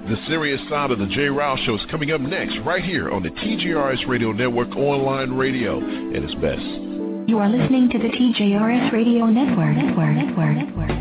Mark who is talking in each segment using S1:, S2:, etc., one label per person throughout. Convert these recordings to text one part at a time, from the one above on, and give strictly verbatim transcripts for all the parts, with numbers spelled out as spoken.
S1: The Serious Side of the Jay Ryle Show is coming up next, right here on the T J R S Radio Network online radio at its best.
S2: You are listening to the T J R S Radio Network. Network. Network. Network.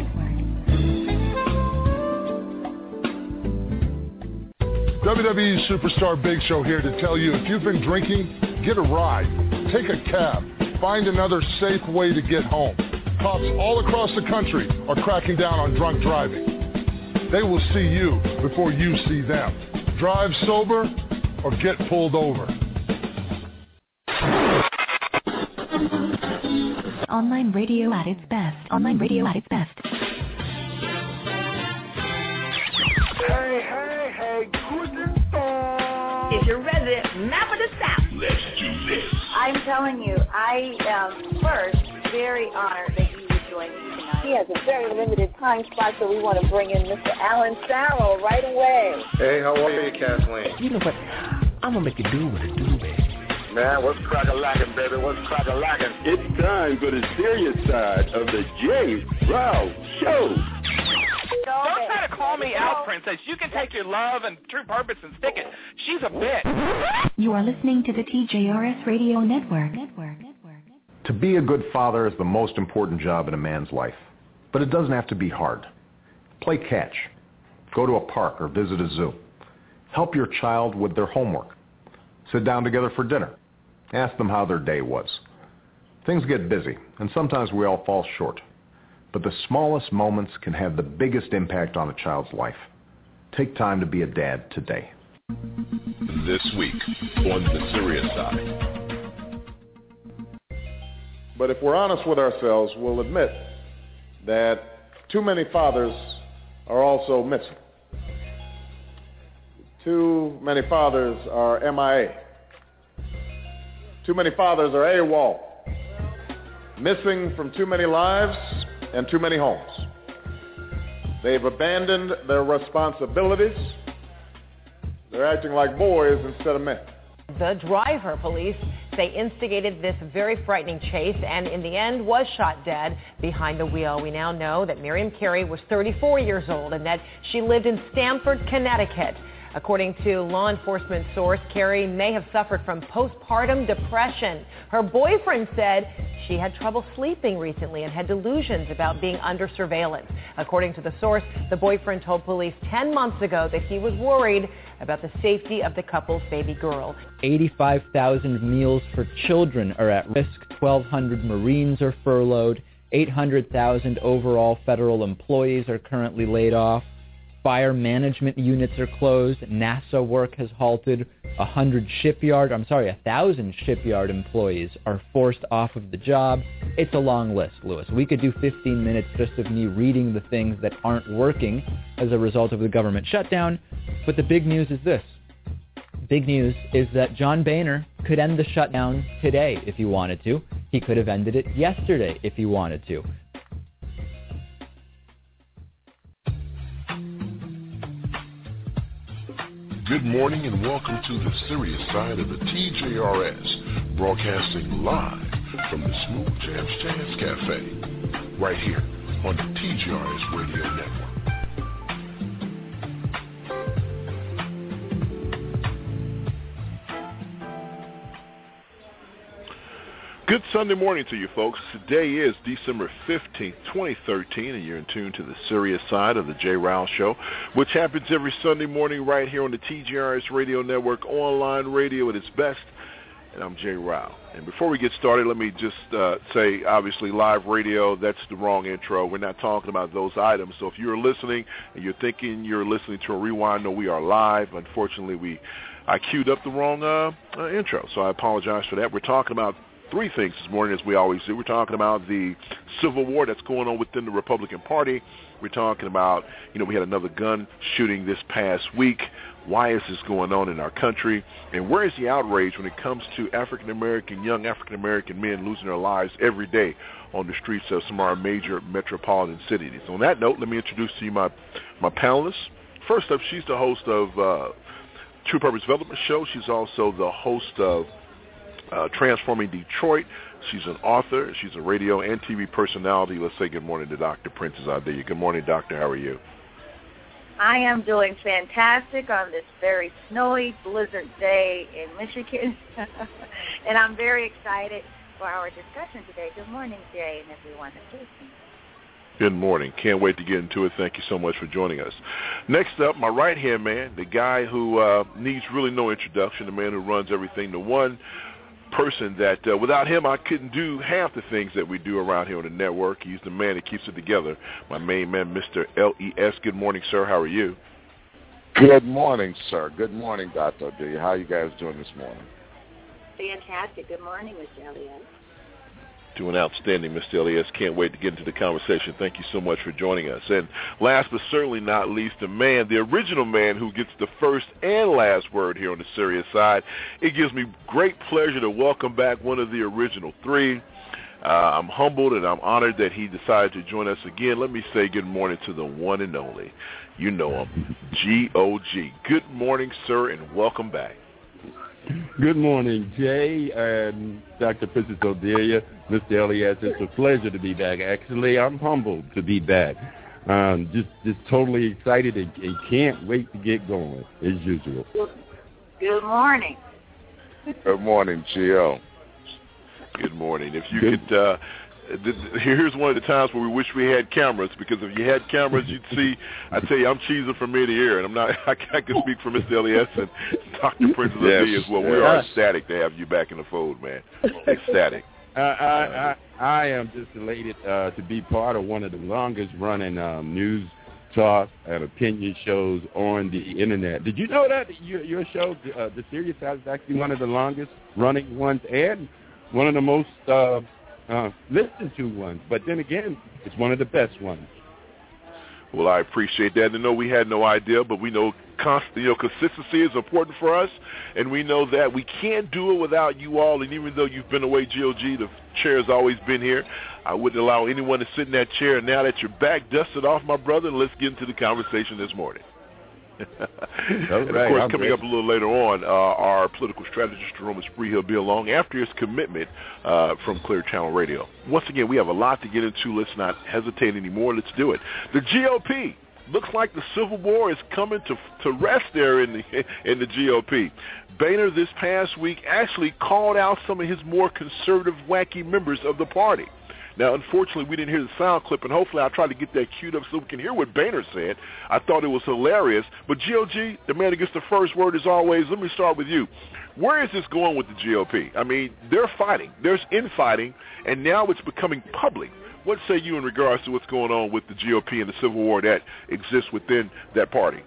S3: W W E Superstar Big Show here to tell you, if you've been drinking, get a ride, take a cab, find another safe way to get home. Cops all across the country are cracking down on drunk driving. They will see you before you see them. Drive sober or get pulled over.
S2: Online radio at its best. Online radio at its best.
S4: Hey, hey, hey, guten Tag. It's your resident map of the South.
S1: Let's do this.
S5: I'm telling you, I am first very honored that you would join me tonight. He has a very limited time spot, so we want to bring in Mister Alan Farrell right away.
S6: Hey, how are you, Kathleen?
S7: You know what? I'm going to make you do what it do, baby.
S6: Man, what's crack-a-lackin', baby? What's crack-a-lackin'?
S8: It's time for the serious side of the Jay Ryle Show.
S9: Don't try to call me out, Princess. You can take your love and true purpose and stick it. She's a bitch.
S2: You are listening to the T J R S Radio Network. Network. Network.
S10: To be a good father is the most important job in a man's life. But it doesn't have to be hard. Play catch. Go to a park or visit a zoo. Help your child with their homework. Sit down together for dinner. Ask them how their day was. Things get busy, and sometimes we all fall short. But the smallest moments can have the biggest impact on a child's life. Take time to be a dad today.
S1: This week on the Serious Side.
S3: But if we're honest with ourselves, we'll admit that too many fathers are also missing. Too many fathers are M I A. Too many fathers are AWOL. Missing from too many lives and too many homes. They've abandoned their responsibilities. They're acting like boys instead of men.
S11: The driver, police say, instigated this very frightening chase and in the end was shot dead behind the wheel. We now know that Miriam Carey was thirty-four years old and that she lived in Stamford, Connecticut. According to law enforcement source, Carey may have suffered from postpartum depression. Her boyfriend said she had trouble sleeping recently and had delusions about being under surveillance. According to the source, the boyfriend told police ten months ago that he was worried about the safety of the couple's baby girl.
S12: eighty-five thousand meals for children are at risk. twelve hundred Marines are furloughed. eight hundred thousand overall federal employees are currently laid off. Fire management units are closed. NASA work has halted. A hundred shipyard, I'm sorry, a thousand shipyard employees are forced off of the job. It's a long list, Lewis. We could do fifteen minutes just of me reading the things that aren't working as a result of the government shutdown. But the big news is this. Big news is that John Boehner could end the shutdown today if he wanted to. He could have ended it yesterday if he wanted to.
S1: Good morning and welcome to the Serious Side of the T J R S, broadcasting live from the Smooth Jams Jazz Cafe, right here on the T J R S Radio Network. Good Sunday morning to you folks. Today is December fifteenth, twenty thirteen, and you're in tune to the Serious Side of the Jay Ryle Show, which happens every Sunday morning right here on the T J R S Radio Network, online radio at its best, and I'm Jay Ryle. And before we get started, let me just uh, say, obviously, live radio, that's the wrong intro. We're not talking about those items. So if you're listening and you're thinking you're listening to a rewind, no, we are live. Unfortunately, we I queued up the wrong uh, uh, intro, so I apologize for that. We're talking about three things this morning, as we always do. We're talking about the civil war that's going on within the Republican Party. We're talking about, you know, we had another gun shooting this past week. Why is this going on in our country? And where is the outrage when it comes to African-American, young African-American men losing their lives every day on the streets of some of our major metropolitan cities? On that note, let me introduce to you my, my panelists. First up, she's the host of uh, True Purpose Development Show. She's also the host of Uh, Transforming Detroit. She's an author. She's a radio and T V personality. Let's say good morning to Doctor Princess Adeyeye. Good morning, Doctor. How are you?
S5: I am doing fantastic on this very snowy blizzard day in Michigan, and I'm very excited for our discussion today. Good morning, Jay, and everyone that's listening.
S1: Good morning. Can't wait to get into it. Thank you so much for joining us. Next up, my right-hand man, the guy who uh, needs really no introduction, the man who runs everything, the one person that uh, without him I couldn't do half the things that we do around here on the network. He's the man that keeps it together, my main man, Mister L E S. Good morning, sir. How are you?
S13: Good morning, sir. Good morning, Doctor D. How are you guys doing this morning?
S5: Fantastic. Good morning, Mister L E S.
S1: Doing outstanding, Mister L E S. Can't wait to get into the conversation. Thank you so much for joining us. And last but certainly not least, the man, the original man who gets the first and last word here on the Sirius side. It gives me great pleasure to welcome back one of the original three. Uh, I'm humbled and I'm honored that he decided to join us again. Let me say good morning to the one and only. You know him, G O G. Good morning, sir, and welcome back.
S14: Good morning, Jay and Doctor Princess Odelia, Mister L E S. It's a pleasure to be back. Actually, I'm humbled to be back. Um, just, just totally excited and, and can't wait to get going, as usual.
S5: Good morning.
S13: Good morning, G O.
S1: Good morning. If you Good. could, uh, th- th- here's one of the times where we wish we had cameras, because if you had cameras, you'd see. I tell you, I'm cheesing from ear to ear, and I'm not. I, I can speak for Mister L E S and Doctor Princess yes. Odelia as well. We are ecstatic to have you back in the fold, man. Ecstatic.
S14: Uh, I, I, I am just elated uh, to be part of one of the longest-running um, news talk and opinion shows on the internet. Did you know that your, your show, uh, the Sirius Side, is actually one of the longest-running ones and one of the most uh, uh, listened to ones? But then again, it's one of the best ones.
S1: Well, I appreciate that. And no, we had no idea, but we know constant, you know, consistency is important for us, and we know that we can't do it without you all. And even though you've been away, G O G, the chair has always been here. I wouldn't allow anyone to sit in that chair. And now that you're back, dust it off, my brother, and let's get into the conversation this morning. and of
S14: right,
S1: course,
S14: I'm
S1: coming
S14: ready.
S1: up a little later on, uh, our political strategist, Jerome Spree, he'll be along after his commitment uh, from Clear Channel Radio. Once again, we have a lot to get into. Let's not hesitate anymore. Let's do it. The G O P looks like the Civil War is coming to to rest there in the in the G O P. Boehner this past week actually called out some of his more conservative, wacky members of the party. Now, unfortunately, we didn't hear the sound clip, and hopefully I'll try to get that queued up so we can hear what Boehner said. I thought it was hilarious. But G O G, the man who gets the first word as always, let me start with you. Where is this going with the G O P? I mean, they're fighting. There's infighting, and now it's becoming public. What say you in regards to what's going on with the G O P and the Civil War that exists within that party?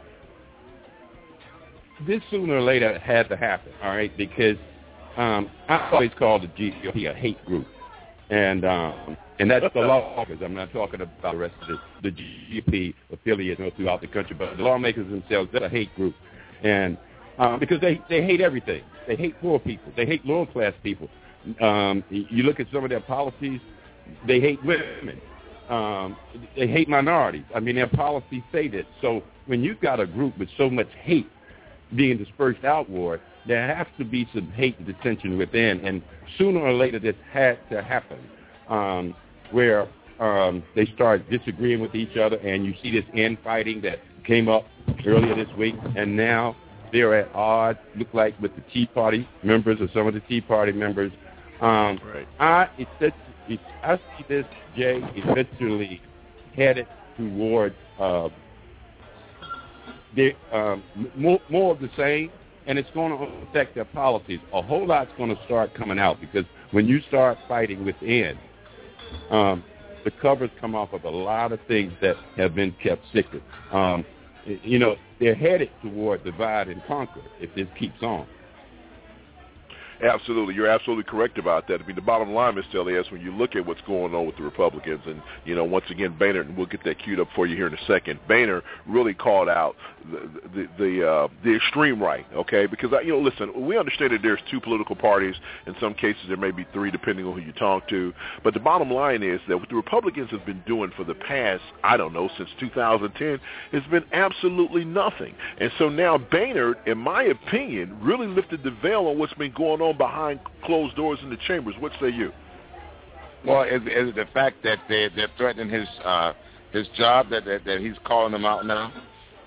S14: This sooner or later had to happen, all right, because um, I always call the G O P a hate group. And um, and that's the lawmakers. I'm not talking about the rest of the, the G O P affiliates throughout the country, but the lawmakers themselves, they're a hate group. And um, because they, they hate everything. They hate poor people. They hate lower-class people. Um, you look at some of their policies, they hate women. Um, they hate minorities. I mean, their policies say this. So when you've got a group with so much hate being dispersed outward, there has to be some hate and dissension within, and sooner or later this had to happen, um, where um, they start disagreeing with each other, and you see this infighting that came up earlier this week, and now they're at odds, look like, with the Tea Party members or some of the Tea Party members. Um,
S1: right.
S14: I, it's, it's, it's, I see this, Jay, eventually headed towards uh, the, um, more, more of the same. And it's going to affect their policies. A whole lot's going to start coming out, because when you start fighting within, um, the covers come off of a lot of things that have been kept secret. Um, you know, they're headed toward divide and conquer if this keeps on.
S1: Absolutely. You're absolutely correct about that. I mean, the bottom line, Mister L E S, when you look at what's going on with the Republicans, and, you know, once again, Boehner, and we'll get that queued up for you here in a second, Boehner really called out the the the, uh, the extreme right, okay? Because, you know, listen, we understand that there's two political parties. In some cases, there may be three, depending on who you talk to. But the bottom line is that what the Republicans have been doing for the past, I don't know, since two thousand ten, has been absolutely nothing. And so now Boehner, in my opinion, really lifted the veil on what's been going on behind closed doors in the chambers. What say you?
S13: Well, is, is it the fact that they, they're threatening his uh, his job, that, that that he's calling them out now?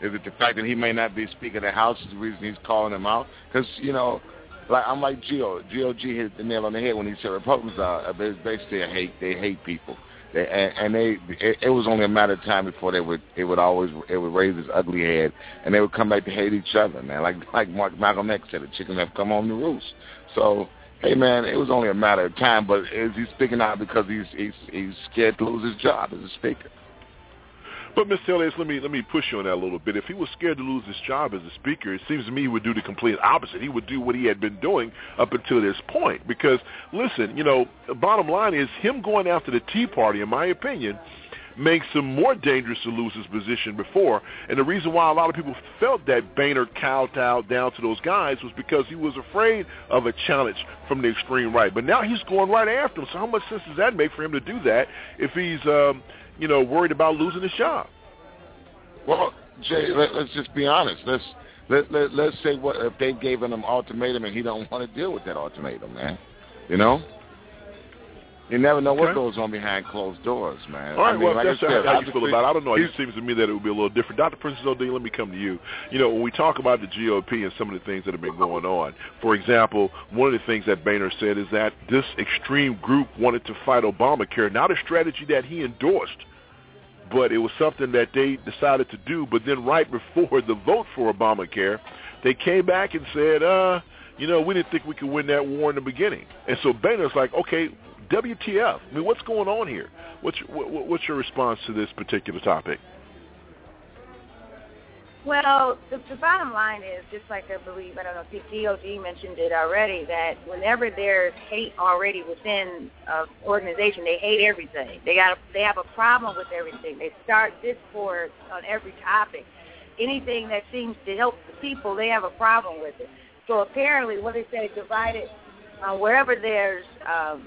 S13: Is it the fact that he may not be Speaker of the House is the reason he's calling him out? Because, you know, like I'm like Gio. G O G hit the nail on the head when he said Republicans are basically a hate. They hate people. They, and, and they, it, it was only a matter of time before they would, it would always, it would raise its ugly head, and they would come back to hate each other, man. Like like Mark, Malcolm X said, the chickens have come home to roost. So, hey, man, it was only a matter of time. But is he speaking out because he's he's he's scared to lose his job as a speaker?
S1: But, Mister Elias, let me let me push you on that a little bit. If he was scared to lose his job as a speaker, it seems to me he would do the complete opposite. He would do what he had been doing up until this point. Because, listen, you know, the bottom line is him going after the Tea Party, in my opinion, makes him more dangerous to lose his position before. And the reason why a lot of people felt that Boehner kowtowed down to those guys was because he was afraid of a challenge from the extreme right. But now he's going right after him. So how much sense does that make for him to do that if he's um, – you know, worried about losing his job?
S13: Well, Jay, let, let's just be honest. Let's let, let let's say what if they gave him an ultimatum and he don't want to deal with that ultimatum, man. You know, you never know okay. what goes on behind closed doors, man.
S1: All right,
S13: I mean,
S1: well,
S13: like
S1: that's
S13: I said,
S1: how you feel about it. I don't know. It seems to me that it would be a little different. Doctor Princess O'D, let me come to you. You know, when we talk about the G O P and some of the things that have been going on, for example, one of the things that Boehner said is that this extreme group wanted to fight Obamacare, not a strategy that he endorsed, but it was something that they decided to do. But then right before the vote for Obamacare, they came back and said, uh, you know, we didn't think we could win that war in the beginning. And so Boehner's like, okay, W T F? I mean, what's going on here? What's your, what's your response to this particular topic?
S5: Well, the, the bottom line is, just like I believe, I don't know if G O G mentioned it already, that whenever there's hate already within an organization, they hate everything. They got, they have a problem with everything. They start discord on every topic. Anything that seems to help the people, they have a problem with it. So apparently, what they say, divided, uh, wherever there's um,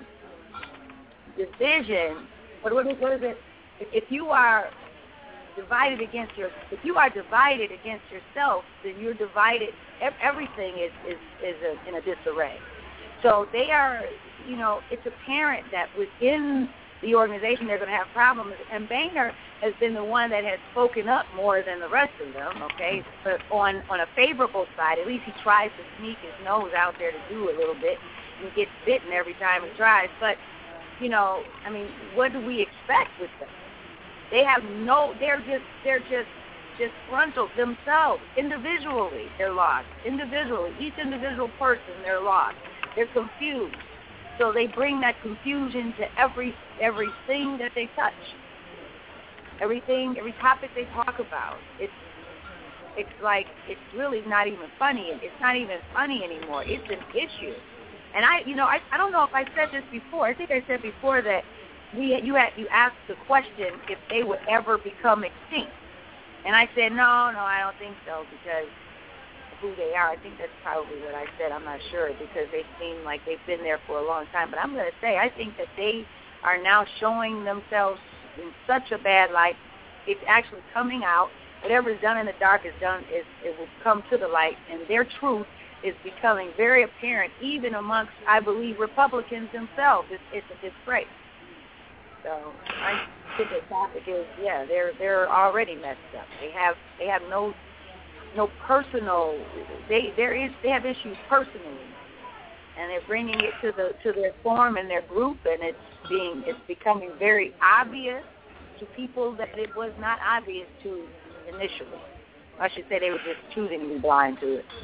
S5: division, what, what, what is it? If, if you are divided against your, if you are divided against yourself, then you're divided. Everything is is is a, in a disarray. So they are, you know, it's apparent that within the organization they're going to have problems. And Boehner has been the one that has spoken up more than the rest of them. Okay, but on on a favorable side, at least he tries to sneak his nose out there to do a little bit and gets bitten every time he tries. But you know, I mean, what do we expect with them? They have no, they're just, they're just, just frontal themselves. Individually, they're lost. Individually, each individual person, they're lost. They're confused. So they bring that confusion to every, everything that they touch. Everything, every topic they talk about. It's, it's like, it's really not even funny. It's not even funny anymore. It's an issue. And I, you know, I, I don't know if I said this before. I think I said before that we, you had, you asked the question if they would ever become extinct, and I said no, no, I don't think so because of who they are. I think that's probably what I said. I'm not sure because they seem like they've been there for a long time. But I'm going to say I think that they are now showing themselves in such a bad light. It's actually coming out. Whatever is done in the dark is done. Is it will come to the light, and their truth is becoming very apparent, even amongst, I believe, Republicans themselves. It's, it's a disgrace. So I think the topic is, yeah, they're they're already messed up. They have they have no no personal. They there is they have issues personally, and they're bringing it to the to their form and their group, and it's being it's becoming very obvious to people that it was not obvious to initially. I should say they were just choosing to be blind to it.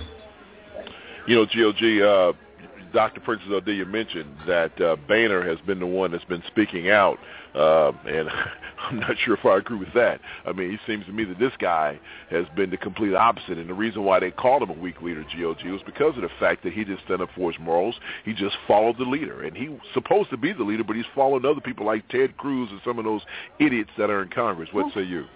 S1: You know, G O G, uh, Doctor Princess O'D, you mentioned that uh, Boehner has been the one that's been speaking out, uh, and I'm not sure if I agree with that. I mean, it seems to me that this guy has been the complete opposite, and the reason why they called him a weak leader, G O G, was because of the fact that he didn't stand up for his morals. He just followed the leader, and he was supposed to be the leader, but he's following other people like Ted Cruz and some of those idiots that are in Congress. What say you?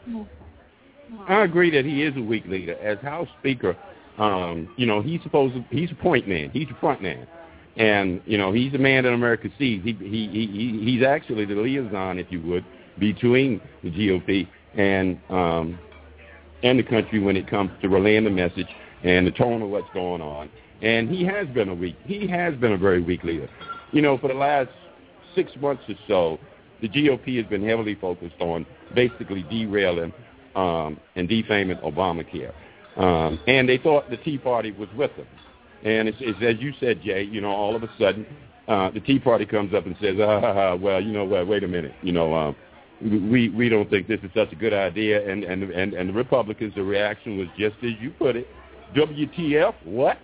S14: I agree that he is a weak leader. As House Speaker, Um, you know, he's supposed to, he's a point man. He's a front man. And, you know, he's a man that America sees. He, he, he, he's actually the liaison, if you would, between the G O P and, um, and the country when it comes to relaying the message and the tone of what's going on. And he has been a weak, he has been a very weak leader. You know, for the last six months or so, the G O P has been heavily focused on basically derailing um, and defaming Obamacare. Um, and they thought the Tea Party was with them. And it's, it's as you said, Jay, you know, all of a sudden, uh, the Tea Party comes up and says, ah, well, you know what, wait a minute, you know, um, we we don't think this is such a good idea. And, and, and, and the Republicans, the reaction was just as you put it, W T F, what?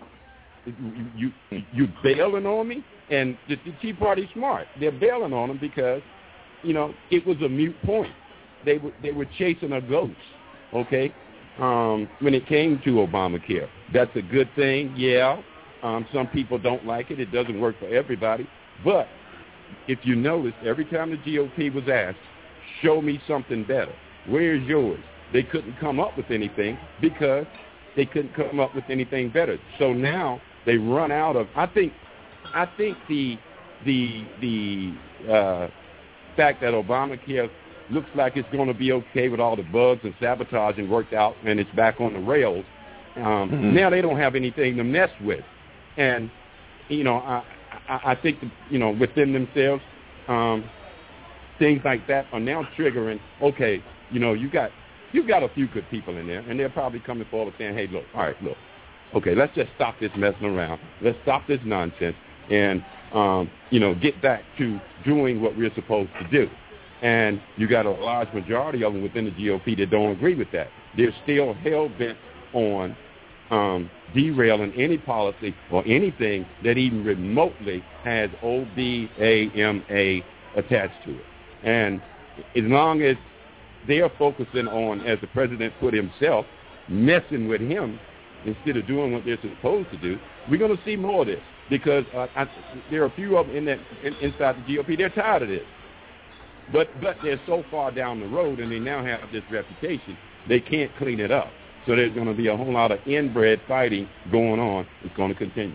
S14: You, you, you bailing on me? And the, the Tea Party's smart. They're bailing on them because, you know, it was a moot point. They were, they were chasing a ghost, okay? Um, when it came to Obamacare. That's a good thing, yeah. Um, some people don't like it. It doesn't work for everybody. But if you notice, every time the G O P was asked, show me something better, where's yours? They couldn't come up with anything because they couldn't come up with anything better. So now they run out of, I think, I think the, the, the uh, fact that Obamacare looks like it's going to be okay with all the bugs and sabotaging worked out and it's back on the rails. Um, mm-hmm. Now they don't have anything to mess with. And, you know, I, I, I think, that, you know, within themselves, um, things like that are now triggering, okay, you know, you got, you've got a few good people in there, and they're probably coming forward saying, hey, look, all right, look, okay, let's just stop this messing around. Let's stop this nonsense and, um, you know, get back to doing what we're supposed to do. And you got a large majority of them within the G O P that don't agree with that. They're still hell-bent on um, derailing any policy or anything that even remotely has O B A M A attached to it. And as long as they're focusing on, as the president put himself, messing with him instead of doing what they're supposed to do, we're going to see more of this because uh, I, there are a few of them in that, in, inside the G O P. They're tired of this. But but they're so far down the road, and they now have this reputation, they can't clean it up. So there's going to be a whole lot of inbred fighting going on. It's going to continue.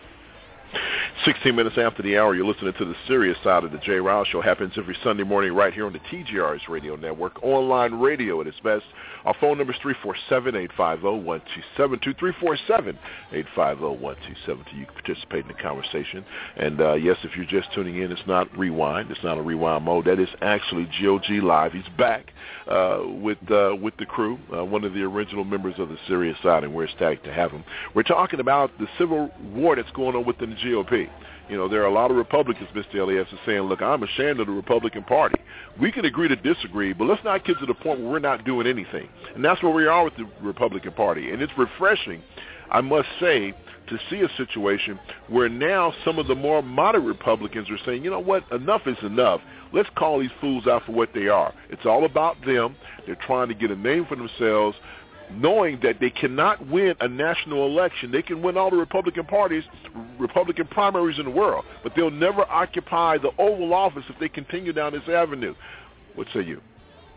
S1: sixteen minutes after the hour, you're listening to the serious side of the Jay Rouse Show. Happens every Sunday morning right here on the T G R S Radio Network, online radio at its best. Our phone number is three four seven, eight five zero, one two seven two, three four seven, eight five zero, one two seven two. You can participate in the conversation. And, uh, yes, if you're just tuning in, it's not rewind. It's not a rewind mode. That is actually G O G Live. He's back uh, with uh, with the crew, uh, one of the original members of the serious side, and we're ecstatic to have him. We're talking about the civil war that's going on within the G O P. You know, there are a lot of Republicans, Mister Elias, is saying, look, I'm ashamed of the Republican Party. We can agree to disagree, but let's not get to the point where we're not doing anything. And that's where we are with the Republican Party. And it's refreshing, I must say, to see a situation where now some of the more moderate Republicans are saying, you know what, enough is enough. Let's call these fools out for what they are. It's all about them. They're trying to get a name for themselves, knowing that they cannot win a national election. They can win all the Republican parties, Republican primaries in the world, but they'll never occupy the Oval Office if they continue down this avenue. What say you?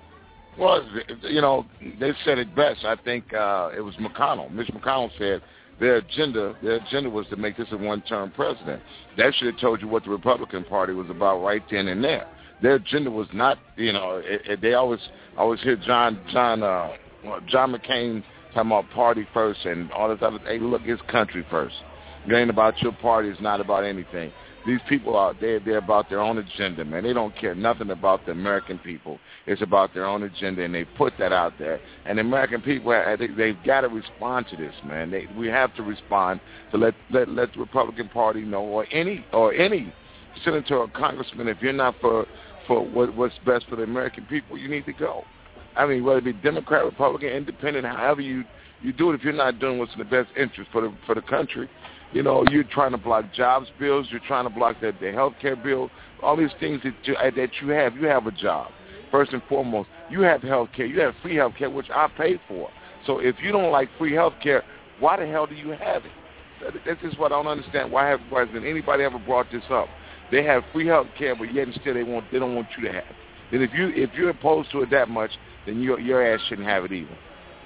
S13: Well, you know, they said it best. I think uh, it was McConnell. Mitch McConnell said their agenda, their agenda was to make this a one-term president. That should have told you what the Republican Party was about right then and there. Their agenda was not, you know, it, it, they always always hear John John. Uh, Well, John McCain talking about party first and all this other. Hey, look, it's country first. It ain't about your party. It's not about anything. These people out there, they're about their own agenda, man. They don't care nothing about the American people. It's about their own agenda, and they put that out there. And the American people, I think they've got to respond to this, man. They, we have to respond to let, let let the Republican Party know, or any or any senator or congressman, if you're not for for what, what's best for the American people, you need to go. I mean, whether it be Democrat, Republican, Independent, however you, you do it, if you're not doing what's in the best interest for the for the country, you know, you're trying to block jobs bills, you're trying to block the, the health care bill, all these things that you, that you have. You have a job. First and foremost, you have health care. You have free health care, which I pay for. So if you don't like free health care, why the hell do you have it? This is what I don't understand. Why, have, why hasn't anybody ever brought this up? They have free health care, but yet and still they, want, they don't want you to have it. Then if, you, if you're opposed to it that much, then your your ass shouldn't have it either.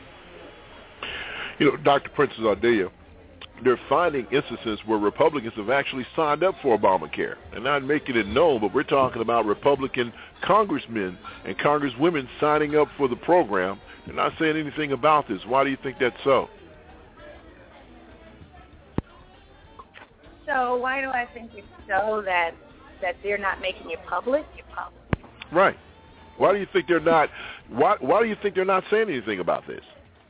S1: You know, Doctor Princess Ardea, they're finding instances where Republicans have actually signed up for Obamacare. They're not making it known, but we're talking about Republican congressmen and congresswomen signing up for the program. They're not saying anything about this. Why do you think that's so?
S5: So why do I think it's so that that they're not making it public?
S1: Right. Why do you think they're not? Why Why do you think they're not saying anything about this?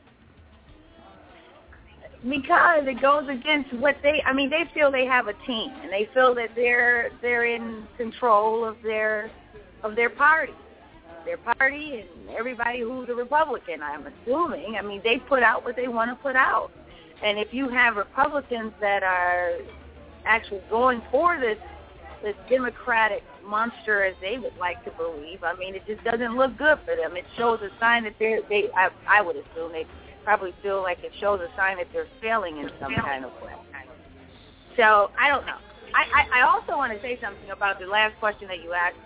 S5: Because it goes against what they. I mean, they feel they have a team, and they feel that they're they're in control of their of their party, their party, and everybody who's a Republican. I'm assuming. I mean, they put out what they want to put out, and if you have Republicans that are actually going for this this Democratic monster, as they would like to believe, I mean, it just doesn't look good for them. It shows a sign that they're they. I, I would assume they. Probably feel like it shows a sign that they're failing in some kind of way. So I don't know. I, I, I also want to say something about the last question that you asked.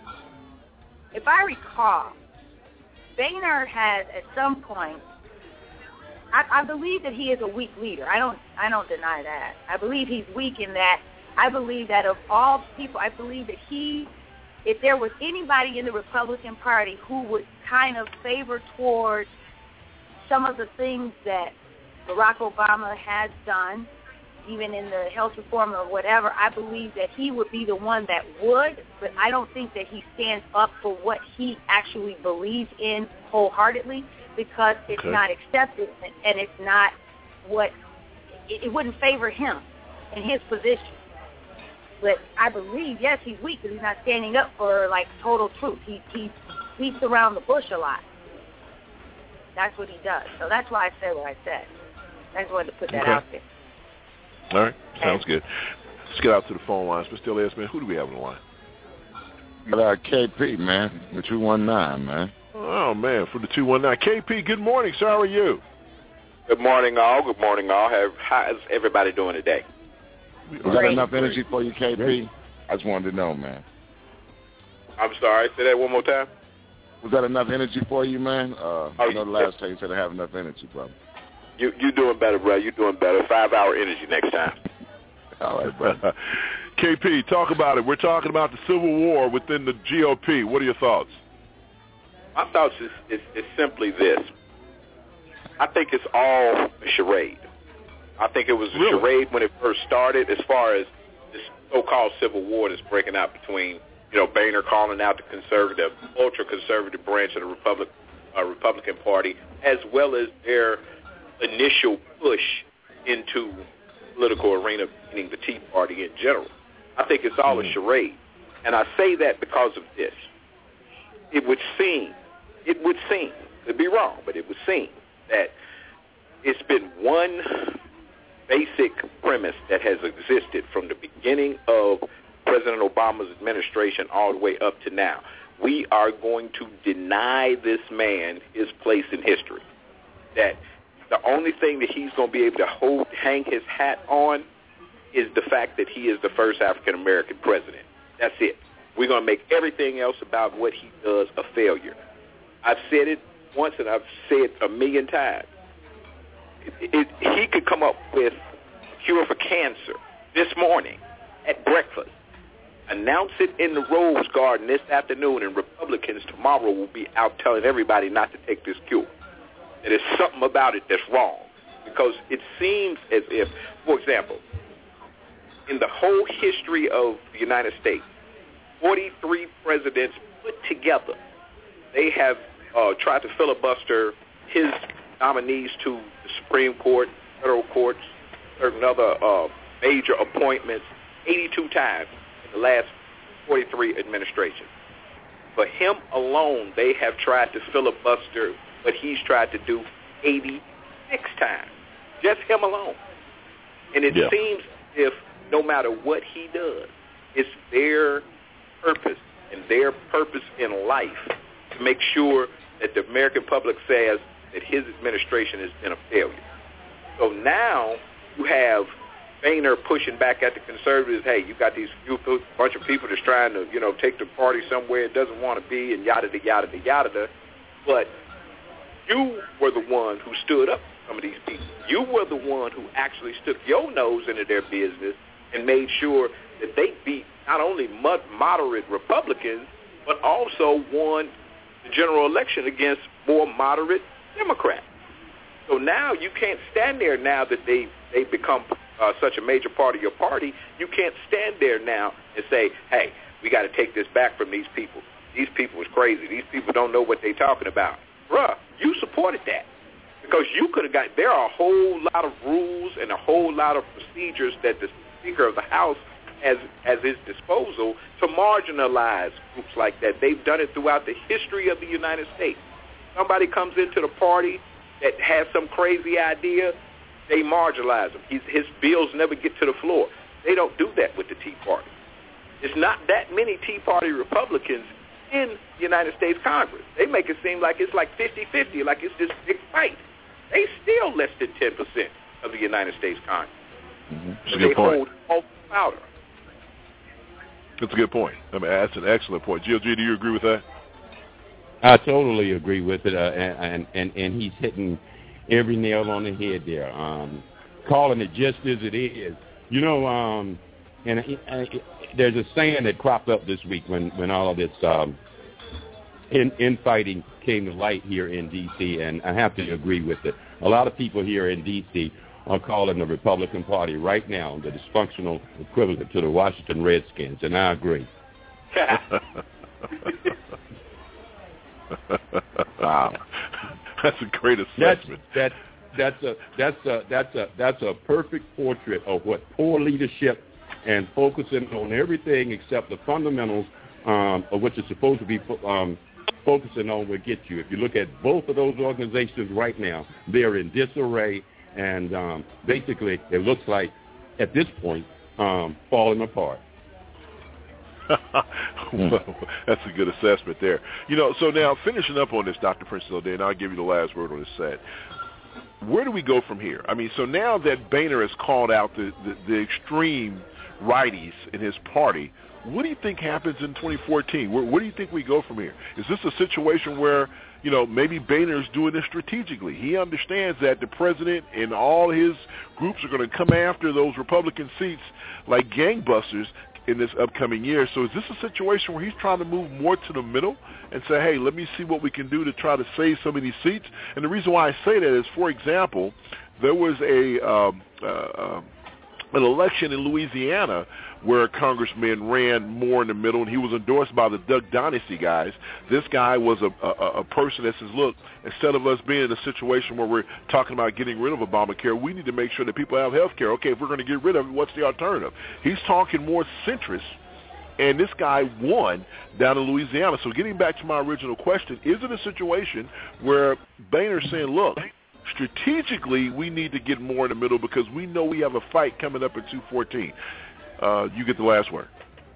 S5: If I recall, Boehner has at some point. I, I believe that he is a weak leader. I don't. I don't deny that. I believe he's weak in that. I believe that of all people, I believe that he, if there was anybody in the Republican Party who would kind of favor towards some of the things that Barack Obama has done, even in the health reform or whatever, I believe that he would be the one that would, but I don't think that he stands up for what he actually believes in wholeheartedly, because it's okay. not accepted and it's not what, it, it wouldn't favor him in his position. But I believe, yes, he's weak because he's not standing up for, like, total truth. He, he beats around the bush a lot. That's what he does. So that's why I said what I said. I just wanted to put that okay. out there.
S1: All right. Sounds good. Let's get out to the phone lines. Mister Elias, man, who do we have on the line?
S13: Uh, K P, man, the two one nine, man.
S1: Oh, man, for the two one nine. K P, good morning, sir. How are you?
S15: Good morning, all. Good morning, all. How is everybody doing today?
S13: Is that enough energy for you, K P? I just wanted to know, man.
S15: I'm sorry. Say that one more time.
S13: Was that enough energy for you, man? Uh, I know the last time you said I have enough energy, brother.
S15: You you doing better, bro. You're doing better. Five hour energy next time.
S13: All right, brother.
S1: K P, talk about it. We're talking about the Civil War within the G O P. What are your thoughts?
S15: My thoughts is, is, is simply this. I think it's all a charade. I think it was a really? charade when it first started, as far as this so-called Civil War that's breaking out between, you know, Boehner calling out the conservative, ultra-conservative branch of the Republic, uh, Republican Party, as well as their initial push into political arena, meaning the Tea Party in general. I think it's all mm-hmm. a charade. And I say that because of this. It would seem, it would seem, could be wrong, but it would seem that it's been one basic premise that has existed from the beginning of President Obama's administration all the way up to now. We are going to deny this man his place in history. That the only thing that he's going to be able to hold, hang his hat on is the fact that he is the first African-American president. That's it. We're going to make everything else about what he does a failure. I've said it once and I've said it a million times. It, it, he could come up with a cure for cancer this morning at breakfast, announce it in the Rose Garden this afternoon, and Republicans tomorrow will be out telling everybody not to take this cure. There's something about it that's wrong, because it seems as if, for example, in the whole history of the United States, forty-three presidents put together, they have uh, tried to filibuster his nominees to the Supreme Court, federal courts, certain other uh, major appointments, eighty-two times in the last forty-three administrations. For him alone, they have tried to filibuster what he's tried to do eighty-six times. Just him alone. And it yeah. seems if no matter what he does, it's their purpose and their purpose in life to make sure that the American public says that his administration has been a failure. So now you have Boehner pushing back at the conservatives, hey, you got these few bunch of people that's trying to, you know, take the party somewhere it doesn't want to be, and yada, yada, yada, yada. But you were the one who stood up for some of these people. You were the one who actually stuck your nose into their business and made sure that they beat not only moderate Republicans, but also won the general election against more moderate Democrats. So now you can't stand there now that they, they become uh, such a major part of your party. You can't stand there now and say, hey, we got to take this back from these people. these people is crazy. These people don't know what they're talking about. Bruh, you supported that. Because you could have got, there are a whole lot of rules and a whole lot of procedures that the Speaker of the House has at his disposal to marginalize groups like that. They've done it throughout the history of the United States. Somebody comes into the party that has some crazy idea, they marginalize him. His, his bills never get to the floor. They don't do that with the Tea Party. It's not that many Tea Party Republicans in the United States Congress. They make it seem like it's like fifty-fifty, like it's this big fight. They still less than ten percent of the United States Congress.
S1: Mm-hmm. That's
S15: So
S1: a good
S15: they
S1: point.
S15: hold all the power.
S1: That's a good point. I mean, that's an excellent point. G O G, do you agree with that?
S14: I totally agree with it, uh, and, and and he's hitting every nail on the head there, um, calling it just as it is. You know, um, and it, it, there's a saying that cropped up this week when, when all of this um, in, infighting came to light here in D C, and I have to agree with it. A lot of people here in D C are calling the Republican Party right now the dysfunctional equivalent to the Washington Redskins, and I agree.
S1: Wow, that's a great assessment.
S14: That's, that, that's a that's a that's a that's a perfect portrait of what poor leadership and focusing on everything except the fundamentals um, of what you're supposed to be um, focusing on will get you. If you look at both of those organizations right now, they're in disarray, and um, basically it looks like at this point um, falling apart.
S1: Well, that's a good assessment there. You know, so now finishing up on this, Doctor Prince O'Day, and I'll give you the last word on this set. Where do we go from here? I mean, so now that Boehner has called out the, the, the extreme righties in his party, what do you think happens in twenty fourteen? Where, where do you think we go from here? Is this a situation where, you know, maybe Boehner's doing this strategically? He understands that the president and all his groups are going to come after those Republican seats like gangbusters in this upcoming year. So is this a situation where he's trying to move more to the middle and say, hey, let me see what we can do to try to save some of these seats? And the reason why I say that is, for example, there was a um, uh, an election in Louisiana where a congressman ran more in the middle, and he was endorsed by the Duck Dynasty guys. This guy was a, a, a person that says, look, instead of us being in a situation where we're talking about getting rid of Obamacare, we need to make sure that people have health care. Okay, if we're going to get rid of it, what's the alternative? He's talking more centrist, and this guy won down in Louisiana. So getting back to my original question, is it a situation where Boehner's saying, look, strategically we need to get more in the middle because we know we have a fight coming up in two fourteen? Uh, you get the last word.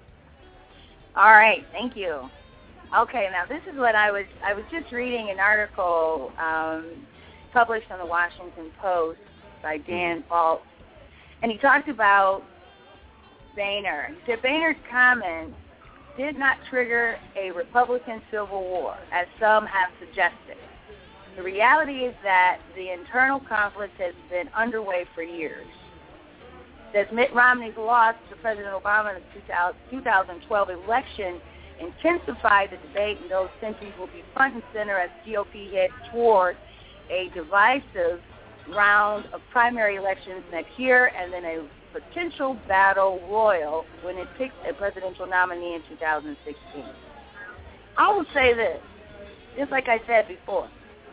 S5: All right, thank you. Okay, now this is what I was, I was just reading an article um, published on the Washington Post by Dan Baltz, and he talked about Boehner. He said Boehner's comments did not trigger a Republican civil war, as some have suggested. The reality is that the internal conflict has been underway for years. That Mitt Romney's loss to President Obama in the two thousand twelve election intensified the debate, and those centuries will be front and center as G O P heads toward a divisive round of primary elections next year and then a potential battle royal when it picks a presidential nominee in two thousand sixteen. I will say this, just like I said before.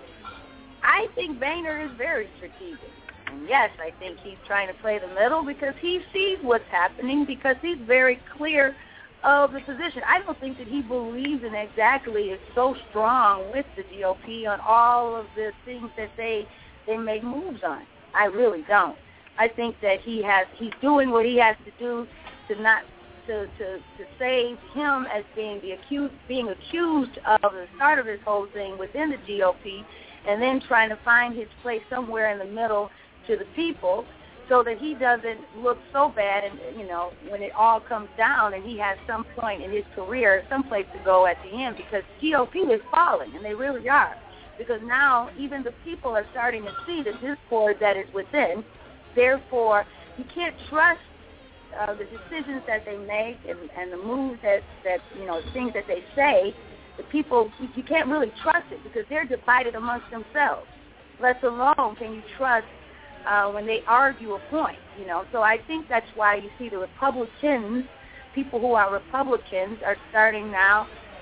S5: I think Boehner is very strategic. And yes, I think he's trying to play the middle because he sees what's happening, because he's very clear of the position. I don't think that he believes in exactly is so strong with the G O P on all of the things that they they make moves on. I really don't. I think that he has he's doing what he has to do to not to to, to save him as being the accused being accused of the start of this whole thing within the G O P, and then trying to find his place somewhere in the middle to the people so that he doesn't look so bad, and, you know, when it all comes down and he has some point in his career, some place to go at the end, because G O P is falling, and they really are. Because now even the people are starting to see the discord that is within. Therefore, you can't trust uh, the decisions that they make and, and the moves that, that, you know, things that they say. The people, you can't really trust it because they're divided amongst themselves. Let alone can you trust Uh, when they argue a point, you know. So I think that's why you see the Republicans, people who are Republicans, are starting now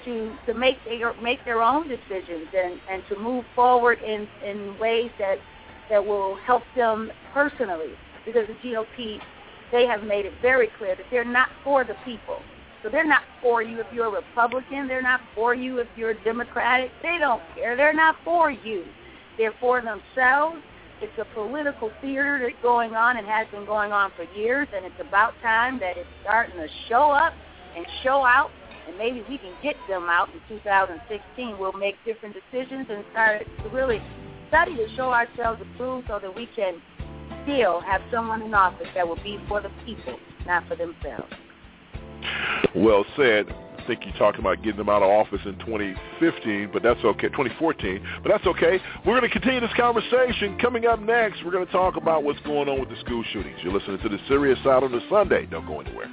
S5: to, to make their make their own decisions and, and to move forward in, in ways that that will help them personally. Because the G O P, they have made it very clear that they're not for the people. So they're not for you if you're a Republican. They're not for you if you're Democratic. They don't care. They're not for you. They're for themselves. It's a political theater that's going on and has been going on for years, and it's about time that it's starting to show up and show out, and maybe we can get them out in two thousand sixteen. We'll make different decisions and start to really study to show ourselves approved so that we can still have someone in office that will be for the people, not for themselves.
S1: Well said. I think you're talking about getting them out of office in twenty fifteen, but that's okay, twenty fourteen, but that's okay. We're going to continue this conversation. Coming up next, we're going to talk about what's going on with the school shootings. You're listening to The Serious Side on the Sunday. Don't go anywhere.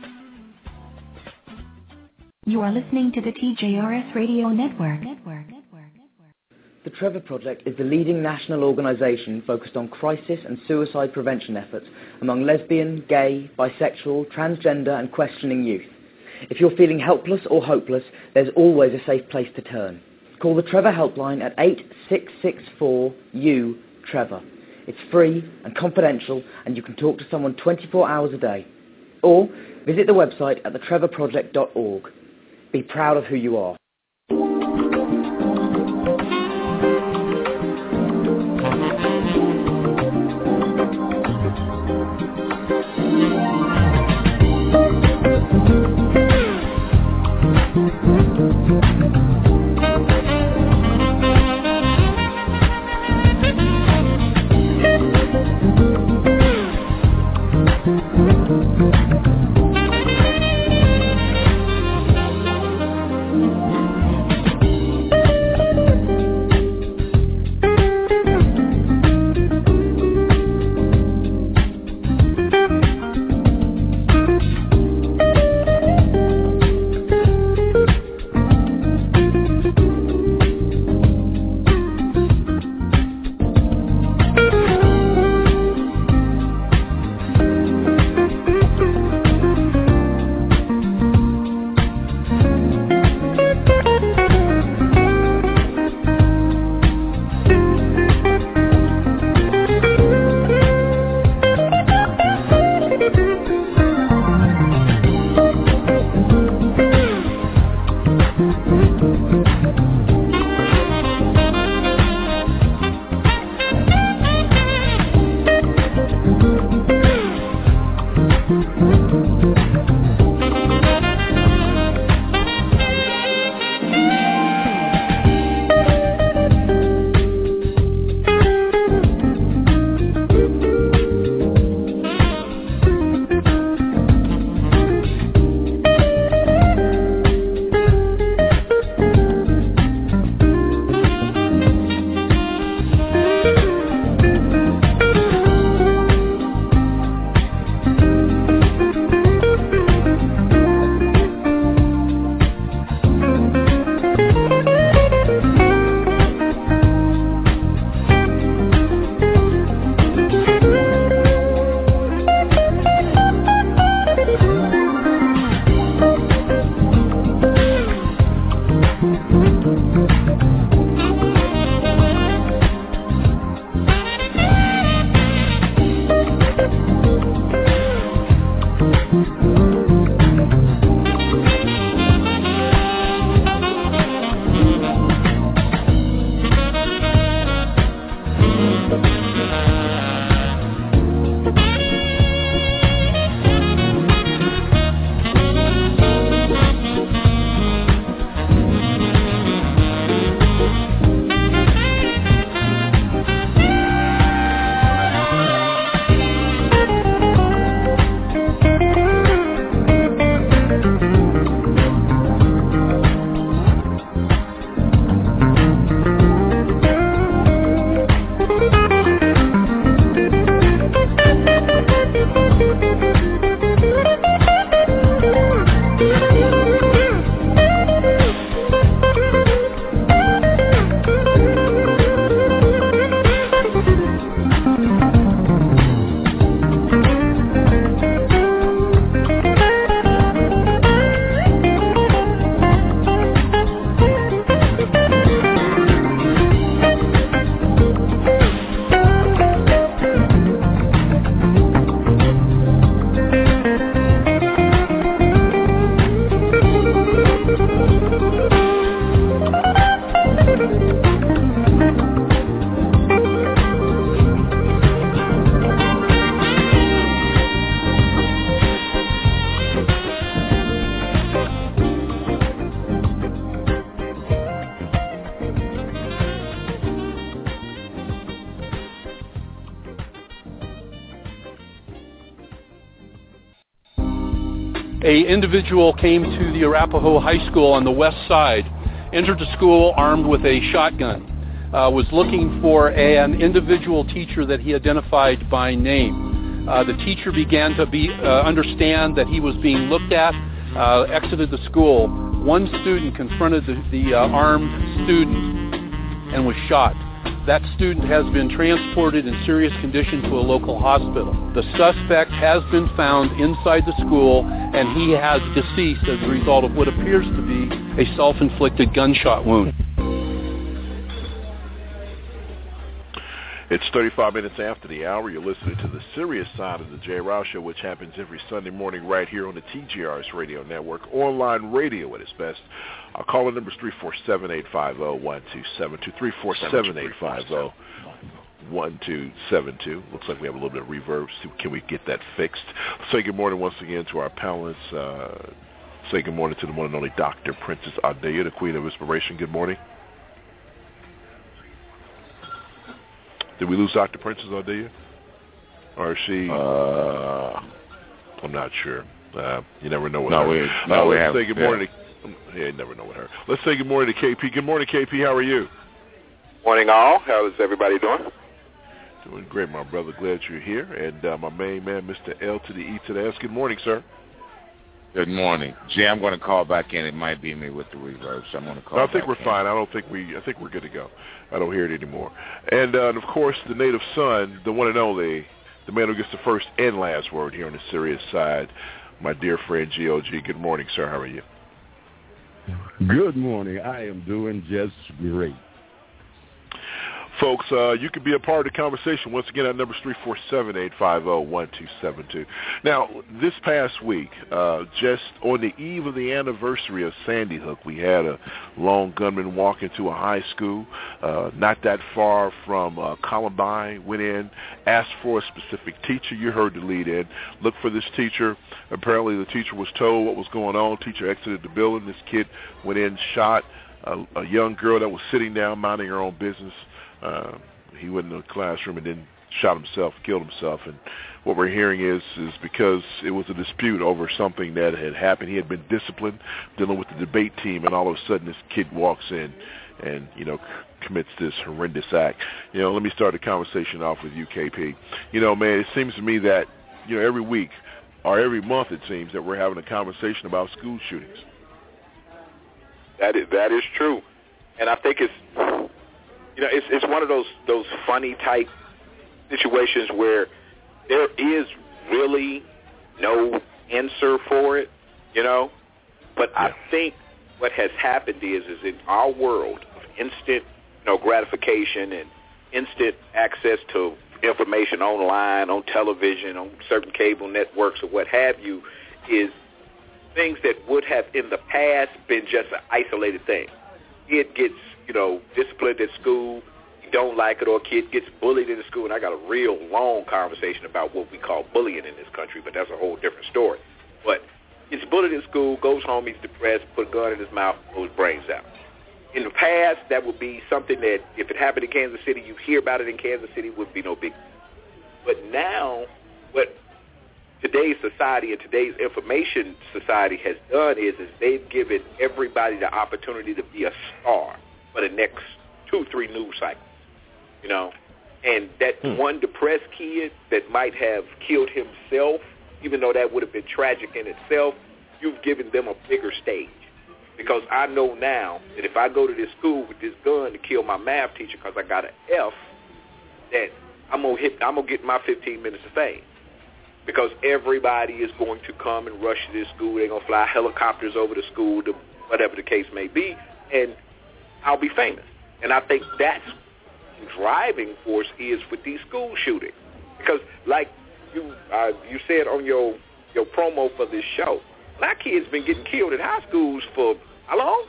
S2: You are listening to the T J R S Radio Network. Network.
S16: The Trevor Project is the leading national organisation focused on crisis and suicide prevention efforts among lesbian, gay, bisexual, transgender and questioning youth. If you're feeling helpless or hopeless, there's always a safe place to turn. Call the Trevor helpline at eight six six four U Trevor. It's free and confidential, and you can talk to someone twenty-four hours a day. Or visit the website at the trevor project dot org. Be proud of who you are.
S17: a individual came to the Arapahoe High School on the west side, entered the school armed with a shotgun, uh, was looking for a, an individual teacher that he identified by name. Uh, the teacher began to be uh, understand that he was being looked at, uh, exited the school. One student confronted the, the uh, armed student and was shot. That student has been transported in serious condition to a local hospital. The suspect has been found inside the school, and he has deceased as a result of what appears to be a self-inflicted gunshot wound.
S1: It's thirty-five minutes after the hour. You're listening to the serious side of the Jay Rouse Show, which happens every Sunday morning right here on the T G R S Radio Network, online radio at its best. Our call number is three four seven, eight five zero, one two seven two, three four seven, eight five zero, one two seven two. Looks like we have a little bit of reverb. So can we get that fixed? Say good morning once again to our panelists. Uh, say good morning to the one and only Doctor Princess Ardea, the Queen of Inspiration. Good morning. Did we lose Doctor Princess Ardea? Or is she? Uh, I'm not sure. Uh, you never know with
S13: no,
S1: her.
S13: We, no,
S1: uh,
S13: we
S1: let's
S13: have,
S1: say good morning. Yeah. To, yeah, you never know with her. Let's say good morning to K P. Good morning, K P. How are you?
S15: Morning, all. How is everybody doing?
S1: Doing great, my brother. Glad you're here. And uh, my main man, Mister L to the E to the S. Good morning, sir.
S13: Good morning, Jay. I'm going to call back in. It might be me with the reverb, so I'm going to call.
S1: No, I think
S13: back
S1: we're
S13: in.
S1: fine. I don't think we. I think we're good to go. I don't hear it anymore. And, uh, and of course, the native son, the one and only, the man who gets the first and last word here on the serious side, my dear friend G O G. Good morning, sir. How are you?
S18: Good morning. I am doing just great.
S1: Folks, uh, you can be a part of the conversation. Once again, our number is three four seven, eight five zero, one two seven two. Now, this past week, uh, just on the eve of the anniversary of Sandy Hook, we had a lone gunman walk into a high school uh, not that far from uh, Columbine, went in, asked for a specific teacher. You heard the lead in. Looked for this teacher. Apparently, the teacher was told what was going on. Teacher exited the building. This kid went in, shot a, a young girl that was sitting down minding her own business. Uh, he went in the classroom and then shot himself, killed himself. And what we're hearing is is because it was a dispute over something that had happened. He had been disciplined, dealing with the debate team, and all of a sudden this kid walks in and, you know, c- commits this horrendous act. You know, let me start the conversation off with you, K P. You know, man, it seems to me that, you know, every week or every month it seems that we're having a conversation about school shootings.
S15: That is, that is true. And I think it's... You know, it's it's one of those those funny type situations where there is really no answer for it, you know. But yeah. I think what has happened is is in our world of instant, you know, gratification and instant access to information online, on television, on certain cable networks or what have you, is things that would have in the past been just an isolated thing. It gets, you know, disciplined at school, you don't like it, or a kid gets bullied in the school. And I got a real long conversation about what we call bullying in this country, but that's a whole different story. But gets bullied in school, goes home, he's depressed, put a gun in his mouth, blows his brains out. In the past, that would be something that if it happened in Kansas City, you hear about it in Kansas City, would be no big deal. But now, what today's society and today's information society has done is, is they've given everybody the opportunity to be a star for the next two, three news cycles, you know. And that hmm. one depressed kid that might have killed himself, even though that would have been tragic in itself, you've given them a bigger stage. Because I know now that if I go to this school with this gun to kill my math teacher because I got an F, that I'm gonna hit, I'm gonna get my fifteen minutes of fame. Because everybody is going to come and rush to this school. They're gonna fly helicopters over the school, to whatever the case may be, and I'll be famous. And I think that's the driving force is with these school shootings. Because like you, uh, you said on your your promo for this show, my kids been getting killed at high schools for how long?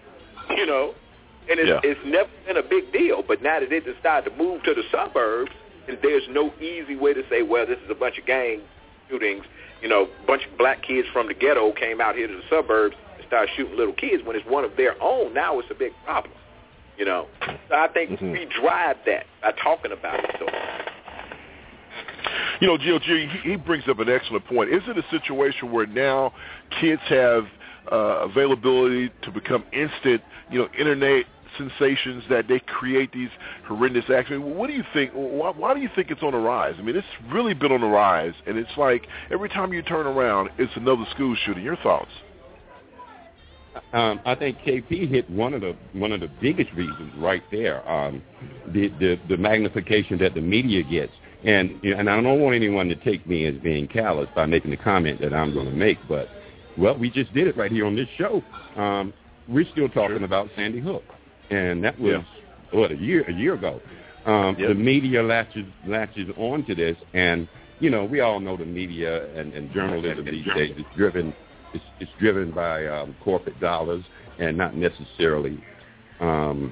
S15: You know, and it's,
S1: yeah.
S15: it's never been a big deal. But now that they decided to move to the suburbs, and there's no easy way to say, well, this is a bunch of gang shootings. You know, a bunch of black kids from the ghetto came out here to the suburbs and started shooting little kids when it's one of their own. Now it's a big problem. You know, so I think mm-hmm. we drive that by talking about it. So.
S1: You know, G O G, he, he brings up an excellent point. Is it a situation where now kids have uh, availability to become instant, you know, internet sensations that they create these horrendous acts? I mean, what do you think? Why, why do you think it's on the rise? I mean, it's really been on the rise, and it's like every time you turn around, it's another school shooting. Your thoughts?
S14: Um, I think K P hit one of the one of the biggest reasons right there. Um, the, the the magnification that the media gets, and you know, and I don't want anyone to take me as being callous by making the comment that I'm going to make, but well, we just did it right here on this show. Um, we're still talking sure. about Sandy Hook, and that was yeah. what a year a year ago. Um, yep. The media latches latches onto this, and you know, we all know the media and, and journalism these days is driven. It's, it's driven by um, corporate dollars and not necessarily um,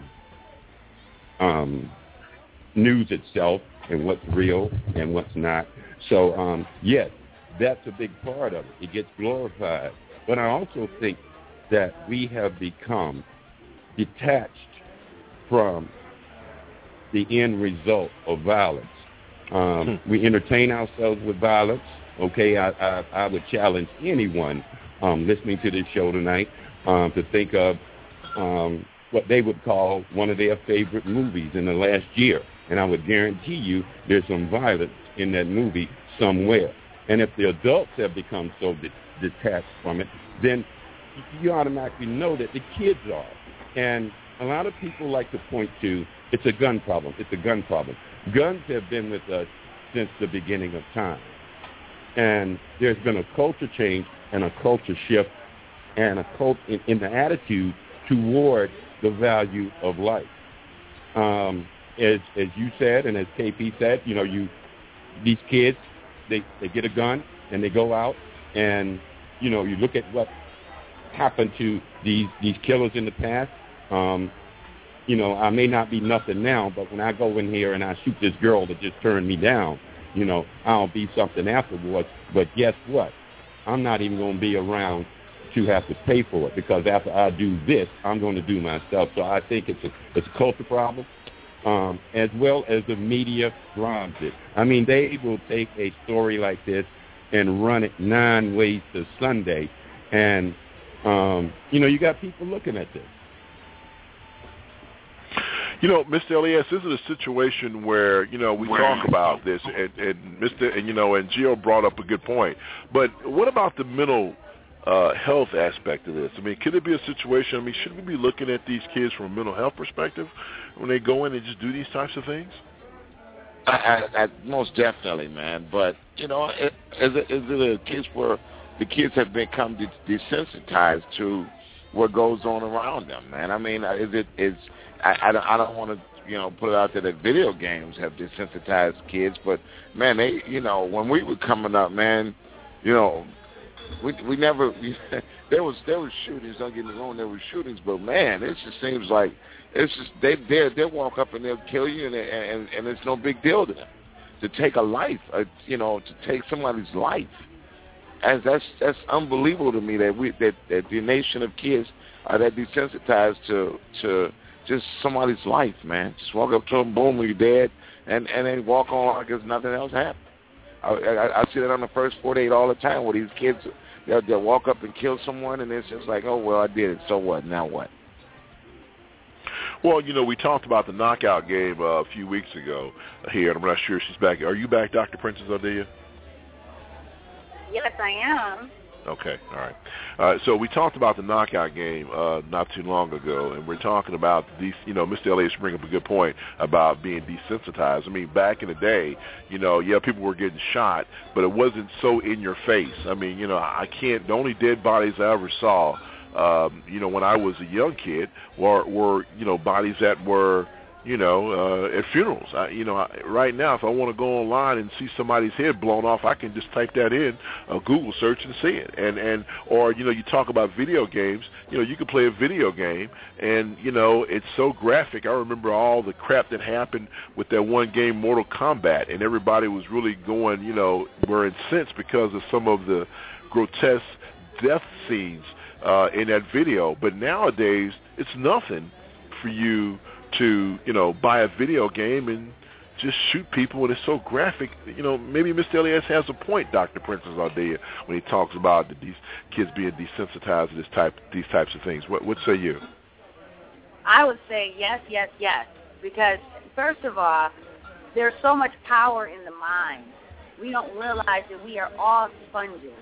S14: um, news itself and what's real and what's not. So, um, yes, that's a big part of it. It gets glorified. But I also think that we have become detached from the end result of violence. Um, hmm. We entertain ourselves with violence. Okay, I, I, I would challenge anyone Um, listening to this show tonight, um, to think of um, what they would call one of their favorite movies in the last year. And I would guarantee you there's some violence in that movie somewhere. And if the adults have become so de- detached from it, then you automatically know that the kids are. And a lot of people like to point to, it's a gun problem, it's a gun problem. Guns have been with us since the beginning of time. And there's been a culture change and a culture shift and a cult in, in the attitude toward the value of life. Um, as as you said and as K P said, you know, you these kids, they, they get a gun and they go out and, you know, you look at what happened to these, these killers in the past. Um, you know, I may not be nothing now, but when I go in here and I shoot this girl that just turned me down, you know, I'll be something afterwards. But guess what? I'm not even going to be around to have to pay for it, because after I do this, I'm going to do myself. So I think it's a it's a culture problem, um, as well as the media drives it. I mean, they will take a story like this and run it nine ways to Sunday, and um, you know, you got people looking at this.
S1: You know, Mister Elias, this is a situation where, you know, we talk about this, and, and Mister and you know, and Gio brought up a good point. But what about the mental uh, health aspect of this? I mean, could it be a situation? I mean, should we be looking at these kids from a mental health perspective when they go in and just do these types of things?
S13: I, I, I, most definitely, man. But you know, it, is it is it a case where the kids have become de- desensitized to what goes on around them, man? I mean, is it is I, I don't, I don't want to, you know, put it out there that video games have desensitized kids, but man, they, you know, when we were coming up, man, you know, we we never we, there was there was shootings. Don't get me wrong, there were shootings, but man, it just seems like it's just they they they walk up and they'll kill you, and and and it's no big deal to them to take a life, uh, you know, to take somebody's life. As that's that's unbelievable to me that we that, that the nation of kids are that desensitized to to just somebody's life, man. Just walk up to them, boom, you're dead, and and they walk on like there's nothing else happened. I, I, I see that on the first forty-eight all the time, where these kids they'll, they'll walk up and kill someone, and it's just like, oh well, I did it, so what? Now what?
S1: Well, you know, we talked about the knockout game uh, a few weeks ago here, and I'm not sure if she's back. Are you back, Doctor Princess Ardea?
S5: Yes, I am.
S1: Okay, all right. Uh, so we talked about the knockout game uh, not too long ago, and we're talking about these. You know, Mister Elias bring up a good point about being desensitized. I mean, back in the day, you know, yeah, people were getting shot, but it wasn't so in your face. I mean, you know, I can't. The only dead bodies I ever saw, um, you know, when I was a young kid, were were you know bodies that were. You know, uh, at funerals. I, you know, I, right now, if I want to go online and see somebody's head blown off, I can just type that in, a Google search, and see it. And and or you know, you talk about video games. You know, you can play a video game, and you know, it's so graphic. I remember all the crap that happened with that one game, Mortal Kombat, and everybody was really going, you know, were incensed because of some of the grotesque death scenes uh, in that video. But nowadays, it's nothing for you to, you know, buy a video game and, just shoot people, and it's so graphic. You know, maybe Mister Elias has a point, Doctor Princess Ardea, when he talks about these kids being desensitized to this type, these types of things. What, what say you?
S5: I would say yes, yes, yes, because first of all, there's so much power in the mind. We don't realize that we are all sponges.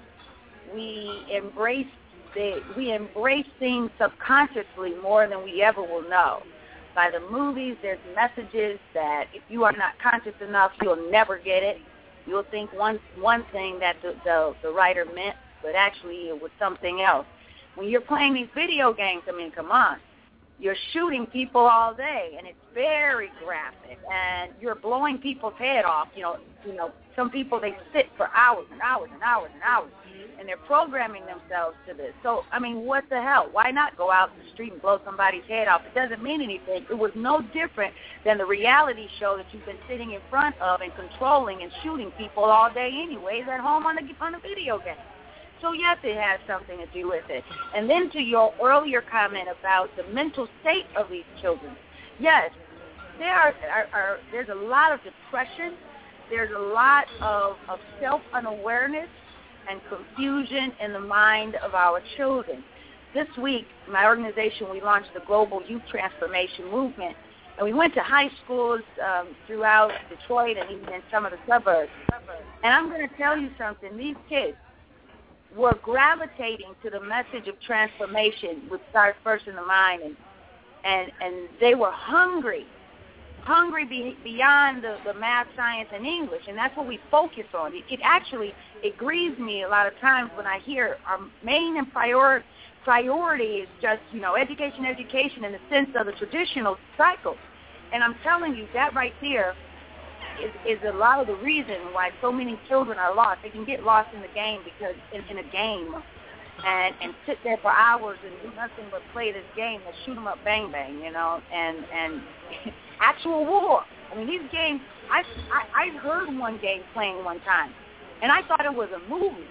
S5: We embrace the, we embrace things subconsciously more than we ever will know. By the movies, there's messages that if you are not conscious enough, you'll never get it. You'll think one one thing that the, the, the writer meant, but actually it was something else. When you're playing these video games, I mean, come on. You're shooting people all day, and it's very graphic, and you're blowing people's head off. You know, you know, some people, they sit for hours and hours and hours and hours, and they're programming themselves to this. So, I mean, what the hell? Why not go out in the street and blow somebody's head off? It doesn't mean anything. It was no different than the reality show that you've been sitting in front of and controlling and shooting people all day anyways at home on the, on the video game. So, yes, it has something to do with it. And then to your earlier comment about the mental state of these children, yes, there are, are, are there's a lot of depression. There's a lot of, of self-unawareness and confusion in the mind of our children. This week, my organization, we launched the Global Youth Transformation Movement, and we went to high schools um, throughout Detroit and even in some of the suburbs. And I'm going to tell you something. These kids were gravitating to the message of transformation, which starts first in the mind, and and, and they were hungry, hungry be, beyond the, the math, science, and English, and that's what we focus on. It, it actually, it grieves me a lot of times when I hear our main and prior, priority is just, you know, education, education in the sense of the traditional cycle. And I'm telling you, that right there Is, is a lot of the reason why so many children are lost. They can get lost in the game because in, in a game and, and sit there for hours and do nothing but play this game and shoot 'em up, bang, bang, you know, and, and actual war. I mean, these games, I, I, I heard one game playing one time, and I thought it was a movie.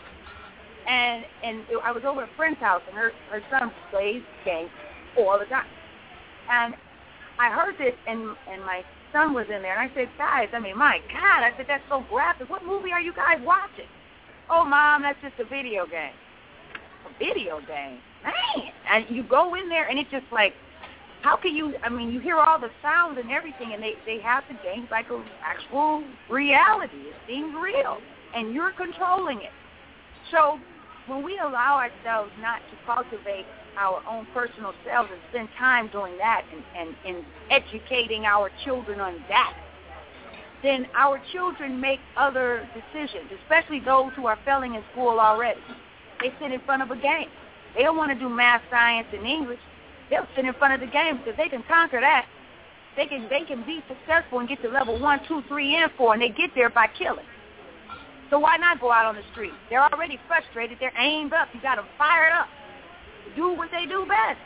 S5: And and it, I was over at a friend's house, and her, her son plays games all the time. And I heard this, and and my son was in there, and I said, guys, I mean, my God, I said, that's so graphic. What movie are you guys watching? Oh, Mom, that's just a video game. A video game? Man. And you go in there, and it's just like, how can you, I mean, you hear all the sounds and everything, and they, they have the games like an actual reality. It seems real, and you're controlling it. So when we allow ourselves not to cultivate our own personal selves and spend time doing that and, and, and educating our children on that, then our children make other decisions, especially those who are failing in school already. They sit in front of a game. They don't want to do math, science, and English. They'll sit in front of the game because they can conquer that. They can they can be successful and get to level one, two, three, and four, and they get there by killing. So why not go out on the street? They're already frustrated. They're aimed up. You got them fired up. Do what they do best.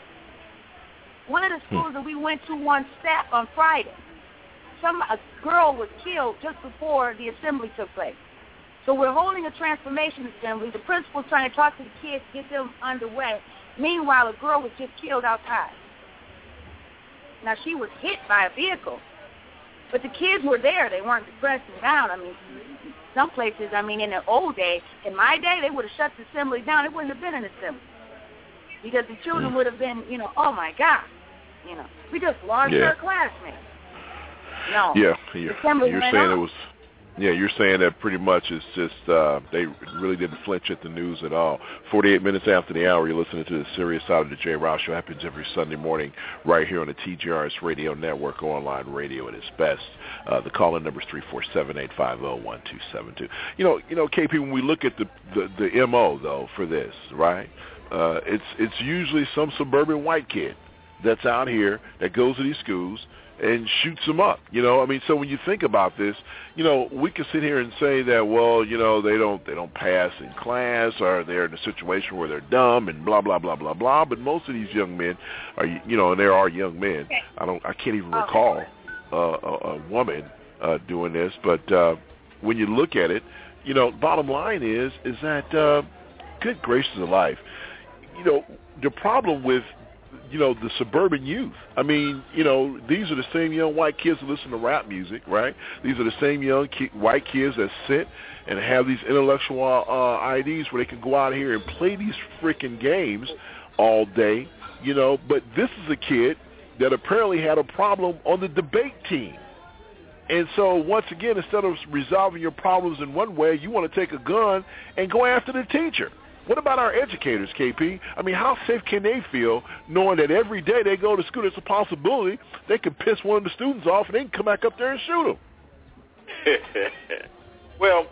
S5: One of the schools that we went to on Sat on Friday, some a girl was killed just before the assembly took place. So we're holding a transformation assembly. The principal's trying to talk to the kids, get them underway. Meanwhile, a girl was just killed outside. Now, she was hit by a vehicle, but the kids were there. They weren't depressed and down. I mean, some places, I mean, in the old day, in my day, they would have shut the assembly down. It wouldn't have been an assembly. Because the children would have been, you know, oh, my God, you know, we just lost
S1: yeah.
S5: our classmate. No.
S1: Yeah, you're, you're saying
S5: on.
S1: it was, yeah, you're saying that pretty much it's just, uh, they really didn't flinch at the news at all. forty-eight minutes after the hour, you're listening to the Serious Side of the Jay Rouse Show. Happens every Sunday morning right here on the T J R S Radio Network, online radio at its best. Uh, the call-in number is three four seven, eight five zero, one two seven two. You know, you know, K P, when we look at the, the, the M O, though, for this, right, uh, it's it's usually some suburban white kid that's out here that goes to these schools and shoots them up, you know. I mean, so when you think about this, you know, we can sit here and say that, well, you know, they don't they don't pass in class, or they're in a situation where they're dumb and blah blah blah blah blah. But most of these young men are, you know, and there are young men. I don't, I can't even recall uh, a, a woman uh, doing this. But uh, when you look at it, you know, bottom line is is that uh, good gracious of life, you know, the problem with you know, the suburban youth. I mean, you know, these are the same young white kids who listen to rap music, right? These are the same young ki- white kids that sit and have these intellectual uh, I Ds where they can go out here and play these freaking games all day, you know. But this is a kid that apparently had a problem on the debate team. And so, once again, instead of resolving your problems in one way, you want to take a gun and go after the teacher. What about our educators, K P? I mean, how safe can they feel knowing that every day they go to school, there's a possibility they could piss one of the students off and they can come back up there and shoot them?
S15: Well,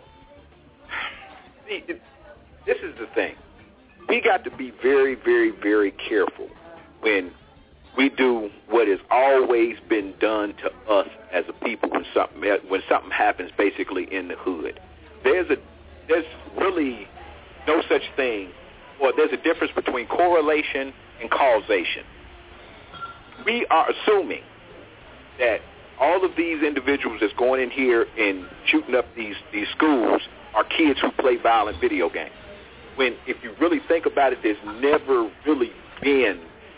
S15: see, it, this is the thing. We got to be very, very, very careful when we do what has always been done to us as a people when something when something happens basically in the hood. There's a there's really no such thing, or there's a difference between correlation and causation. We are assuming that all of these individuals that's going in here and shooting up these, these schools are kids who play violent video games. When, if you really think about it, there's never really been,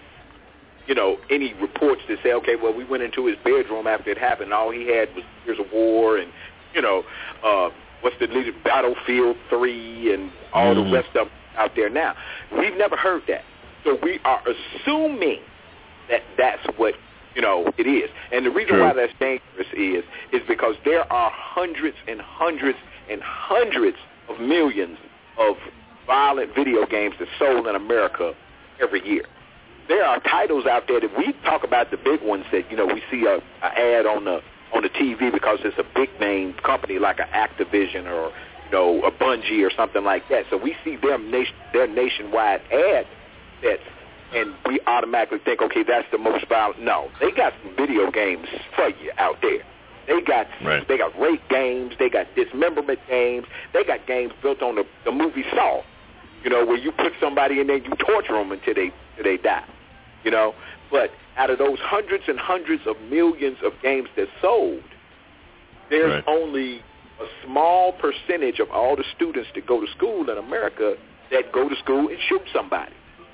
S15: you know, any reports that say, okay, well, we went into his bedroom after it happened, and all he had was Gears of War and, you know, uh, what's the leader, Battlefield three and all mm-hmm. the rest of them out there now. We've never heard that. So we are assuming that that's what, you know, it is. And the reason True. why that's dangerous is, is because there are hundreds and hundreds and hundreds of millions of violent video games that's sold in America every year. There are titles out there that we talk about, the big ones that, you know, we see a, a ad on the on the T V because it's a big name company like an Activision or, you know, a Bungie or something like that. So we see their nation, their nationwide ad sets, and we automatically think, okay, that's the most violent. No, they got some video games for you out there. They got right. they got rape games, they got dismemberment games, they got games built on the, the movie Saw, you know, where you put somebody in there and you torture them until they until they die, you know. But out of those hundreds and hundreds of millions of games that sold, there's right. only a small percentage of all the students that go to school in America that go to school and shoot somebody.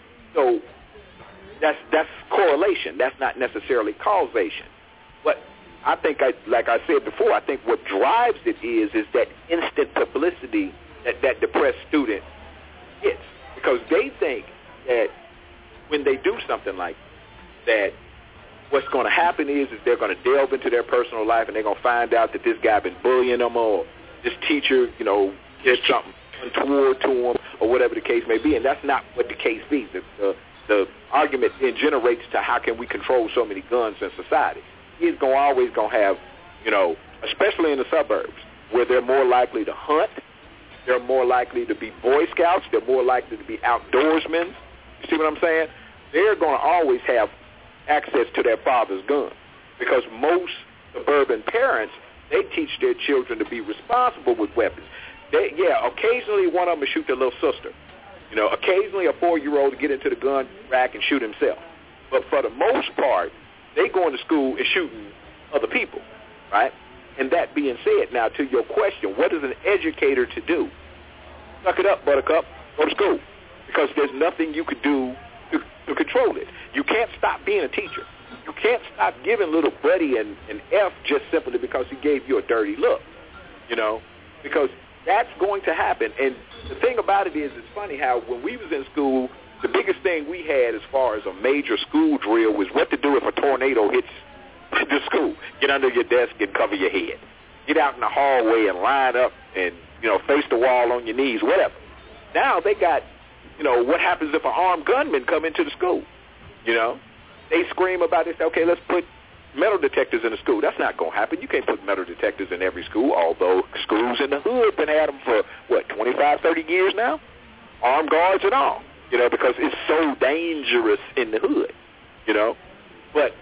S15: So that's that's correlation. That's not necessarily causation. But I think, I, like I said before, I think what drives it is is that instant publicity that that depressed student gets, because they think that when they do something like that, what's going to happen is is they're going to delve into their personal life and they're going to find out that this guy been bullying them or this teacher, you know, did something untoward to them or whatever the case may be, and that's not what the case be. The, the, the argument then generates to how can we control so many guns in society. He's going always going to have, you know, especially in the suburbs where they're more likely to hunt, they're more likely to be Boy Scouts, they're more likely to be outdoorsmen. You see what I'm saying? They're going to always have access to their father's gun because most suburban parents, they teach their children to be responsible with weapons. They, yeah, occasionally one of them will shoot their little sister. You know, occasionally a four-year-old will get into the gun rack and shoot himself. But for the most part, they go into school and shooting other people, right? And that being said, now to your question, what is an educator to do? Suck it up, buttercup. Go to school. Because there's nothing you could do to, to control it. You can't stop being a teacher. You can't stop giving little buddy an, an F just simply because he gave you a dirty look, you know, because that's going to happen. And the thing about it is, it's funny how when we was in school, the biggest thing we had as far as a major school drill was what to do if a tornado hits the school. Get under your desk and cover your head. Get out in the hallway and line up and, you know, face the wall on your knees, whatever. Now they got, you know, what happens if an armed gunman come into the school? You know, they scream about this. Okay, let's put metal detectors in the school. That's not going to happen. You can't put metal detectors in every school, although schools in the hood been had them for, what, twenty-five, thirty years now? Armed guards and all, you know, because it's so dangerous in the hood, you know. But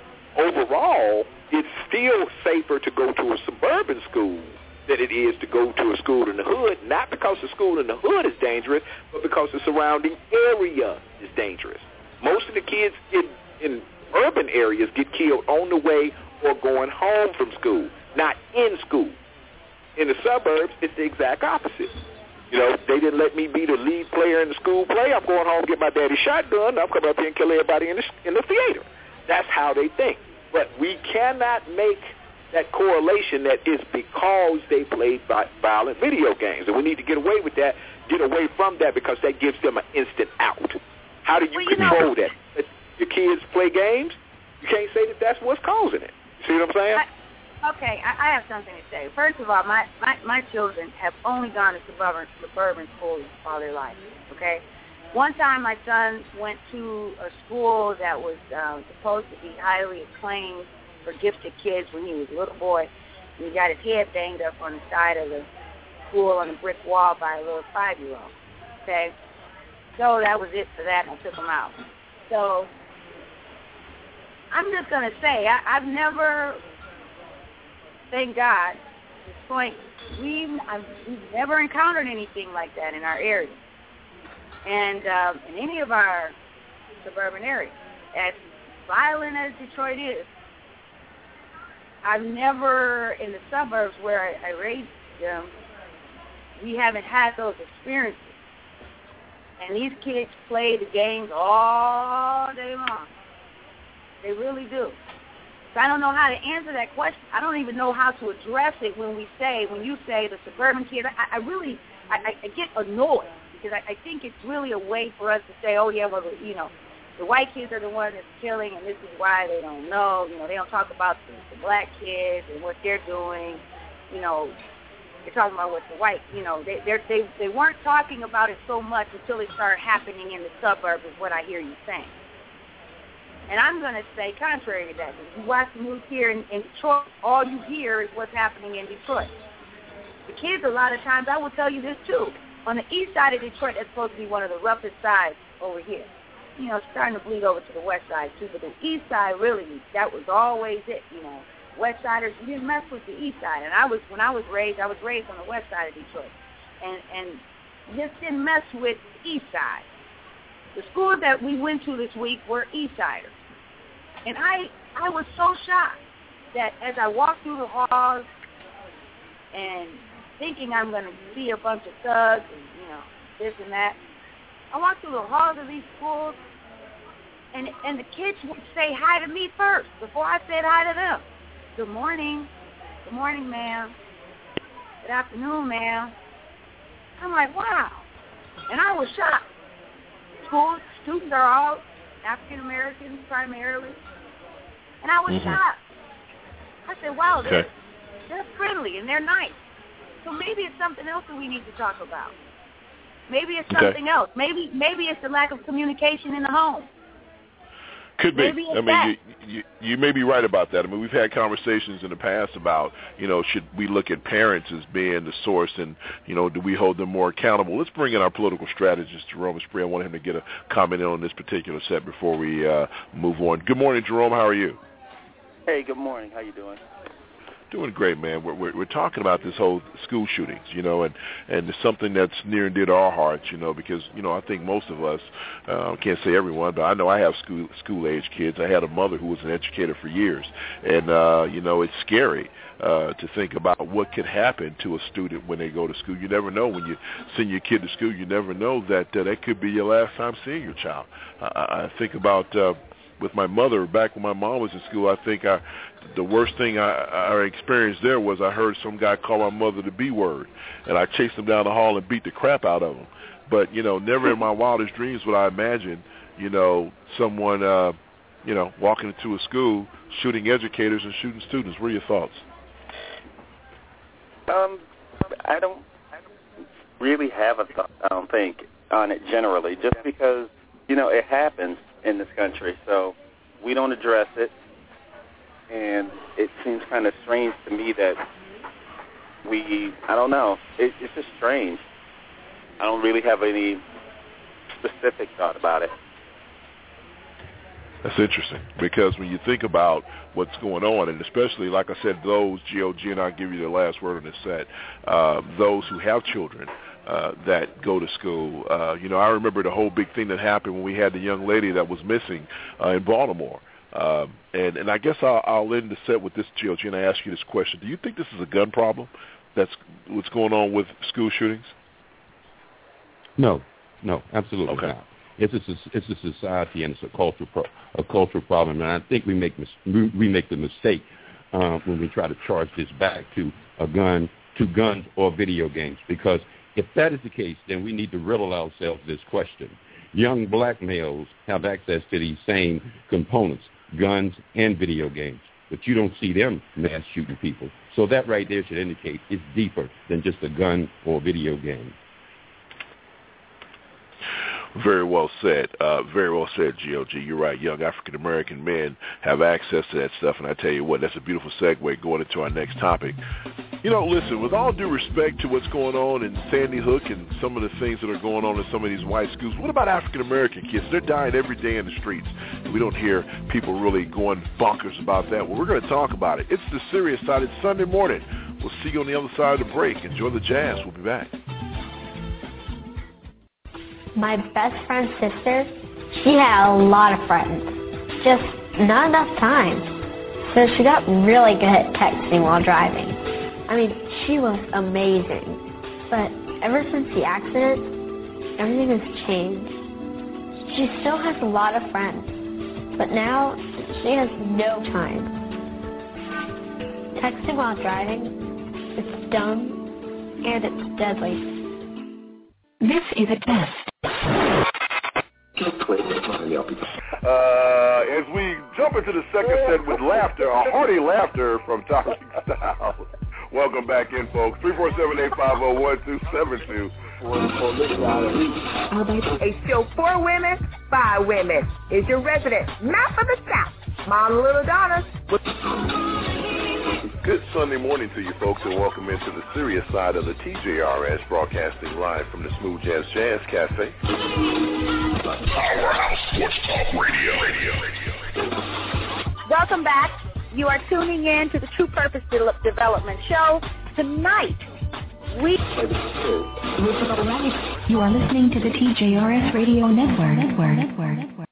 S15: overall, it's still safer to go to a suburban school than it is to go to a school in the hood, not because the school in the hood is dangerous, but because the surrounding area is dangerous. Most of the kids in, in urban areas get killed on the way or going home from school, not in school. In the suburbs, it's the exact opposite. You You know, they didn't let me be the lead player in the school play. I'm going home and get my daddy's shotgun. I'm coming up here and kill everybody in the, in the theater. That's how they think. But we cannot make that correlation that it's because they played violent video games. And we need to get away with that, get away from that, because that gives them an instant out. How do you well, control you know, that? Your kids play games? You can't say that that's what's causing it. See what I'm saying?
S5: I, okay, I, I have something to say. First of all, my, my, my children have only gone to suburban, suburban schools all their life, okay? One time my son went to a school that was uh, supposed to be highly acclaimed for gifted kids when he was a little boy. And he got his head banged up on the side of the school on the brick wall by a little five-year-old, okay? So that was it for that, and I took him out. So I'm just going to say, I, I've never, thank God, at this point, we've, I've, we've never encountered anything like that in our area. And um, in any of our suburban areas, as violent as Detroit is, I've never, in the suburbs where I, I raised them, we haven't had those experiences. And these kids play the games all day long. They really do. So I don't know how to answer that question. I don't even know how to address it when we say, when you say the suburban kids. I, I really, I, I get annoyed because I, I think it's really a way for us to say, oh, yeah, well, you know, the white kids are the ones that's killing, and this is why they don't know. You know, they don't talk about the, the black kids and what they're doing. You know, they're talking about what the white, you know, they they they weren't talking about it so much until it started happening in the suburbs, is what I hear you saying. And I'm going to say contrary to that. If you watch the news here in, in Detroit, all you hear is what's happening in Detroit. The kids, a lot of times, I will tell you this too, on the east side of Detroit, that's supposed to be one of the roughest sides over here. You know, it's starting to bleed over to the west side too, but the east side, really, that was always it, you know. West Siders, you didn't mess with the east side. And I was, when I was raised, I was raised on the west side of Detroit. And, and just didn't mess with the east side. The schools that we went to this week were east siders. And I, I was so shocked that as I walked through the halls and thinking I'm going to see a bunch of thugs and, you know, this and that, I walked through the halls of these schools, and and the kids would say hi to me first before I said hi to them. Good morning. Good morning, ma'am. Good afternoon, ma'am. I'm like, wow. And I was shocked. School students are all African Americans primarily. And I was mm-hmm. shocked. I said, wow, they're, okay. they're friendly and they're nice. So maybe it's something else that we need to talk about. Maybe it's something okay. else. Maybe maybe it's the lack of communication in the home.
S1: Could be.
S5: Maybe it's
S1: I mean,
S5: that.
S1: you, you you may be right about that. I mean, we've had conversations in the past about, you know, should we look at parents as being the source, and, you know, do we hold them more accountable? Let's bring in our political strategist, Jerome Spree. I want him to get a comment on this particular set before we uh, move on. Good morning, Jerome. How are you?
S19: Hey, good morning. How you doing?
S1: Doing great, man. We're, we're we're talking about this whole school shootings, you know, and and it's something that's near and dear to our hearts, you know, because, you know, I think most of us, uh, can't say everyone, but I know I have school school age kids. I had a mother who was an educator for years, and uh, you know, it's scary uh, to think about what could happen to a student when they go to school. You never know when you send your kid to school. You never know that uh, that could be your last time seeing your child. I, I think about. Uh, With my mother, back when my mom was in school, I think I, the worst thing I, I experienced there was I heard some guy call my mother the B word, and I chased him down the hall and beat the crap out of him. But, you know, never in my wildest dreams would I imagine, you know, someone, uh, you know, walking into a school, shooting educators and shooting students. What are your thoughts?
S19: Um, I don't, I don't really have a thought, I don't think, on it generally, just because, you know, it happens in this country, so we don't address it, and it seems kind of strange to me that we, I don't know, it, it's just strange. I don't really have any specific thought about it.
S1: That's interesting, because when you think about what's going on, and especially, like I said, those, G O G, and I'll give you the last word on this set, uh, those who have children uh, that go to school. Uh, you know, I remember the whole big thing that happened when we had the young lady that was missing uh, in Baltimore. Um, and, and I guess I'll, I'll end the set with this, G O G, and I ask you this question. Do you think this is a gun problem? That's what's going on with school shootings?
S14: No, no, absolutely
S1: okay.
S14: not. It's a it's a society and it's a cultural pro, a cultural problem, and I think we make mis, we make the mistake uh, when we try to charge this back to a gun, to guns or video games. Because if that is the case, then we need to riddle ourselves this question: young black males have access to these same components, guns and video games, but you don't see them mass shooting people. So that right there should indicate it's deeper than just a gun or video game.
S1: Very well said. Uh, very well said, G O G. You're right. Young African-American men have access to that stuff, and I tell you what, that's a beautiful segue going into our next topic. You know, listen, with all due respect to what's going on in Sandy Hook and some of the things that are going on in some of these white schools, what about African-American kids? They're dying every day in the streets. We don't hear people really going bonkers about that. Well, we're going to talk about it. It's the serious side. It's Sunday morning. We'll see you on the other side of the break. Enjoy the jazz. We'll be back.
S20: My best friend's sister, she had a lot of friends, just not enough time. So she got really good at texting while driving. I mean, she was amazing. But ever since the accident, everything has changed. She still has a lot of friends, but now she has no time. Texting while driving, it's dumb and it's deadly.
S2: This is a test.
S1: Uh, as we jump into the second set with laughter, a hearty laughter from Toxic Styles. Welcome back in, folks. three four seven, eight five zero, one two seven two.
S4: A show for women, by women. Is your resident map of the South, Mom Little Donna.
S1: Good Sunday morning to you, folks, and welcome into the serious side of the T J R S, broadcasting live from the Smooth Jazz Jazz Cafe. Powerhouse Sports Talk Radio. Radio.
S5: Welcome back. You are tuning in to the True Purpose De- Development Show. Tonight, we...
S2: You are listening to the T J R S Radio Network. Network. Network. Network.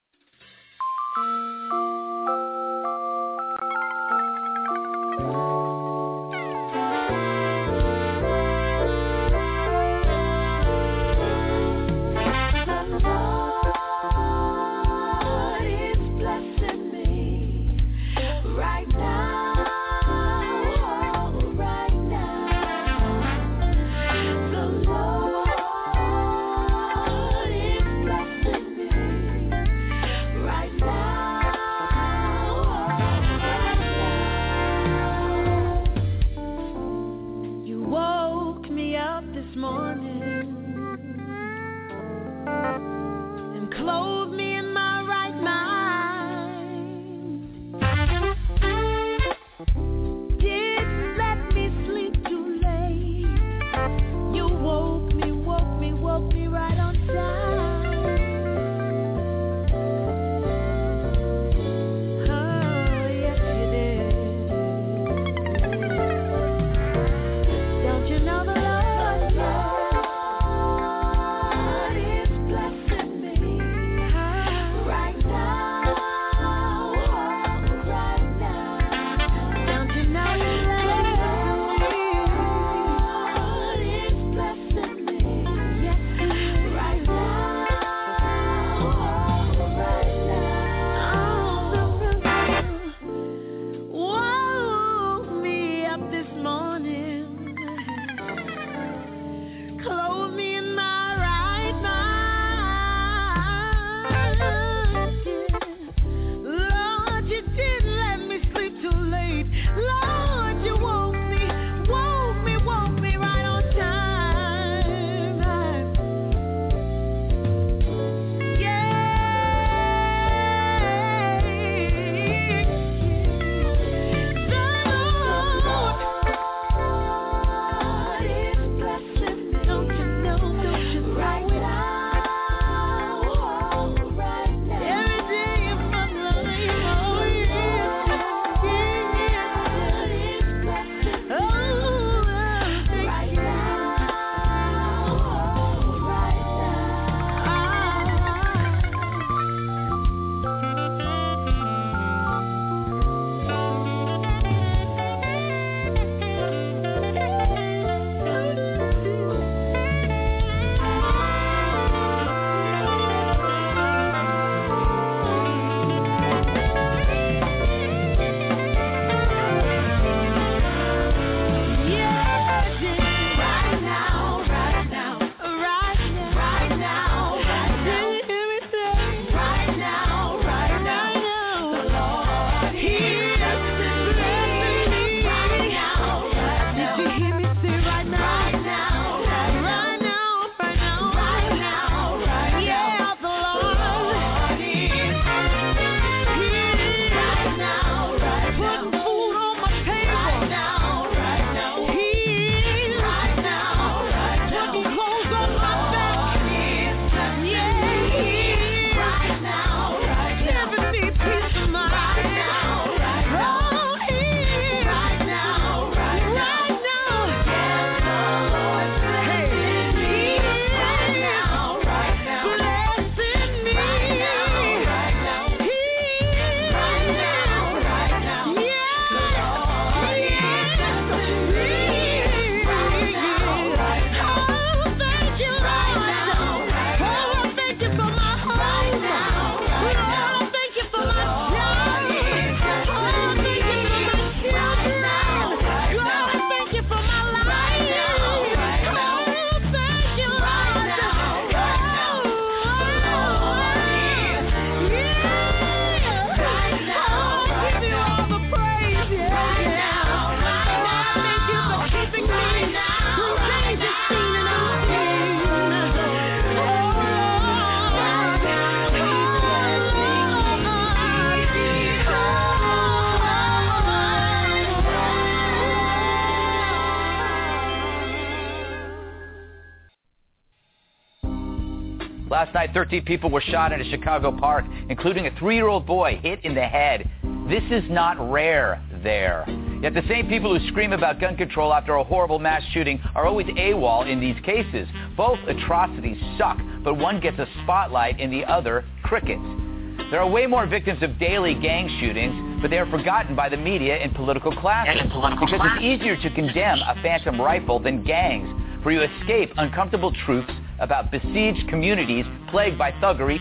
S21: Last night, thirteen people were shot in a Chicago park, including a three-year-old boy hit in the head. This is not rare there. Yet the same people who scream about gun control after a horrible mass shooting are always AWOL in these cases. Both atrocities suck, but one gets a spotlight and the other crickets. There are way more victims of daily gang shootings, but they are forgotten by the media and political classes political because class. It's easier to condemn a phantom rifle than gangs, for you escape uncomfortable truths about besieged communities plagued by thuggery.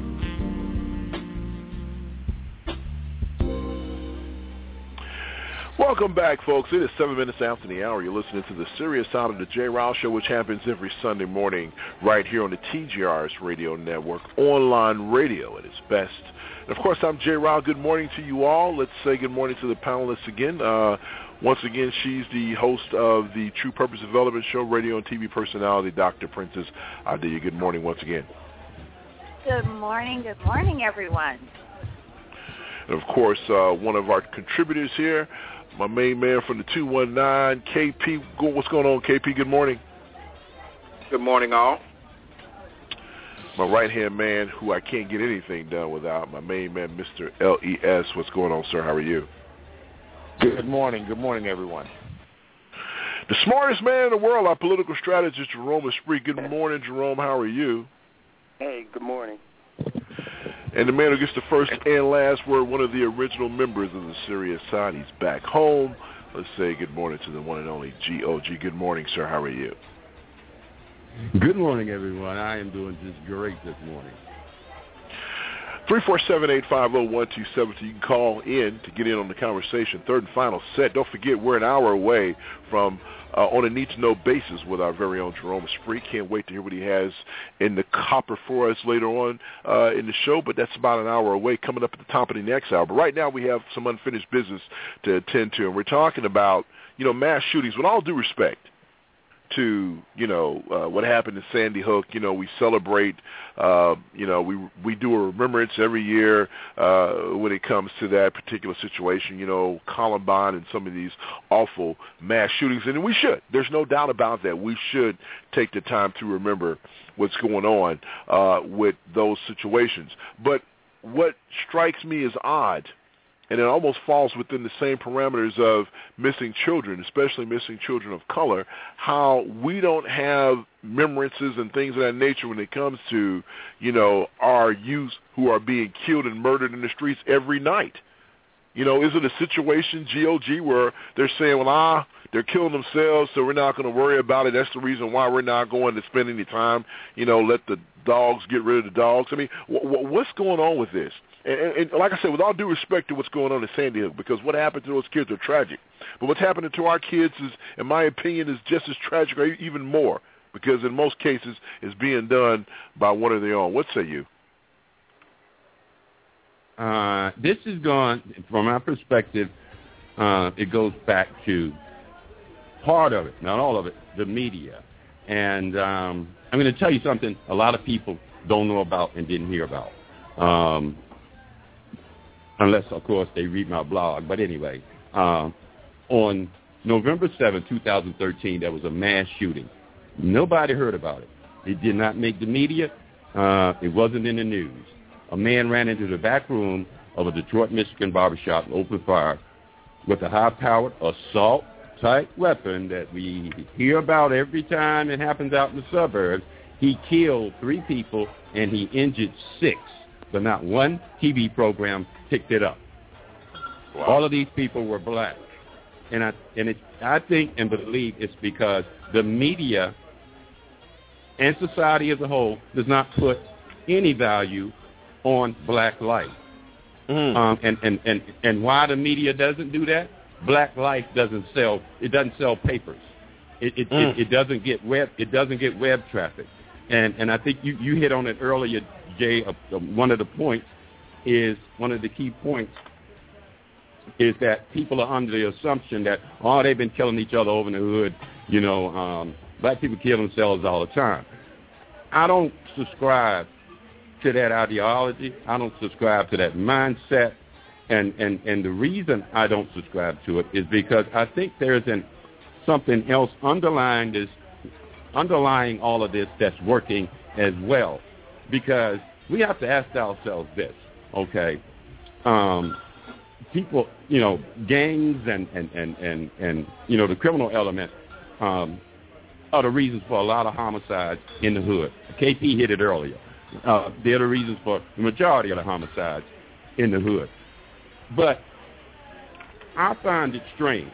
S1: Welcome back, folks. It is seven minutes after the hour. You're listening to the Serious Side of the Jay Rouse Show, which happens every Sunday morning right here on the T J R S Radio Network, online radio at its best. And, of course, I'm Jay Rouse. Good morning to you all. Let's say good morning to the panelists again. Uh, once again, she's the host of the True Purpose Development Show, radio and T V personality, Doctor Princess Adia. Good morning once again.
S5: Good morning. Good morning, everyone.
S1: And, of course, uh, one of our contributors here, my main man from the two one nine, K P. What's going on, K P? Good morning.
S15: Good morning, all.
S1: My right-hand man, who I can't get anything done without, my main man, Mister L E S. What's going on, sir? How are you?
S13: Good morning. Good morning, everyone.
S1: The smartest man in the world, our political strategist, Jerome Esprit. Good morning, Jerome. How are you?
S22: Hey, good morning.
S1: And the man who gets the first and last word, one of the original members of the Serious Side, he's back home. Let's say good morning to the one and only G O G. Good morning, sir. How are you?
S18: Good morning, everyone. I am doing just great this morning.
S1: three four seven, eight five zero, one two seven two. You can call in to get in on the conversation. Third and final set. Don't forget, we're an hour away from uh, on a need-to-know basis with our very own Jerome Esprit. Can't wait to hear what he has in the copper for us later on uh, in the show, but that's about an hour away, coming up at the top of the next hour. But right now we have some unfinished business to attend to, and we're talking about, you know, mass shootings. With all due respect to, you know, uh, what happened in Sandy Hook, you know, we celebrate, uh, you know, we we do a remembrance every year uh, when it comes to that particular situation, you know, Columbine and some of these awful mass shootings, and we should. There's no doubt about that. We should take the time to remember what's going on uh, with those situations. But what strikes me as odd, and it almost falls within the same parameters of missing children, especially missing children of color, how we don't have remembrances and things of that nature when it comes to, you know, our youth who are being killed and murdered in the streets every night. You know, is it a situation, G O G, where they're saying, well, ah, they're killing themselves, so we're not going to worry about it. That's the reason why we're not going to spend any time, you know, let the dogs get rid of the dogs. I mean, w- w- what's going on with this? And, and, and like I said, with all due respect to what's going on in Sandy Hook, because what happened to those kids are tragic. But what's happening to our kids is, in my opinion, is just as tragic or even more, because in most cases it's being done by one of their own. What say you?
S14: Uh, this is going, from my perspective, uh, it goes back to part of it, not all of it, the media. And um, I'm going to tell you something a lot of people don't know about and didn't hear about. Um, unless, of course, they read my blog. But anyway, uh, on November seventh, twenty thirteen, there was a mass shooting. Nobody heard about it. It did not make the media. Uh, it wasn't in the news. A man ran into the back room of a Detroit, Michigan barbershop and opened fire with a high-powered assault-type weapon that we hear about every time it happens out in the suburbs. He killed three people, and he injured six, but not one T V program picked it up. Wow. All of these people were black. And I and it, I think and believe it's because the media and society as a whole does not put any value on black life. Mm. Um, and, and, and, and why the media doesn't do that? Black life doesn't sell. It doesn't sell papers. It it, mm. it, it doesn't get web. It doesn't get web traffic. And and I think you, you hit on it earlier, Jay. Uh, uh, one of the points is one of the key points is that people are under the assumption that oh they've been killing each other over in the hood. You know, um, black people kill themselves all the time. I don't subscribe to that ideology. I don't subscribe to that mindset. And, and, and the reason I don't subscribe to it is because I think there's an, something else underlying this, underlying all of this that's working as well. because we have to ask ourselves this, okay? Um, people, you know, gangs and, and, and, and, and you know, the criminal element um, are the reasons for a lot of homicides in the hood. K P hit it earlier. Uh, they're the reasons for the majority of the homicides in the hood. But I find it strange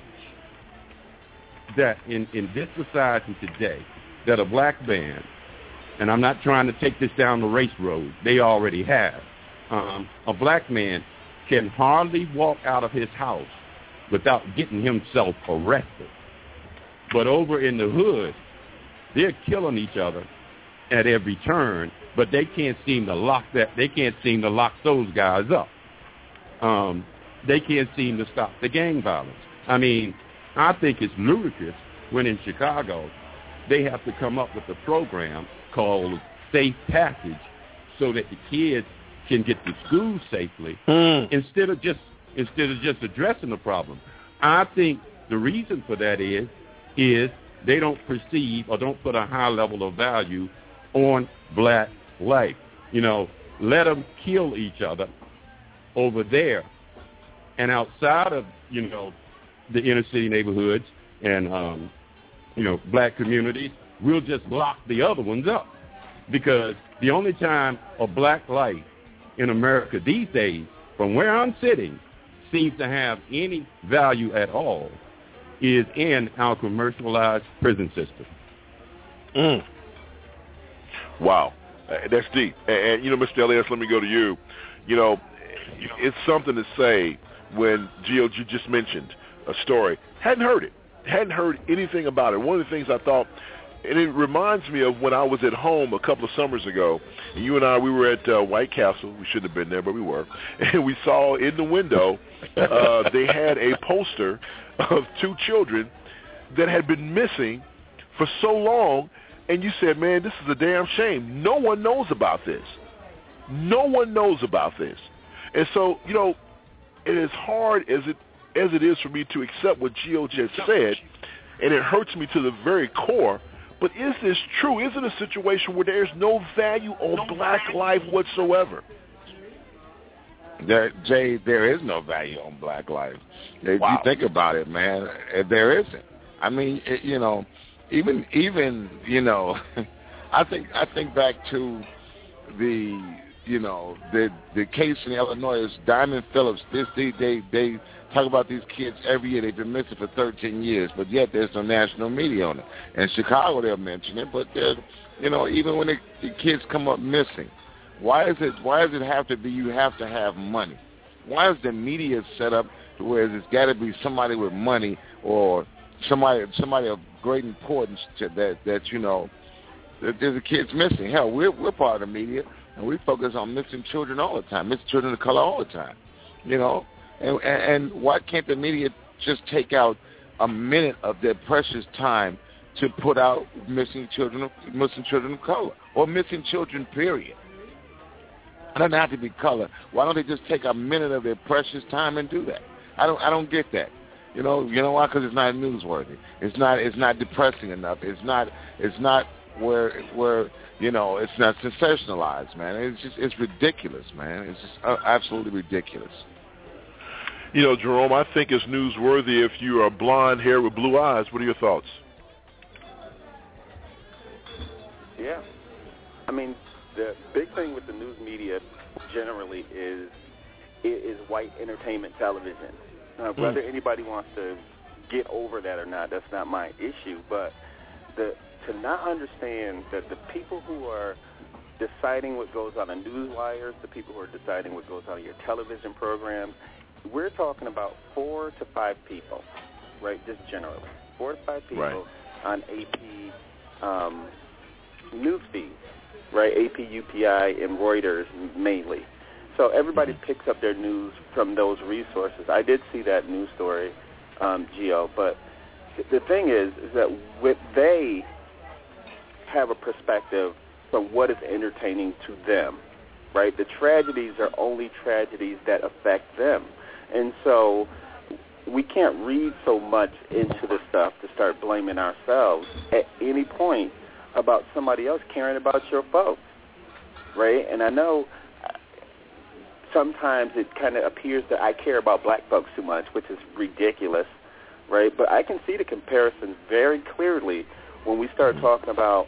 S14: that in, in this society today, that a black man, and I'm not trying to take this down the race road, they already have, um, a black man can hardly walk out of his house without getting himself arrested. But over in the hood, they're killing each other at every turn, but they can't seem to lock that. They can't seem to lock those guys up. Um, they can't seem to stop the gang violence. I mean, I think it's ludicrous when in Chicago they have to come up with a program called Safe Passage so that the kids can get to school safely mm. instead of just instead of just addressing the problem. I think the reason for that is is they don't perceive or don't put a high level of value on black life. You know, let them kill each other over there. And outside of, you know, the inner city neighborhoods and, um, you know, black communities, we'll just lock the other ones up. Because the only time a black life in America these days, from where I'm sitting, seems to have any value at all is in our commercialized prison system.
S1: Mm. Wow. Uh, that's deep. And, and, you know, Mister Elias, let me go to you. You know, it's something to say when G O G just mentioned a story. Hadn't heard it. Hadn't heard anything about it. One of the things I thought, and it reminds me of when I was at home a couple of summers ago, and you and I, we were at uh, White Castle. We shouldn't have been there, but we were. And we saw in the window uh, they had a poster of two children that had been missing for so long, and you said, man, this is a damn shame. No one knows about this. No one knows about this. And so, you know, it is hard as it as it is for me to accept what Gio just said, and it hurts me to the very core. But is this true? Is it a situation where there's no value on black life whatsoever?
S13: There, Jay, there is no value on black life. If
S1: wow.
S13: you think about it, man, there isn't. I mean, it, you know, even even you know, I think I think back to the you know the the case in Illinois is Diamond Phillips. This they they they talk about these kids every year. They've been missing for thirteen years, but yet there's no national media on it. In Chicago, they'll mention it, but they're, you know, even when the, the kids come up missing, why is it? Why does it have to be? You have to have money. Why is the media set up to where it's got to be somebody with money or somebody somebody of great importance to that that you know that there's a kids missing? Hell, we're we're part of the media and we focus on missing children all the time, missing children of color all the time, you know. And, and why can't the media just take out a minute of their precious time to put out missing children, missing children of color, or missing children, period? It doesn't have to be color. Why don't they just take a minute of their precious time and do that? I don't. I don't get that. You know. You know why? Because it's not newsworthy. It's not. It's not depressing enough. It's not. It's not where where you know. It's not sensationalized, man. It's just. It's ridiculous, man. It's just uh, absolutely ridiculous.
S1: You know, Jerome, I think it's newsworthy if you are blonde hair with blue eyes. What are your thoughts?
S19: Yeah. I mean, the big thing with the news media generally is it is white entertainment television. Uh, whether mm. anybody wants to get over that or not, that's not my issue. But the to not understand that the people who are deciding what goes on in news wires, the people who are deciding what goes on in your television programs, we're talking about four to five people, right, just generally. Four to five people
S1: right.
S19: on A P um, news feeds, right, A P, U P I, and Reuters mainly. So everybody mm-hmm. picks up their news from those resources. I did see that news story, um, Gio, but the thing is, is that with they have a perspective from what is entertaining to them, right? The tragedies are only tragedies that affect them. And so we can't read so much into the stuff to start blaming ourselves at any point about somebody else caring about your folks.
S22: right? And I know sometimes it kind of appears that I care about black folks too much, which is ridiculous, right? But I can see the comparison very clearly when we start talking about,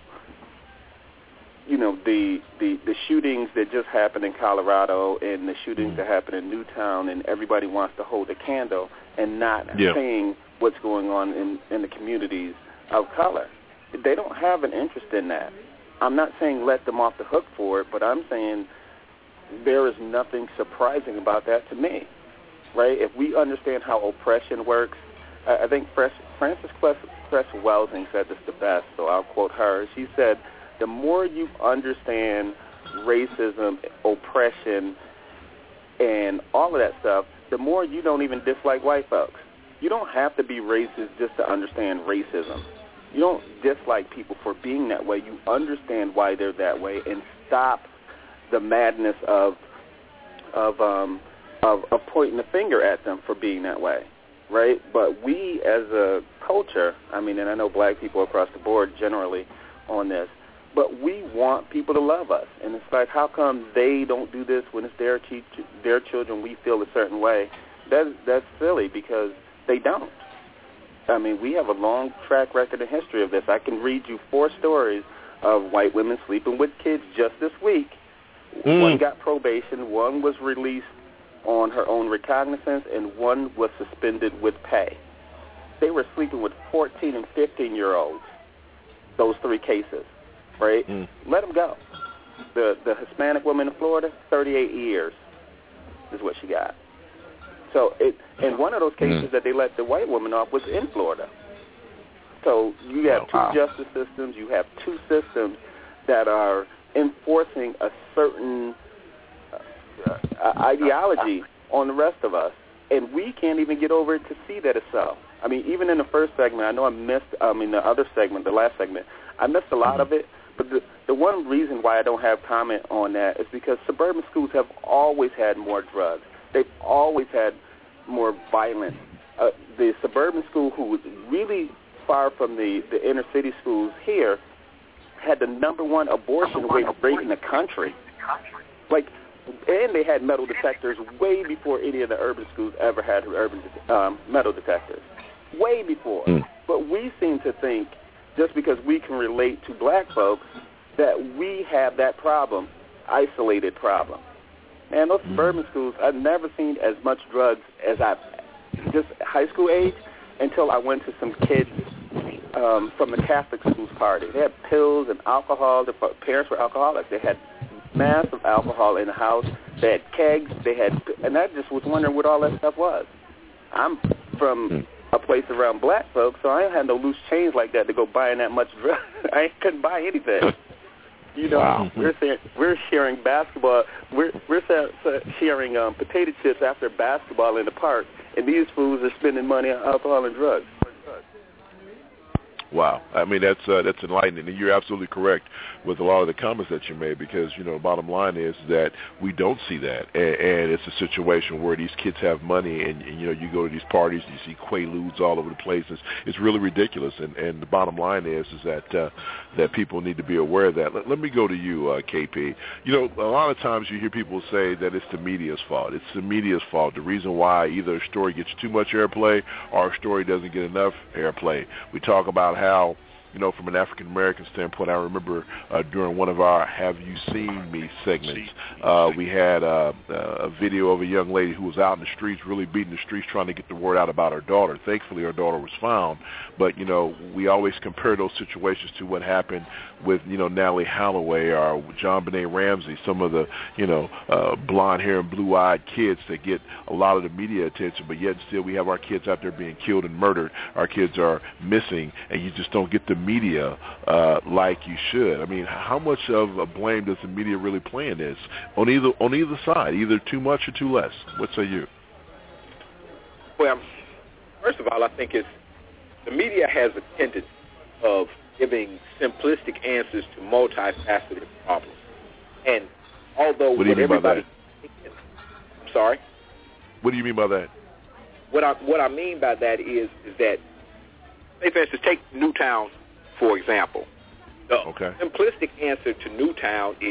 S22: you know, the, the, the shootings that just happened in Colorado and the shootings that happened in Newtown, and everybody wants to hold a candle and not
S1: yeah.
S22: seeing what's going on in, in the communities of color. They don't have an interest in that. I'm not saying let them off the hook for it, but I'm saying there is nothing surprising about that to me, right? If we understand how oppression works, I, I think Frances Cress Welsing said this the best, so I'll quote her. She said, the more you understand racism, oppression, and all of that stuff, the more you don't even dislike white folks. You don't have to be racist just to understand racism. You don't dislike people for being that way. You understand why they're that way and stop the madness of of um of, of pointing the finger at them for being that way, right? But we as a culture, I mean, and I know black people across the board generally on this, but we want people to love us. And it's like, how come they don't do this when it's their ch- their children? We feel a certain way. That, that's silly because they don't. I mean, we have a long track record and history of this. I can read you four stories of white women sleeping with kids just this week. Mm. One got probation, one was released on her own recognizance, and one was suspended with pay. They were sleeping with fourteen and fifteen-year-olds, those three cases, right? Mm. Let them go. The the Hispanic woman in Florida, thirty-eight years is what she got. So, it, and one of those cases mm. that they let the white woman off was in Florida. So you have two wow. justice systems. You have two systems that are enforcing a certain uh, ideology on the rest of us, and we can't even get over it to see that it's so. I mean, even in the first segment, I know I missed, I mean, the other segment, the last segment, I missed a lot mm-hmm. of it, but the, the one reason why I don't have comment on that is because suburban schools have always had more drugs. They've always had more violence. Uh, the suburban school, who was really far from the, the inner city schools here, had the number one abortion rate rate in the country. Like, and they had metal detectors way before any of the urban schools ever had urban um, metal detectors. Way before. Mm. But we seem to think, just because we can relate to black folks, that we have that problem, isolated problem. Man, those mm. suburban schools, I've never seen as much drugs as I've, just high school age, until I went to some kids um, from the Catholic schools party. They had pills and alcohol. Their parents were alcoholics. They had massive alcohol in the house. They had kegs. They had, and I just was wondering what all that stuff was. I'm from a place around black folks, so I ain't had no loose change like that to go buying that much drugs. I couldn't buy anything. You know, wow. we're saying, we're sharing basketball. We're we're sharing um, potato chips after basketball in the park, and these fools are spending money on alcohol and drugs.
S1: Wow. I mean, that's uh, that's enlightening, and you're absolutely correct with a lot of the comments that you made, because, you know, the bottom line is that we don't see that, and, and it's a situation where these kids have money, and, and, you know, you go to these parties, and you see Quaaludes all over the place. It's, it's really ridiculous, and, and the bottom line is is that uh, that people need to be aware of that. Let, let me go to you, uh, K P. You know, a lot of times you hear people say that it's the media's fault. It's the media's fault. The reason why either a story gets too much airplay or a story doesn't get enough airplay. We talk about how, you know, from an African-American standpoint, I remember uh, during one of our Have You Seen Me segments, uh, we had uh, a video of a young lady who was out in the streets, really beating the streets, trying to get the word out about her daughter. Thankfully, her daughter was found. But, you know, we always compare those situations to what happened with, you know, Natalie Holloway or John Benet Ramsey, some of the, you know, uh, blonde hair and blue-eyed kids that get a lot of the media attention, but yet still we have our kids out there being killed and murdered. Our kids are missing, and you just don't get the media uh, like you should. I mean, how much of a blame does the media really play in this on either on either side, either too much or too less? What say you?
S15: Well, first of all, I think it's the media has a tendency of giving simplistic answers to multifaceted problems. And although
S1: what do you mean by that?
S15: I'm sorry?
S1: What do you mean by that?
S15: What I what I mean by that is is that, say for instance, take Newtown, for example. The
S1: okay.
S15: simplistic answer to Newtown is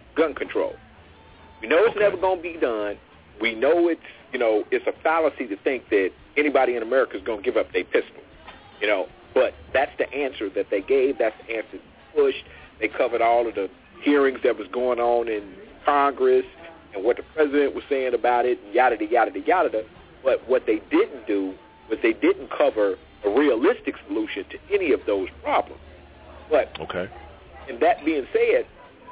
S15: gun control. We know it's okay. never going to be done. We know it's, you know, it's a fallacy to think that anybody in America is going to give up their pistol, you know. But that's the answer that they gave. That's the answer they pushed. They covered all of the hearings that was going on in Congress and what the president was saying about it, yada, yada, yada, yada. But what they didn't do was they didn't cover a realistic solution to any of those problems. But,
S1: okay.
S15: And that being said,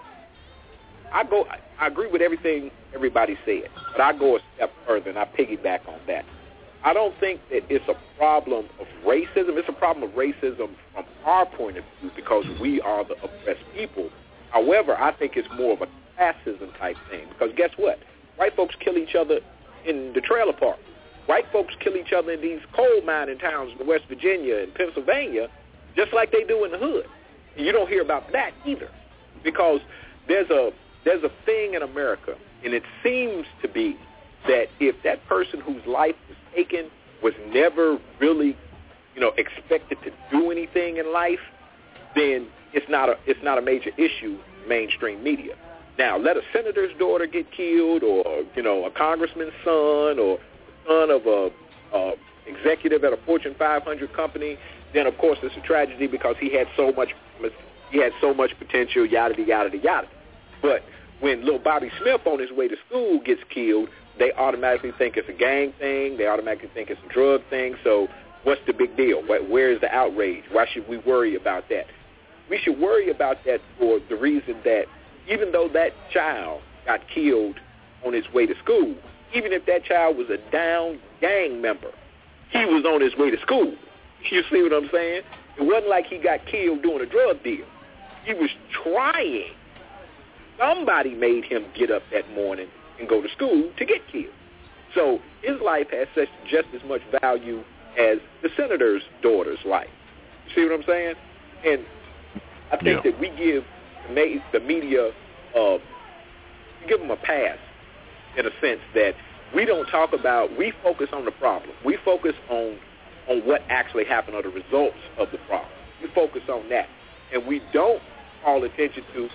S15: I go. I agree with everything everybody said, but I go a step further, and I piggyback on that. I don't think that it's a problem of racism. It's a problem of racism from our point of view because we are the oppressed people. However, I think it's more of a classism type thing because guess what? White folks kill each other in the trailer park. White folks kill each other in these coal mining towns in West Virginia and Pennsylvania just like they do in the hood. And you don't hear about that either because there's a there's a thing in America, and it seems to be that if that person whose life was taken was never really, you know, expected to do anything in life, then it's not a it's not a major issue in mainstream media. Now, let a senator's daughter get killed, or you know, a congressman's son, or the son of a, a executive at a Fortune five hundred company. Then, of course, it's a tragedy because he had so much he had so much potential. Yada yada yada. But when little Bobby Smith on his way to school gets killed, they automatically think it's a gang thing. They automatically think it's a drug thing. So what's the big deal? Where is the outrage? Why should we worry about that? We should worry about that for the reason that even though that child got killed on his way to school, even if that child was a down gang member, he was on his way to school. You see what I'm saying? It wasn't like he got killed doing a drug deal. He was trying. Somebody made him get up that morning and go to school to get killed. So his life has such just as much value as the senator's daughter's life. You see what I'm saying? And I think yeah. that we give the media, uh, we give them a pass in a sense that we don't talk about, we focus on the problem. We focus on, on what actually happened or the results of the problem. We focus on that. And we don't call attention to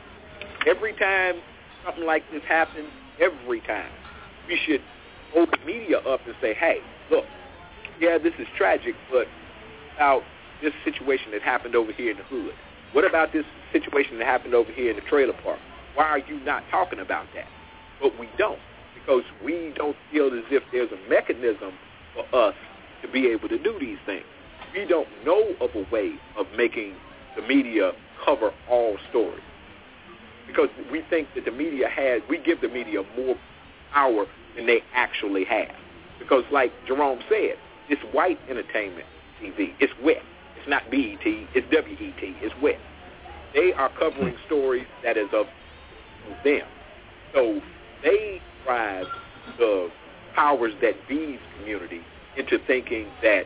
S15: every time something like this happens, every time, we should hold the media up and say, hey, look, yeah, this is tragic, but about this situation that happened over here in the hood? What about this situation that happened over here in the trailer park? Why are you not talking about that? But we don't, because we don't feel as if there's a mechanism for us to be able to do these things. We don't know of a way of making the media cover all stories. Because we think that the media has, we give the media more power than they actually have. Because like Jerome said, it's white entertainment T V. It's wet. It's not B E T. It's W E T. It's wet. They are covering stories that is of them. So they drive the powers that be's community into thinking that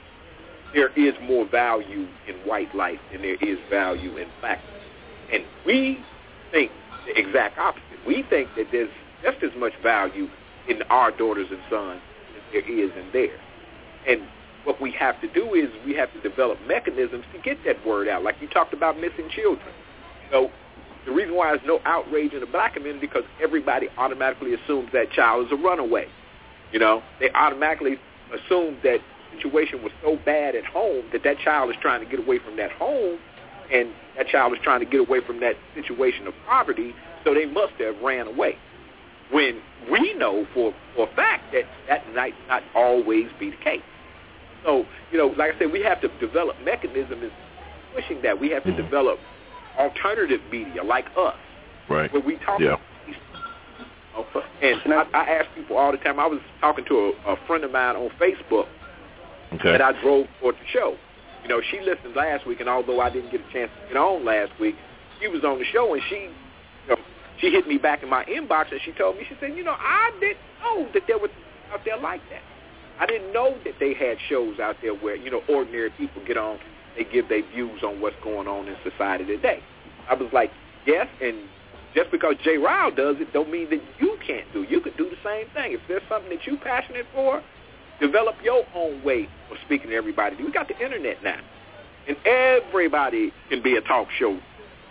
S15: there is more value in white life than there is value in black life. And we think the exact opposite. We think that there's just as much value in our daughters and sons as there is in theirs. And what we have to do is we have to develop mechanisms to get that word out. Like you talked about missing children. So the reason why there's no outrage in the black community because everybody automatically assumes that child is a runaway. You know, they automatically assume that the situation was so bad at home that that child is trying to get away from that home, and that child is trying to get away from that situation of poverty, so they must have ran away. When we know for, for a fact that that might not always be the case. So, you know, like I said, we have to develop mechanisms in pushing that. We have to develop alternative media like us.
S1: Right.
S15: Where we talk
S1: yeah.
S15: about these things. And I, I ask people all the time. I was talking to a, a friend of mine on Facebook
S1: okay.
S15: that I drove for the show. You know, she listened last week, and although I didn't get a chance to get on last week, she was on the show, and she, you know, she hit me back in my inbox, and she told me, she said, you know, I didn't know that there was out there like that. I didn't know that they had shows out there where, you know, ordinary people get on, they give their views on what's going on in society today. I was like, yes, and just because Jay Ryle does it don't mean that you can't do it. You can do the same thing. If there's something that you're passionate for, develop your own way of speaking to everybody. We got the internet now, and everybody can be a talk show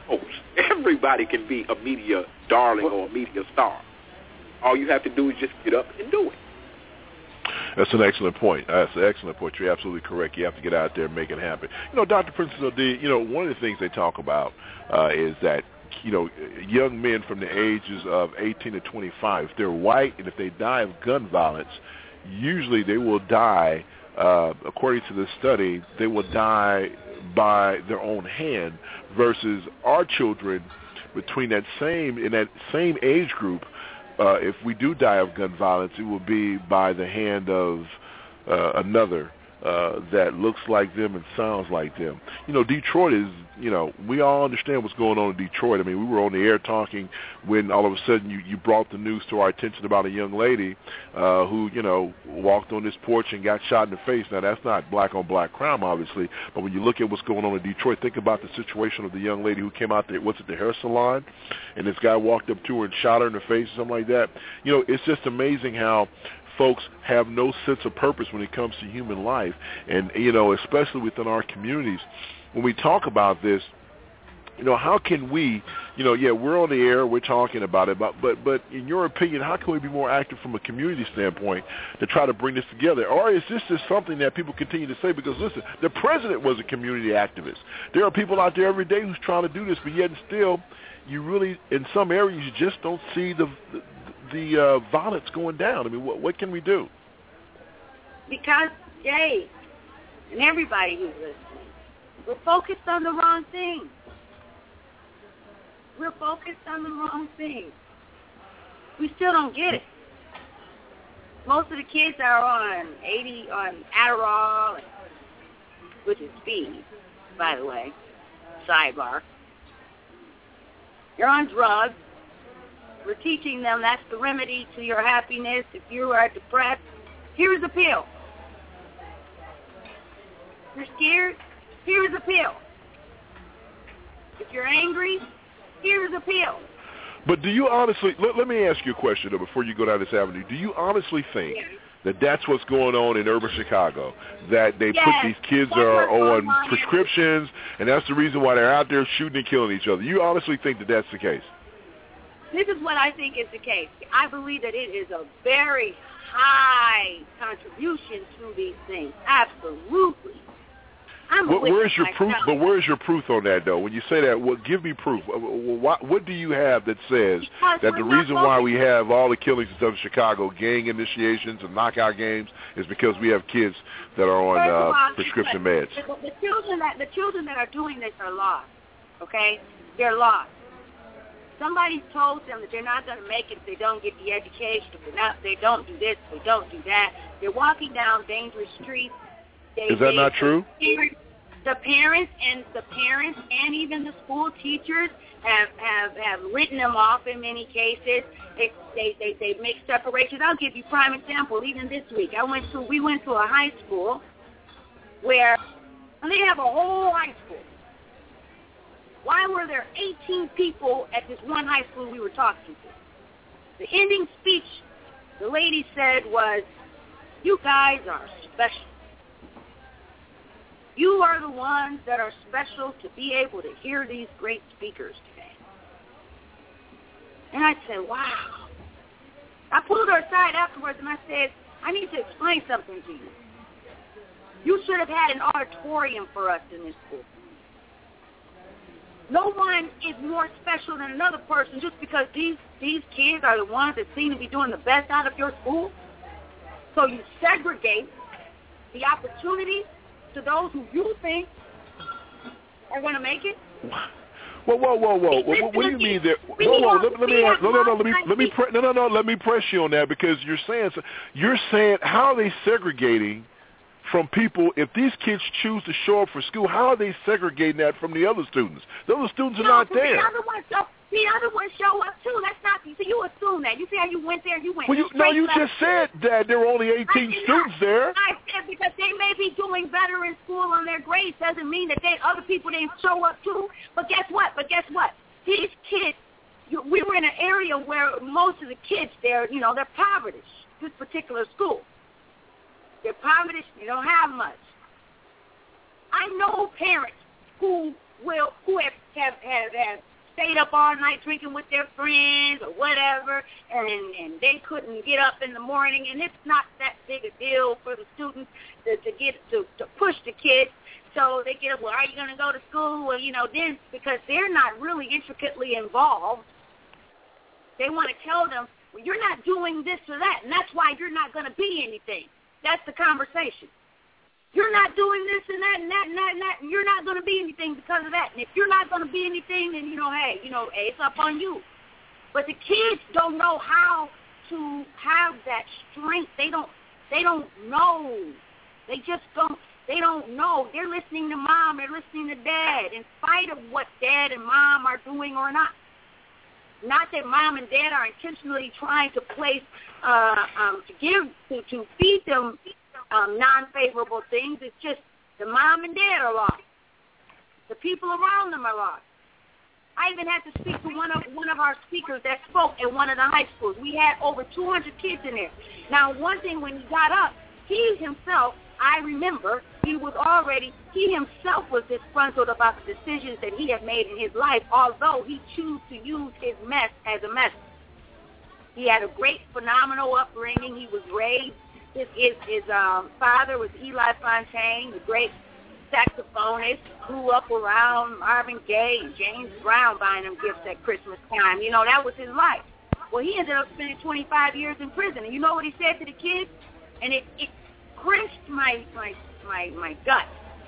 S15: post. Everybody can be a media darling or a media star. All you have to do is just get up and do it.
S1: That's an excellent point. That's an excellent point. You're absolutely correct. You have to get out there and make it happen. You know, Doctor Princess O'D, you know, one of the things they talk about uh, is that, you know, young men from the ages of eighteen to twenty-five, if they're white and if they die of gun violence, usually they will die, uh, according to this study, they will die by their own hand versus our children between that same, in that same age group, uh, if we do die of gun violence, it will be by the hand of uh, another uh, that looks like them and sounds like them. You know, Detroit is, you know, we all understand what's going on in Detroit. I mean, we were on the air talking when all of a sudden you, you brought the news to our attention about a young lady uh, who, you know, walked on this porch and got shot in the face. Now, that's not black-on-black crime, obviously, but when you look at what's going on in Detroit, think about the situation of the young lady who came out there, what's it, the hair salon, and this guy walked up to her and shot her in the face or something like that. You know, it's just amazing how folks have no sense of purpose when it comes to human life. And, you know, especially within our communities, when we talk about this, you know, how can we, you know, yeah, we're on the air, we're talking about it, but, but, but in your opinion, how can we be more active from a community standpoint to try to bring this together? Or is this just something that people continue to say? Because, listen, the president was a community activist. There are people out there every day who's trying to do this, but yet and still, you really, in some areas, you just don't see the, the the uh, violence going down. I mean, what, what can we do?
S6: Because, Jay, and everybody who's listening, we're focused on the wrong thing. We're focused on the wrong thing. We still don't get it. Most of the kids are on eighty, on Adderall, which is speed, by the way, sidebar. You're on drugs. We're teaching them that's the remedy to your happiness. If you are depressed, here's a pill. You're scared, here's a pill. If you're angry, here's a pill.
S1: But do you honestly, let, let me ask you a question, though, before you go down this avenue. Do you honestly think yeah. that that's what's going on in urban Chicago, that they
S6: yes.
S1: put these kids are on prescriptions, and that's the reason why they're out there shooting and killing each other? You honestly think that that's the case?
S6: This is what I think is the case. I believe that it is a very high contribution to these things. Absolutely. I'm
S1: what, where's your
S6: myself.
S1: proof? But where's your proof on that, though? When you say that, well, give me proof. What, what do you have that says
S6: because
S1: that the reason why we have all the killings in Southern Chicago, gang initiations and knockout games, is because we have kids that are on uh, all, prescription meds?
S6: The, the children that the children that are doing this are lost. Okay, they're lost. Somebody told them that they're not going to make it if they don't get the education, if they, not, they don't do this, if they don't do that. They're walking down dangerous streets. They,
S1: Is that
S6: they,
S1: not true?
S6: The parents and the parents and even the school teachers have, have, have written them off in many cases. They, they, they, they make separations. I'll give you a prime example. Even this week, I went to we went to a high school where and they have a whole high school. Why were there eighteen people at this one high school we were talking to? The ending speech the lady said was, "You guys are special. You are the ones that are special to be able to hear these great speakers today." And I said, wow. I pulled her aside afterwards and I said, I need to explain something to you. You should have had an auditorium for us in this school. No one is more special than another person just because these, these kids are the ones that seem to be doing the best out of your school. So you segregate the opportunities to those who you think are going to make it.
S1: Whoa, whoa, whoa, whoa! What, what do you mean there? Whoa, whoa! Let, let me ask, no, no, no. Let me, let me, pre- no, no, no. Let me press you on that because you're saying, you're saying, how are they segregating from people? If these kids choose to show up for school, how are they segregating that from the other students? The other students are
S6: no,
S1: not there.
S6: The other ones show, the other ones show up too. That's not. So you assume that. You see how you went there? You went.
S1: Well, you, no, you just said that there were only eighteen students there.
S6: I said because they may be doing better in school on their grades doesn't mean that they other people didn't show up too. But guess what? But guess what? These kids, you, we were in an area where most of the kids there, you know, they're poverty. This particular school, they're poverty. They don't have much. I know parents who will who have have, have have stayed up all night drinking with their friends or whatever, and and they couldn't get up in the morning, and it's not that big a deal for the students to, to get to, to push the kids. So they get up, well, are you going to go to school? Well, you know, then because they're not really intricately involved, they want to tell them, well, you're not doing this or that, and that's why you're not going to be anything. That's the conversation. You're not doing this and that and that and that and that, and you're not going to be anything because of that. And if you're not going to be anything, then, you know, hey, you know, hey, it's up on you. But the kids don't know how to have that strength. They don't, they don't know. They just don't, they don't know. They're listening to mom. They're listening to dad in spite of what dad and mom are doing or not. Not that mom and dad are intentionally trying to place, uh, um, to give, to, to feed them um, non-favorable things. It's just the mom and dad are lost. The people around them are lost. I even had to speak to one of one of our speakers that spoke at one of the high schools. We had over two hundred kids in there. Now, one thing when he got up, he himself, I remember, he was already, he himself was disgruntled about the decisions that he had made in his life, although he chose to use his mess as a message. He had a great, phenomenal upbringing. He was raised, his, his, his um, father was Eli Fontaine, the great saxophonist, grew up around Marvin Gaye and James Brown buying him gifts at Christmas time. You know, that was his life. Well, he ended up spending twenty-five years in prison. And you know what he said to the kids? And it, it crunched my, my, my, my gut.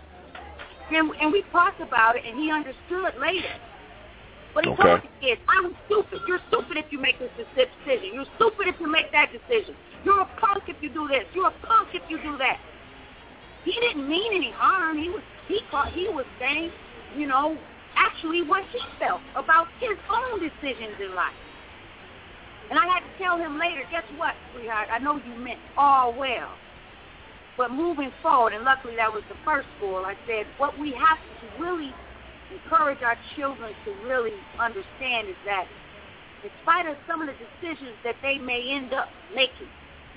S6: And, and we talked about it, and he understood later. But he
S1: okay.
S6: told the kids, I'm stupid. You're stupid if you make this decision. You're stupid if you make that decision. You're a punk if you do this. You're a punk if you do that. He didn't mean any harm. He was he thought he was saying, you know, actually what he felt about his own decisions in life. And I had to tell him later, guess what, sweetheart? I know you meant all well. But moving forward, and luckily that was the first school, I said what we have to really encourage our children to really understand is that in spite of some of the decisions that they may end up making,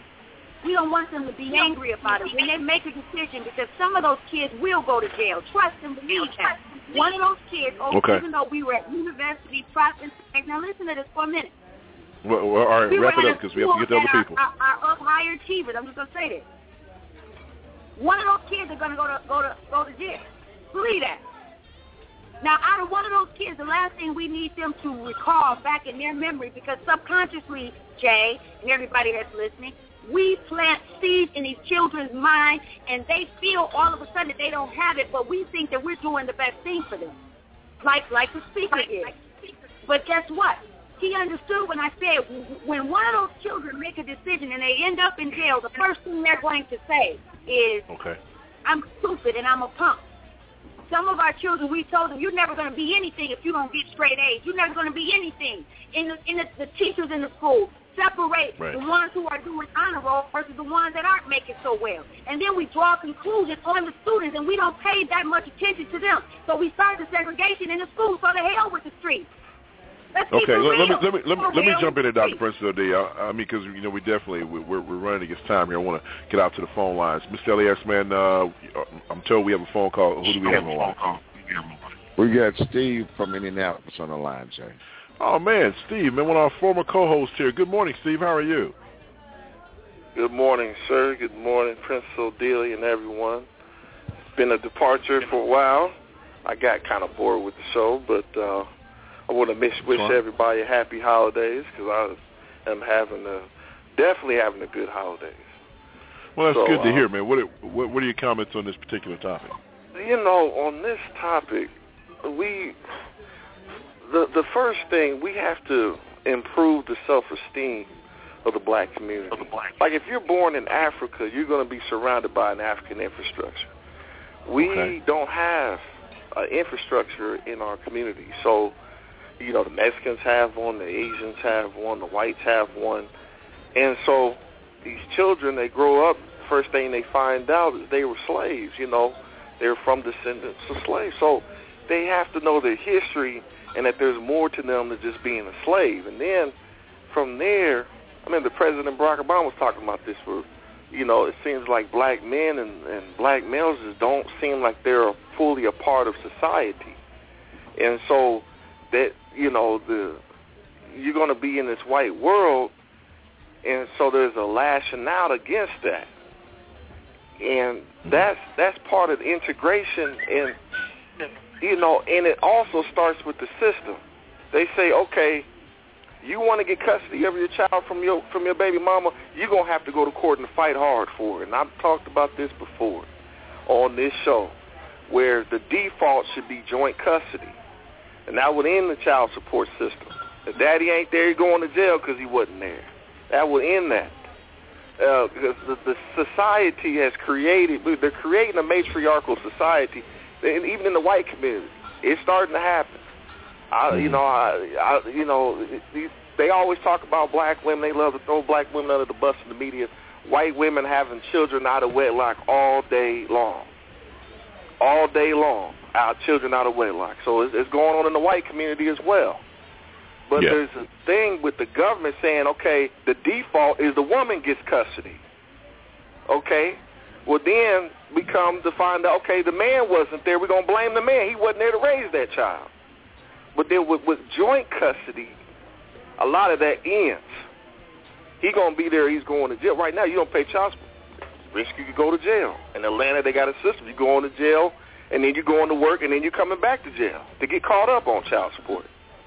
S6: we don't want them to be angry about it when they make a decision, because some of those kids will go to jail. Trust and believe that. One of those kids, oh, okay. even though we were at university, process, now listen to this for a minute.
S1: Well, well all right,
S6: we
S1: wrap it up because we have to get to other people.
S6: Our, our, our up higher achievers, I'm just going to say this. One of those kids are going to go to go to go to jail. Believe that. Now, out of one of those kids, the last thing we need them to recall back in their memory, because subconsciously, Jay, and everybody that's listening, we plant seeds in these children's mind, and they feel all of a sudden that they don't have it, but we think that we're doing the best thing for them, like like the speaker is. But guess what? He understood when I said when one of those children make a decision and they end up in jail, the first thing they're going to say is,
S1: okay.
S6: I'm stupid and I'm a punk. Some of our children, we told them, you're never going to be anything if you don't get straight A's. You're never going to be anything. In the, in the, the teachers in the school separate right. the ones who are doing honor roll versus the ones that aren't making so well. And then we draw conclusions on the students, and we don't pay that much attention to them. So we start the segregation in the school, so the hell with the streets. Let's
S1: okay, let, let me let me let me, let me jump in there, Doctor Francis O'Day. I, I mean, because you know we definitely we're we're running against time here. I want to get out to the phone lines. Mister L A X, man, uh, I'm told we have a phone call. Who do we have on the line?
S13: We got Steve from Indianapolis on the line, Jay.
S1: Oh man, Steve, man, one of our former co-hosts here. Good morning, Steve. How are you?
S7: Good morning, sir. Good morning, Prince O'Delia and everyone. It's been a departure for a while. I got kind of bored with the show, but. Uh, I want to wish, wish everybody happy holidays because I am having a, definitely having a good holidays.
S1: Well, that's
S7: so,
S1: good to
S7: uh,
S1: hear, man. What, are, what what are your comments on this particular topic?
S7: You know, on this topic, we the the first thing we have to improve the self-esteem of the black community. Of the black. Like if you're born in Africa, you're going to be surrounded by an African infrastructure. We okay. don't have an infrastructure in our community, so. You know, the Mexicans have one, the Asians have one, the whites have one. And so these children, they grow up, first thing they find out is they were slaves, you know. They're from descendants of slaves. So they have to know their history and that there's more to them than just being a slave. And then from there, I mean, the President Barack Obama was talking about this for, you know, it seems like black men and, and black males just don't seem like they're fully a part of society. And so that, you know, the you're going to be in this white world, and so there's a lashing out against that. And that's that's part of the integration, and, you know, and it also starts with the system. They say, okay, you want to get custody of your child from your from your baby mama, you're going to have to go to court and fight hard for it. And I've talked about this before on this show, where the default should be joint custody. And that would end the child support system. If daddy ain't there, he's going to jail because he wasn't there. That would end that. Uh, because the, the society has created, they're creating a matriarchal society, and even in the white community, it's starting to happen. I, you know, I, I, you know, these, they always talk about black women. They love to throw black women under the bus in the media. White women having children out of wedlock all day long, all day long, our children out of wedlock. So it's, it's going on in the white community as well. But yeah. There's a thing with the government saying, okay, the default is the woman gets custody. Okay? Well, then we come to find out, okay, the man wasn't there. We're going to blame the man. He wasn't there to raise that child. But then with, with joint custody, a lot of that ends. He going to be there. He's going to jail. Right now, you don't pay child support. Risk you could go to jail. In Atlanta, they got a system. You go on to jail, and then you go on to work, and then you're coming back to jail to get caught up on child support.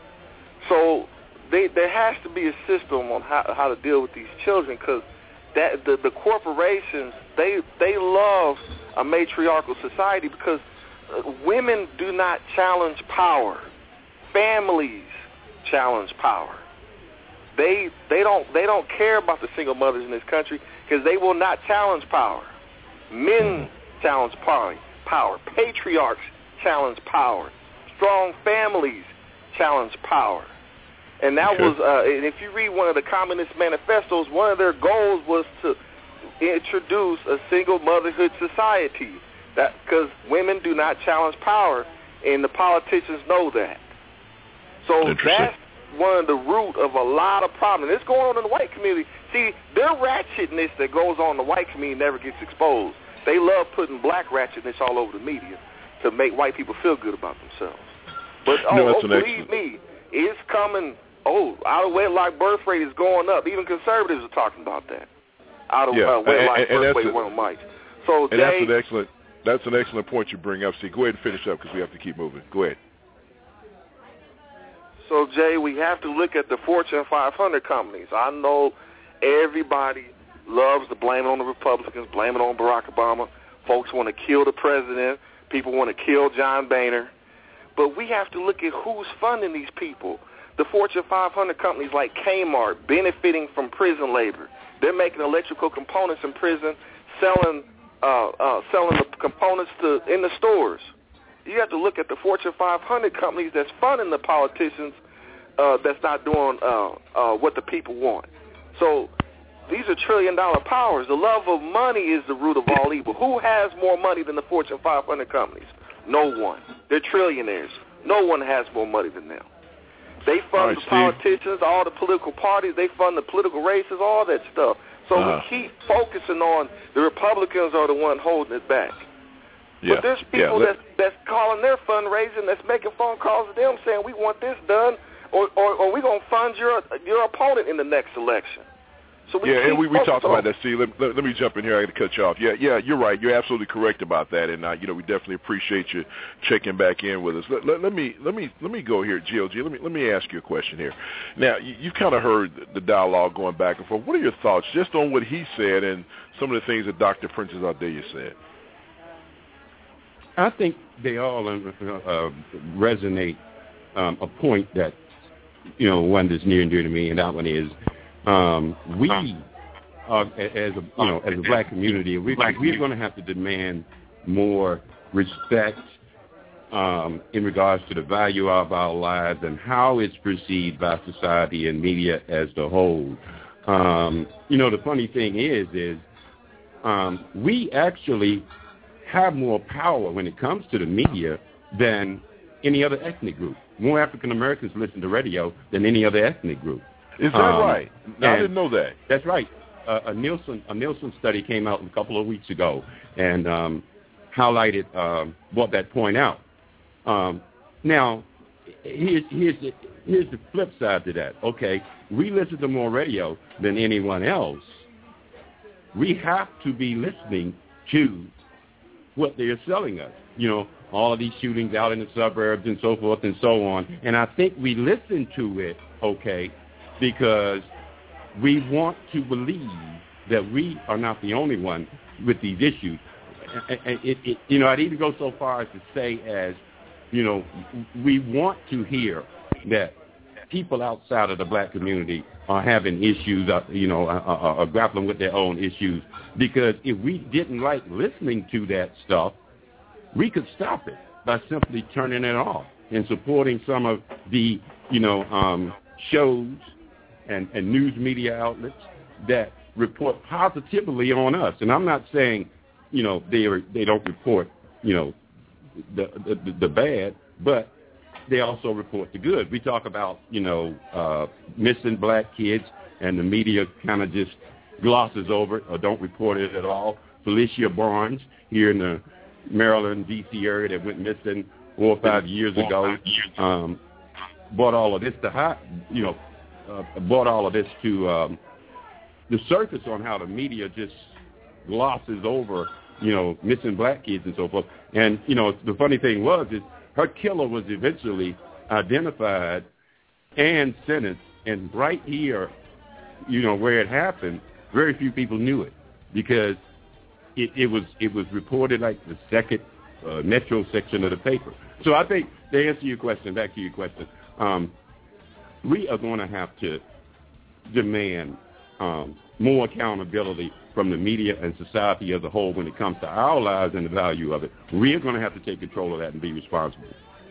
S7: So they, there has to be a system on how, how to deal with these children, because that the, the corporations, they they love a matriarchal society because uh, women do not challenge power. Families challenge power. They they don't they don't care about the single mothers in this country because they will not challenge power. Men challenge power. Power. Patriarchs challenge power. Strong families challenge power. And that okay. was, uh, and if you read one of the Communist manifestos, one of their goals was to introduce a single motherhood society. That because women do not challenge power, and the politicians know that. So that's one of the root of a lot of problems. It's going on in the white community. See, their ratchetness that goes on in the white community never gets exposed. They love putting black ratchetness all over the media to make white people feel good about themselves. But, oh, no, oh believe me, it's coming. Oh, out of wedlock birth rate is going up. Even conservatives are talking about that. Out of
S1: yeah.
S7: uh, wedlock
S1: and, and,
S7: birth
S1: and
S7: rate, one might. So,
S1: and
S7: Jay,
S1: that's an excellent. That's an excellent point you bring up. See, go ahead and finish up because we have to keep moving. Go ahead.
S7: So, Jay, we have to look at the Fortune five hundred companies. I know everybody loves to blame it on the Republicans, blame it on Barack Obama. Folks want to kill the president. People want to kill John Boehner. But we have to look at who's funding these people. The Fortune five hundred companies like Kmart benefiting from prison labor. They're making electrical components in prison, selling uh, uh, selling the components to in the stores. You have to look at the Fortune five hundred companies that's funding the politicians uh, that's not doing uh, uh, what the people want. So these are trillion-dollar powers. The love of money is the root of all evil. Who has more money than the Fortune five hundred companies? No one. They're trillionaires. No one has more money than them. They fund all right, the Steve. politicians, all the political parties. They fund the political races, all that stuff. So uh-huh. we keep focusing on the Republicans are the one holding it back.
S1: Yeah.
S7: But there's people
S1: yeah,
S7: that's, that's calling their fundraising, that's making phone calls to them saying we want this done, or, or, or we're going to fund your your opponent in the next election. So we
S1: yeah, and we, we talked
S7: on.
S1: about that. See, let, let, let me jump in here. I got to cut you off. Yeah, yeah, you're right. You're absolutely correct about that, and uh, you know we definitely appreciate you checking back in with us. Let, let, let me let me let me go here, G L G. Let me let me ask you a question here. Now you, you've kind of heard the dialogue going back and forth. What are your thoughts just on what he said and some of the things that Doctor Princess Ardea said?
S14: I think they all uh, uh, resonate um, a point that you know one that's near and dear to me, and that one is. Um, we, uh, as a you know, as a black community, we, we're going to have to demand more respect um, in regards to the value of our lives and how it's perceived by society and media as the whole. Um, you know, the funny thing is, is um, we actually have more power when it comes to the media than any other ethnic group. More African Americans listen to radio than any other ethnic group.
S1: Is that um, right? No, I didn't know that.
S14: That's right. Uh, a Nielsen a Nielsen study came out a couple of weeks ago and um, highlighted um, brought that point out. Um, now, here's here's the, here's the flip side to that. Okay, we listen to more radio than anyone else. We have to be listening to what they're selling us. You know, all of these shootings out in the suburbs and so forth and so on. And I think we listen to it, okay, because we want to believe that we are not the only one with these issues. And it, it, you know, I'd even go so far as to say as, you know, we want to hear that people outside of the black community are having issues, uh, you know, are, are, are grappling with their own issues. Because if we didn't like listening to that stuff, we could stop it by simply turning it off and supporting some of the, you know, um, shows and, and news media outlets that report positively on us. And I'm not saying, you know, they are, they don't report, you know, the, the the bad, but they also report the good. We talk about, you know, uh, missing black kids, and the media kind of just glosses over it or don't report it at all. Felicia Barnes here in the Maryland, D C area that went missing four or five years ago, um, brought all of this to high, you know, uh, brought all of this to um, the surface on how the media just glosses over, you know, missing black kids and so forth. And, you know, the funny thing was is her killer was eventually identified and sentenced, and right here, you know, where it happened, very few people knew it because it, it was it was reported like the second uh, metro section of the paper. So I think, to answer your question, back to your question, um, we are going to have to demand um, more accountability from the media and society as a whole when it comes to our lives and the value of it. We are going to have to take control of that and be responsible.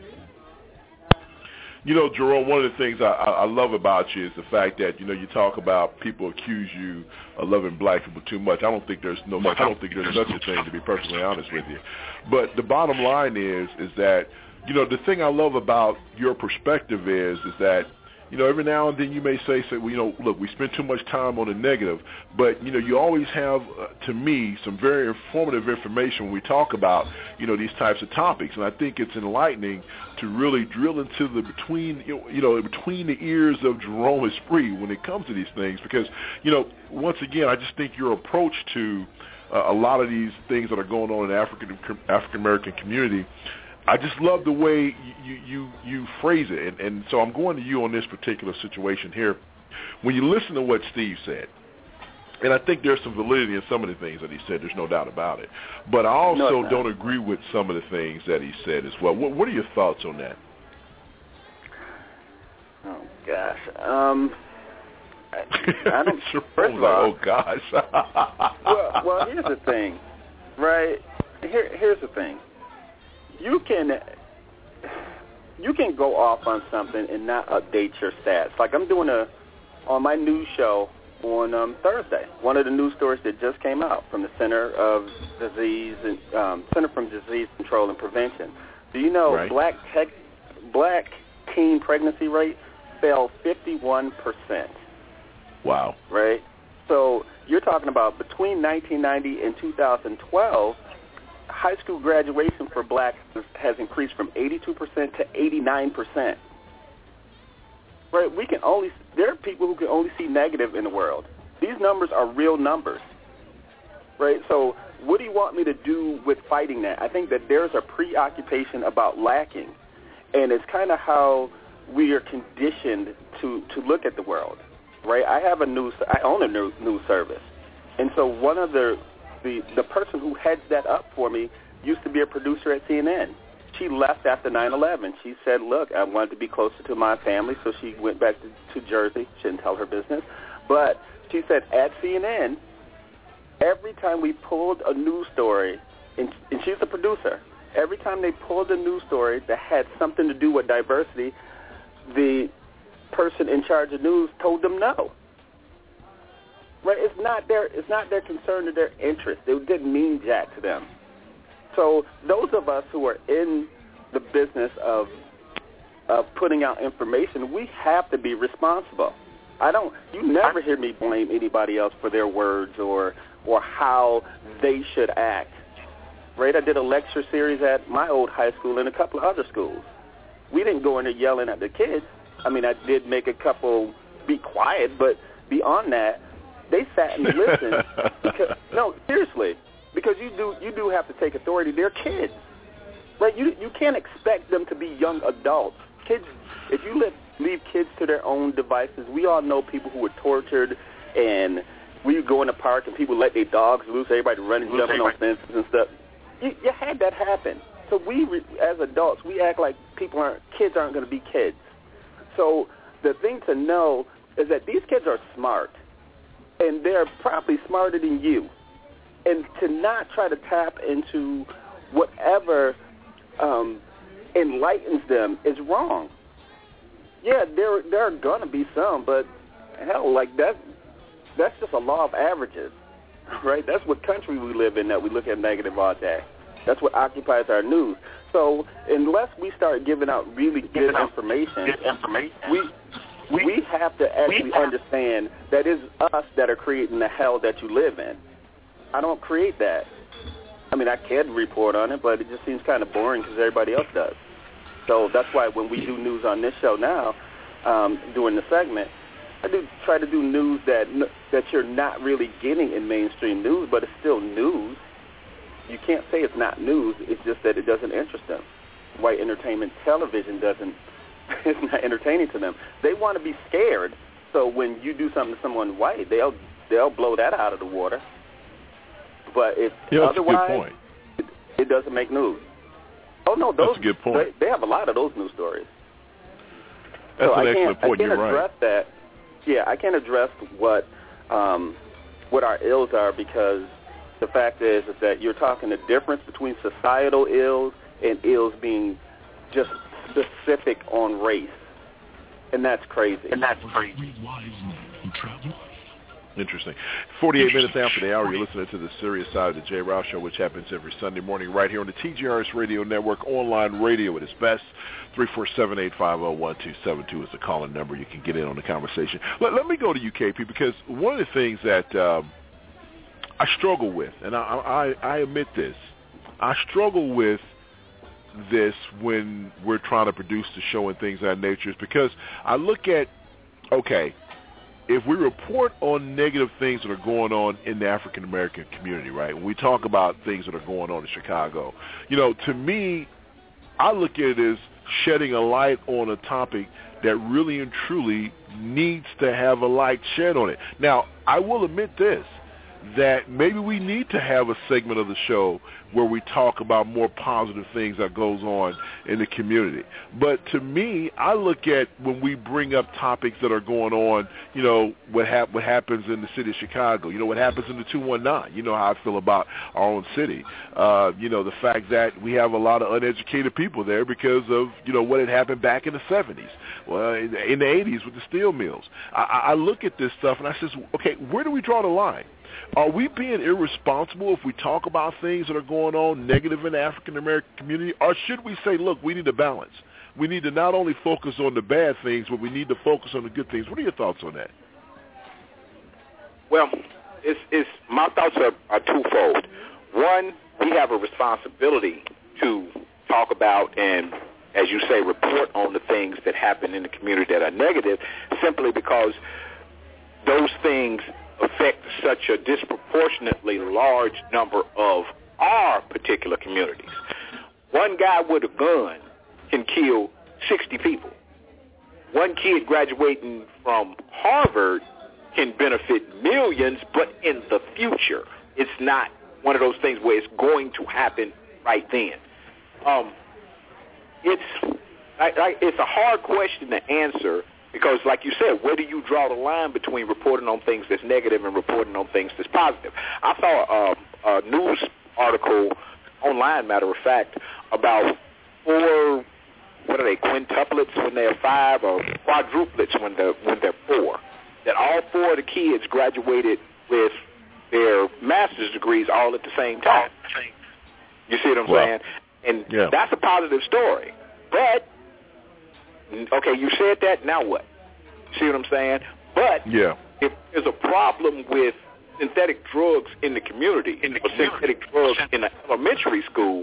S1: You know, Jerome, one of the things I, I love about you is the fact that, you know, you talk about people accuse you of loving black people too much. I don't think there's no much. I don't think there's such a thing, to be perfectly honest with you. But the bottom line is, is that, you know, the thing I love about your perspective is, is that, you know, every now and then you may say, say, well, you know, look, we spend too much time on the negative, but, you know, you always have, uh, to me, some very informative information when we talk about, you know, these types of topics. And I think it's enlightening to really drill into the between, you know, between the ears of Jerome Esprit when it comes to these things. Because, you know, once again, I just think your approach to uh, a lot of these things that are going on in the African African American community, I just love the way you, you, you phrase it. And, and so I'm going to you on this particular situation here. When you listen to what Steve said, and I think there's some validity in some of the things that he said, there's no doubt about it. But I also no, don't agree with some of the things that he said as well. What, what are your thoughts on that?
S22: Oh, gosh. Um, I, I don't,
S1: sure
S22: first of all,
S1: oh, gosh.
S22: well, well, here's the thing, right? Here, here's the thing. You can you can go off on something and not update your stats. Like I'm doing a on my news show on um, Thursday. One of the news stories that just came out from the Center of Disease and um, Center from Disease Control and Prevention. Do you know right. black tech, black teen pregnancy rate fell fifty-one percent?
S1: Wow.
S22: Right. So you're talking about between nineteen ninety and two thousand twelve. High school graduation for blacks has increased from eighty-two percent to eighty-nine percent. Right? We can only there are people who can only see negative in the world. These numbers are real numbers. Right? So what do you want me to do with fighting that? I think that there's a preoccupation about lacking, and it's kind of how we are conditioned to, to look at the world. Right? I have a news I own a news, news service. And so one of the The, the person who heads that up for me used to be a producer at C N N. She left after nine eleven. She said, look, I wanted to be closer to my family, so she went back to, to Jersey. She didn't tell her business. But she said at C N N, every time we pulled a news story, and, and she's a producer, every time they pulled a news story that had something to do with diversity, the person in charge of news told them no. Right, it's not their it's not their concern or their interest. It didn't mean jack to them. So those of us who are in the business of of putting out information, we have to be responsible. I don't. You never hear me blame anybody else for their words or or how they should act. Right, I did a lecture series at my old high school and a couple of other schools. we didn't go in there yelling at the kids. I mean, I did make a couple be quiet, but beyond that, they sat and listened. because, no, seriously, because you do you do have to take authority. They're kids, right? You you can't expect them to be young adults. Kids, if you let, leave kids to their own devices, we all know people who were tortured, and we would go in the park and people let their dogs loose, everybody running, jumping on fences and stuff. You, you had that happen. So we, as adults, we act like people aren't, kids aren't going to be kids. So the thing to know is that these kids are smart, and they're probably smarter than you. And to not try to tap into whatever um, enlightens them is wrong. Yeah, there there are going to be some, but hell, like that, that's just a law of averages, right? That's what country we live in that we look at negative all day. That's what occupies our news. So unless we start giving out really good information, good information. we we have to actually understand that it's us that are creating the hell that you live in. I don't create that. I mean, I can report on it, but it just seems kind of boring because everybody else does. So that's why when we do news on this show now, um, during the segment, I do try to do news that that you're not really getting in mainstream news, but it's still news. You can't say it's not news. It's just that it doesn't interest them. White entertainment television doesn't. It's not entertaining to them. They want to be scared. So when you do something to someone white, they'll they'll blow that out of the water. But if
S1: yeah,
S22: otherwise,
S1: that's a good point.
S22: It, it doesn't make news. Oh no, those
S1: that's a good point.
S22: They, they have a lot of those news stories.
S1: That's
S22: so
S1: an
S22: I
S1: excellent
S22: can't,
S1: point.
S22: I can't
S1: You're
S22: address
S1: right.
S22: that. Yeah, I can't address what um, what our ills are because the fact is, is that you're talking the difference between societal ills and ills being just specific on race, and that's crazy. And that's crazy.
S1: Interesting. forty-eight minutes after the hour, you're listening to the Serious Side of the Jay Rouse Show, which happens every Sunday morning right here on the T G R S Radio Network, online radio at its best. three four seven, eight five zero, one two seven two is the calling number. You can get in on the conversation. Let, let me go to you, K P, because one of the things that um, I struggle with, and I, I, I admit this, I struggle with this when we're trying to produce the show and things of that nature is because I look at, okay, if we report on negative things that are going on in the African-American community, right, when we talk about things that are going on in Chicago, you know, to me, I look at it as shedding a light on a topic that really and truly needs to have a light shed on it. Now, I will admit this, that maybe we need to have a segment of the show where we talk about more positive things that goes on in the community. But to me, I look at when we bring up topics that are going on, you know, what, hap- what happens in the city of Chicago, you know, what happens in the two one nine. You know how I feel about our own city. Uh, you know, the fact that we have a lot of uneducated people there because of, you know, what had happened back in the seventies, well, in the, in the eighties with the steel mills. I, I look at this stuff and I says, okay, where do we draw the line? Are we being irresponsible if we talk about things that are going on negative in the African-American community? Or should we say, look, we need a balance. We need to not only focus on the bad things, but we need to focus on the good things. What are your thoughts on that?
S15: Well, it's, it's, my thoughts are, are twofold. One, we have a responsibility to talk about and, as you say, report on the things that happen in the community that are negative simply because those things affect such a disproportionately large number of our particular communities. One guy with a gun can kill sixty people. One kid graduating from Harvard can benefit millions, but in the future, it's not one of those things where it's going to happen right then. Um, it's I, I, it's a hard question to answer because, like you said, where do you draw the line between reporting on things that's negative and reporting on things that's positive? I saw a, a news article online, matter of fact, about four, what are they, quintuplets when they're five or quadruplets when they're, when they're four, that all four of the kids graduated with their master's degrees all at the same time. You see what I'm well, saying? And yeah. That's a positive story. But okay, you said that, now what? See what I'm saying? But
S1: yeah.
S15: if there's a problem with synthetic drugs in the community, in the or community. synthetic drugs in the elementary school,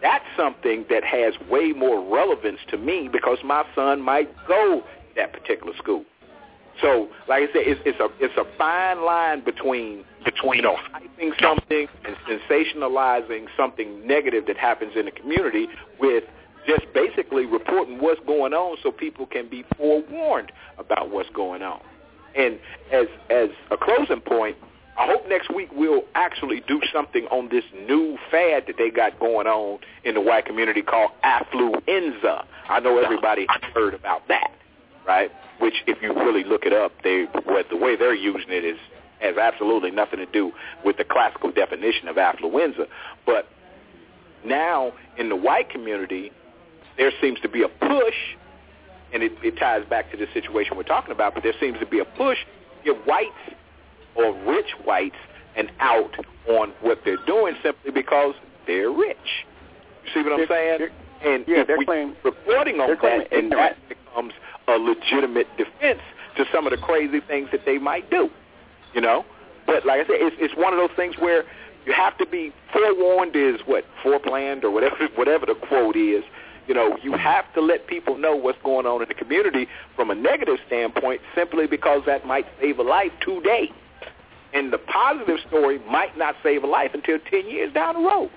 S15: that's something that has way more relevance to me because my son might go to that particular school. So, like I said, it's, it's a it's a fine line between between you know, hyping something and sensationalizing something negative that happens in the community with just basically reporting what's going on so people can be forewarned about what's going on. And as as a closing point, I hope next week we'll actually do something on this new fad that they got going on in the white community called affluenza. I know everybody heard about that, right? Which, if you really look it up, they what the way they're using it is has absolutely nothing to do with the classical definition of affluenza. But now in the white community, there seems to be a push, and it, it ties back to the situation we're talking about, but there seems to be a push to give whites or rich whites an out on what they're doing simply because they're rich. You see what I'm saying? And
S22: yeah,
S15: if
S22: they're
S15: we
S22: claiming,
S15: reporting on that, and
S22: ignorant.
S15: that becomes a legitimate defense to some of the crazy things that they might do, you know? But like I said, it's, it's one of those things where you have to be forewarned is what, foreplanned or whatever, whatever the quote is. You know, you have to let people know what's going on in the community from a negative standpoint simply because that might save a life today. And the positive story might not save a life until ten years down the road.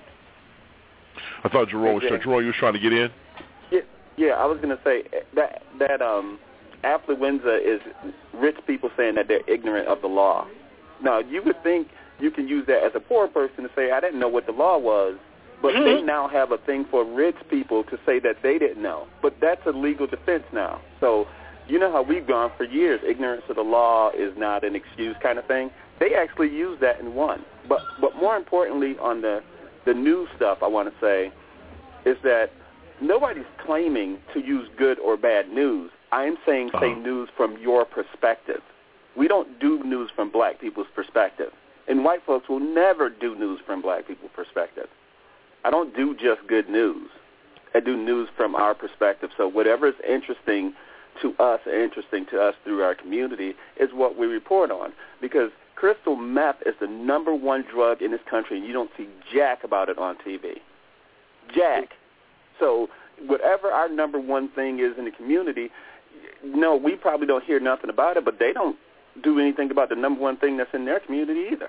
S1: I thought Jerome was,
S22: Exactly.
S1: Jerome, you was trying to get in?
S22: Yeah, yeah. I was going to say that that um, affluenza is rich people saying that they're ignorant of the law. Now, you would think you can use that as a poor person to say, I didn't know what the law was, but
S15: Mm-hmm.
S22: they now have a thing for rich people to say that they didn't know. But that's a legal defense now. So you know how we've gone for years, ignorance of the law is not an excuse kind of thing. They actually use that and won. But but more importantly, on the, the news stuff, I want to say, is that nobody's claiming to use good or bad news. I'm saying say
S1: Uh-huh.
S22: news from your perspective. We don't do news from black people's perspective. And white folks will never do news from black people's perspective. I don't do just good news. I do news from our perspective. So whatever is interesting to us and interesting to us through our community is what we report on. Because crystal meth is the number one drug in this country, and you don't see jack about it on T V. Jack. So whatever our number one thing is in the community, no, we probably don't hear nothing about it, but they don't do anything about the number one thing that's in their community either.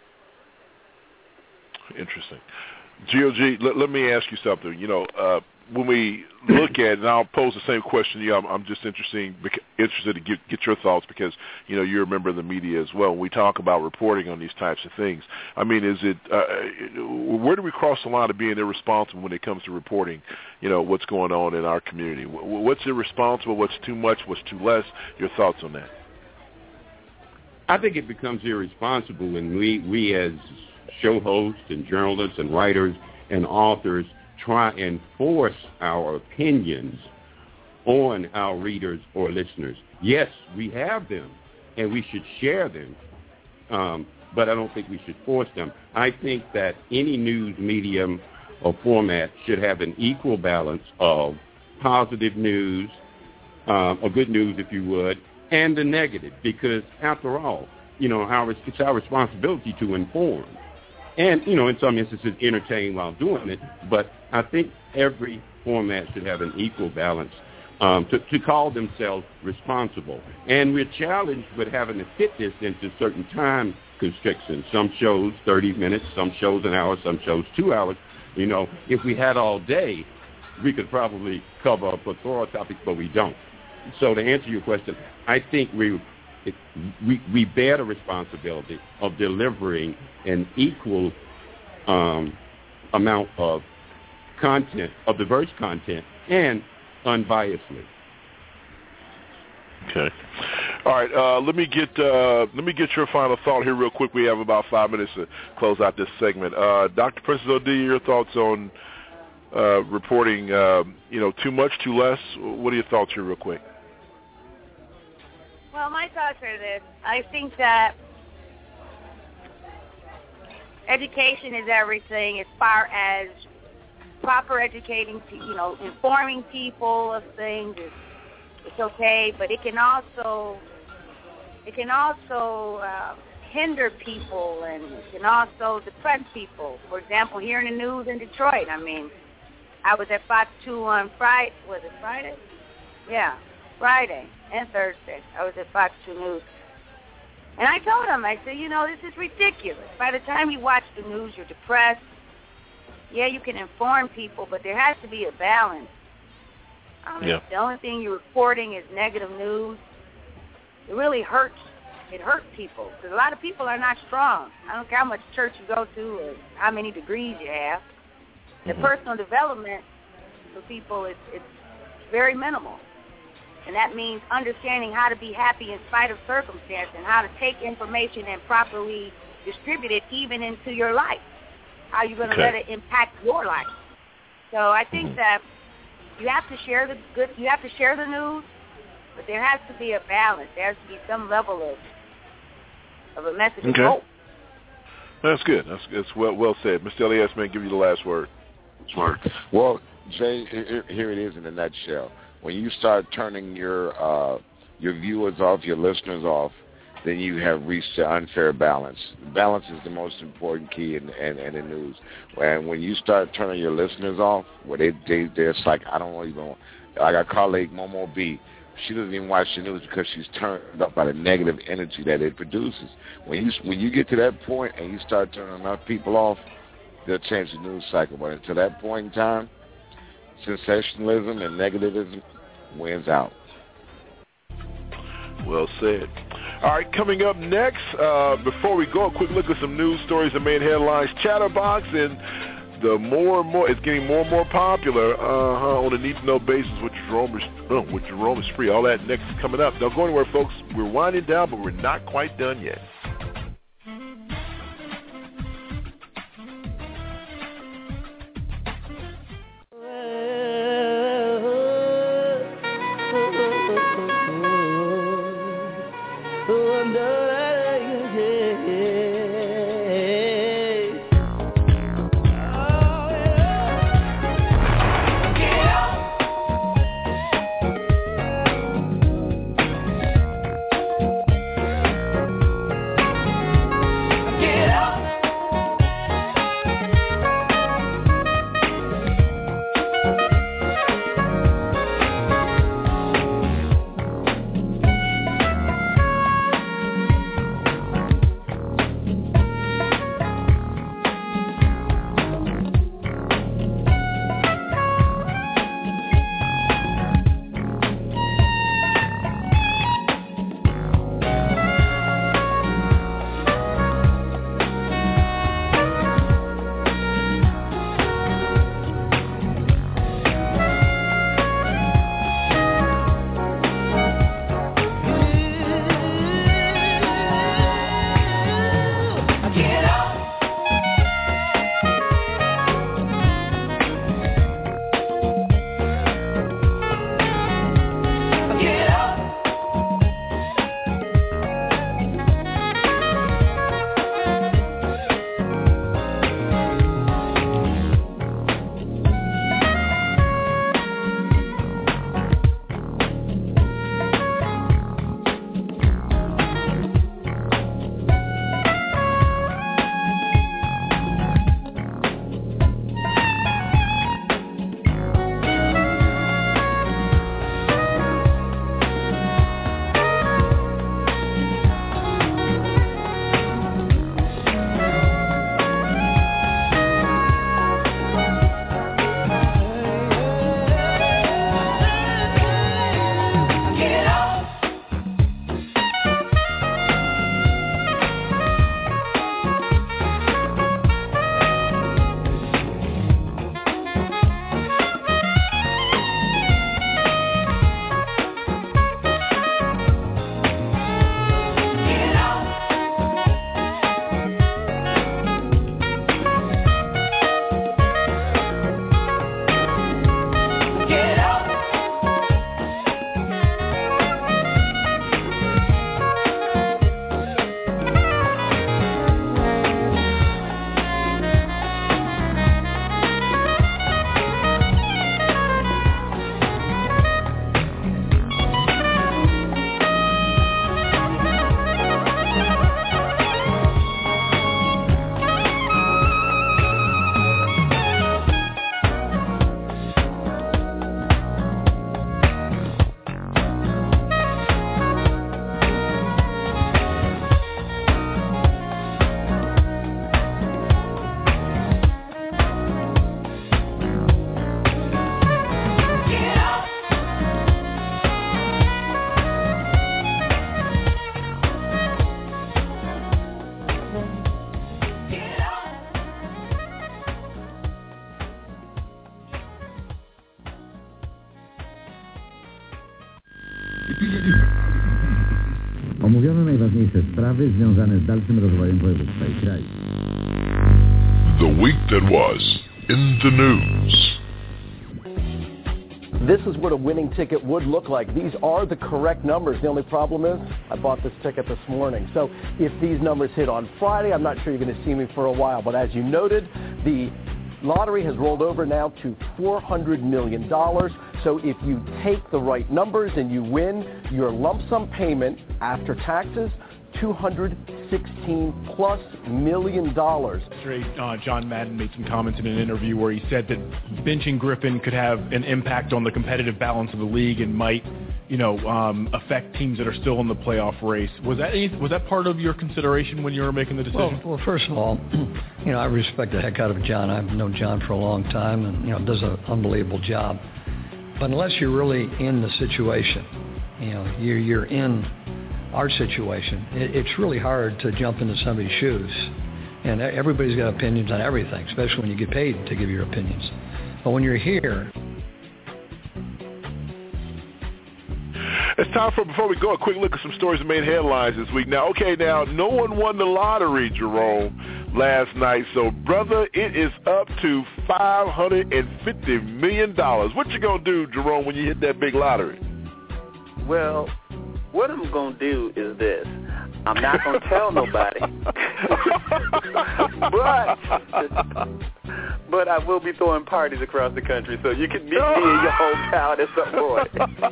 S1: Interesting. G O G, let, let me ask you something. You know, uh, when we look at, and I'll pose the same question to you, I'm, I'm just interesting, interested to get, get your thoughts because, you know, you're a member of the media as well. When we talk about reporting on these types of things, I mean, is it, uh, where do we cross the line of being irresponsible when it comes to reporting, you know, what's going on in our community? What's irresponsible, what's too much, what's too less? Your thoughts on that?
S14: I think it becomes irresponsible when we, we as show hosts and journalists and writers and authors try and force our opinions on our readers or listeners. Yes, we have them, and we should share them, um, but I don't think we should force them. I think that any news medium or format should have an equal balance of positive news, um, or good news, if you would, and the negative, because after all, you know, our, it's our responsibility to inform. And, you know, in some instances, entertain while doing it. But I think every format should have an equal balance um, to, to call themselves responsible. And we're challenged with having to fit this into certain time constrictions. Some shows thirty minutes, some shows an hour, some shows two hours. You know, if we had all day, we could probably cover a plethora of topics, but we don't. So to answer your question, I think we It, we, we bear the responsibility of delivering an equal um, amount of content, of diverse content, and unbiasedly.
S1: Okay. All right. Uh, let me get uh, let me get your final thought here real quick. We have about five minutes to close out this segment. Uh, Doctor Princess O'D, your thoughts on uh, reporting? Uh, you know, too much, too less. What are your thoughts here, real quick?
S6: Well, my thoughts are this. I think that education is everything as far as proper educating, you know, informing people of things. Is, it's okay, but it can also it can also uh, hinder people, and it can also depress people. For example, here in the news in Detroit, I mean, I was at Fox two on Friday. Was it Friday? Yeah, Friday and Thursday. I was at Fox two News. And I told him, I said, you know, this is ridiculous. By the time you watch the news, you're depressed. Yeah, you can inform people, but there has to be a balance. I mean,
S1: yeah.
S6: The only thing you're reporting is negative news. It really hurts. It hurts people because a lot of people are not strong. I don't care how much church you go to or how many degrees you have. The
S1: mm-hmm.
S6: personal development for people is it's very minimal. And that means understanding how to be happy in spite of circumstance and how to take information and properly distribute it even into your life. How you're going to
S1: okay.
S6: let it impact your life. So I think
S1: mm-hmm.
S6: that you have to share the good. You have to share the news, but there has to be a balance. There has to be some level of of a message
S1: okay.
S6: of hope.
S1: That's good. That's, that's well well said. Mister Elias, man, give you the last word.
S13: Smart. Well, Jay, here it is in a nutshell. When you start turning your uh, your viewers off, your listeners off, then you have reached the unfair balance. Balance is the most important key in, in, in the news. And when you start turning your listeners off, well, they, they, they're just like, I don't even, like our colleague Momo B, she doesn't even watch the news because she's turned up by the negative energy that it produces. When you when you get to that point and you start turning enough people off, they'll change the news cycle. But until that point in time, sensationalism and negativism wins out.
S1: Well said. All right, coming up next, uh, before we go, a quick look at some news stories that made headlines. Chatterbox, and the more and more, it's getting more and more popular uh-huh, on a need-to-know basis with Jerome, oh, with Jerome Spree. All that next is coming up. Don't go anywhere, folks. We're winding down, but we're not quite done yet.
S8: Omówiono najważniejsze sprawy związane z dalszym rozwojem województwa i kraju.
S1: The week that was in the news.
S9: This is what a winning ticket would look like. These are the correct numbers. The only problem is I bought this ticket this morning. So if these numbers hit on Friday, I'm not sure you're going to see me for a while. But as you noted, the lottery has rolled over now to four hundred million dollars. So if you take the right numbers and you win, your lump sum payment after taxes, two hundred sixteen plus million dollars.
S23: Yesterday, uh, John Madden made some comments in an interview where he said that benching Griffin could have an impact on the competitive balance of the league and might, you know, um, affect teams that are still in the playoff race. Was that any, was that part of your consideration when you were making the decision?
S24: Well, well, first of all, you know, I respect the heck out of John. I've known John for a long time, and you know, does an unbelievable job. But unless you're really in the situation, you know, you're you're in our situation, it, it's really hard to jump into somebody's shoes. And everybody's got opinions on everything, especially when you get paid to give your opinions. But when you're here...
S1: It's time for, before we go, a quick look at some stories that made headlines this week. Now, okay, now, no one won the lottery, Jerome, last night. So, brother, it is up to five hundred fifty million dollars. What you going to do, Jerome, when you hit that big lottery?
S22: Well... what I'm going to do is this. I'm not going to tell nobody. but but I will be throwing parties across the country, so you can meet me in your hometown at some point.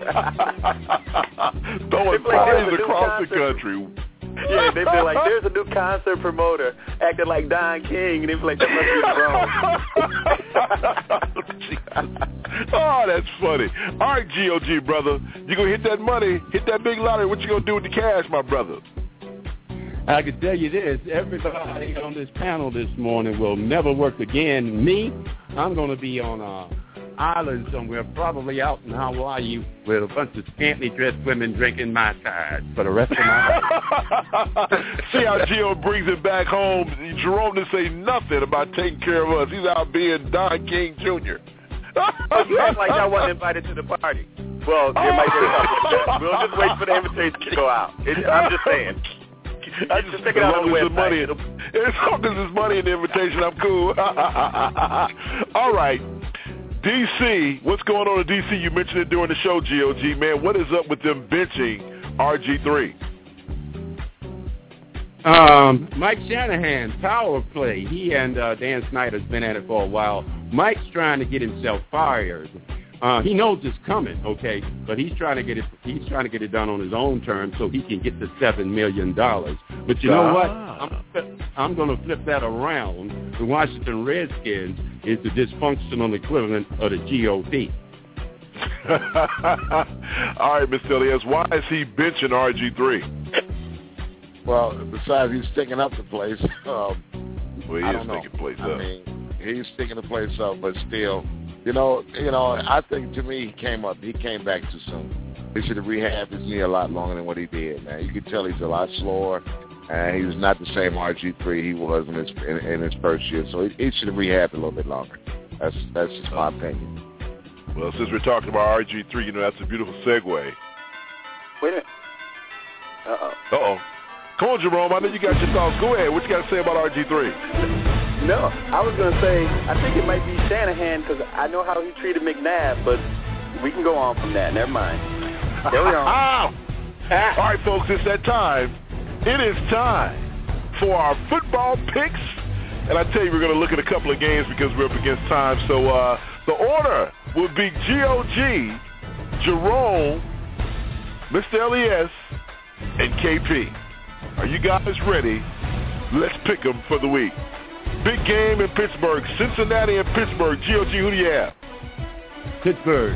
S1: Throwing
S22: like,
S1: parties across
S22: concert.
S1: the country.
S22: Yeah, they'd be like, there's a new concert promoter acting like Don King, and they'd be like, that must be wrong.
S1: Oh, that's funny. All right, G O G, brother. You going to hit that money, hit that big lottery. What you going to do with the cash, my brother?
S14: I can tell you this. Everybody on this panel this morning will never work again. Me, I'm going to be on an island somewhere, probably out in Hawaii, with a bunch of scantily dressed women drinking Mai Tais for the rest of my life.
S1: See how Gio brings it back home. Jerome didn't say nothing about taking care of us. He's out being Don King Junior
S22: You act like y'all wasn't invited to the party. Well, it might be a We'll just wait for the invitation to go out. It, I'm just saying.
S1: I just
S22: just check it out on the website.
S1: Money, as long as there's money in the invitation, I'm cool. All right. D C, what's going on in D C? You mentioned it during the show, G O G, man. What is up with them benching R G three?
S14: Um, Mike Shanahan, power play. He and uh, Dan Snyder's been at it for a while. Mike's trying to get himself fired. Uh, he knows it's coming, okay, but he's trying to get it. He's trying to get it done on his own terms so he can get the seven million dollars. But you know ah. what? I'm, I'm going to flip that around. The Washington Redskins is the dysfunctional equivalent of the G O P.
S1: All right, Mister Elias, why is he benching R G three?
S13: Well, besides he's sticking up the place. Um,
S1: well, he
S13: I
S1: is
S13: don't know.
S1: sticking the place
S13: I
S1: up.
S13: mean, he's sticking the place up, but still, you know, you know, I think to me he came up. He came back too soon. He should have rehabbed his knee a lot longer than what he did. Man, you could tell he's a lot slower, and he was not the same R G three he was in his in, in his first year. So he, he should have rehabbed a little bit longer. That's that's just my opinion.
S1: Well, since we're talking about R G three, you know, that's a beautiful segue.
S22: Wait a minute. Uh-oh.
S1: Uh-oh. Come on, Jerome. I know you got your thoughts. Go ahead. What you got to say about R G three?
S22: No, I was going to say, I think it might be Shanahan because I know how he treated McNabb, but we can go on from that. Never mind. There we are.
S1: All right, folks, it's that time. It is time for our football picks. And I tell you, we're going to look at a couple of games because we're up against time. So uh, the order will be G O G, Jerome, Mister Elias, and K P. Are you guys ready? Let's pick them for the week. Big game in Pittsburgh. Cincinnati and Pittsburgh. G O G, who do you have?
S14: Pittsburgh.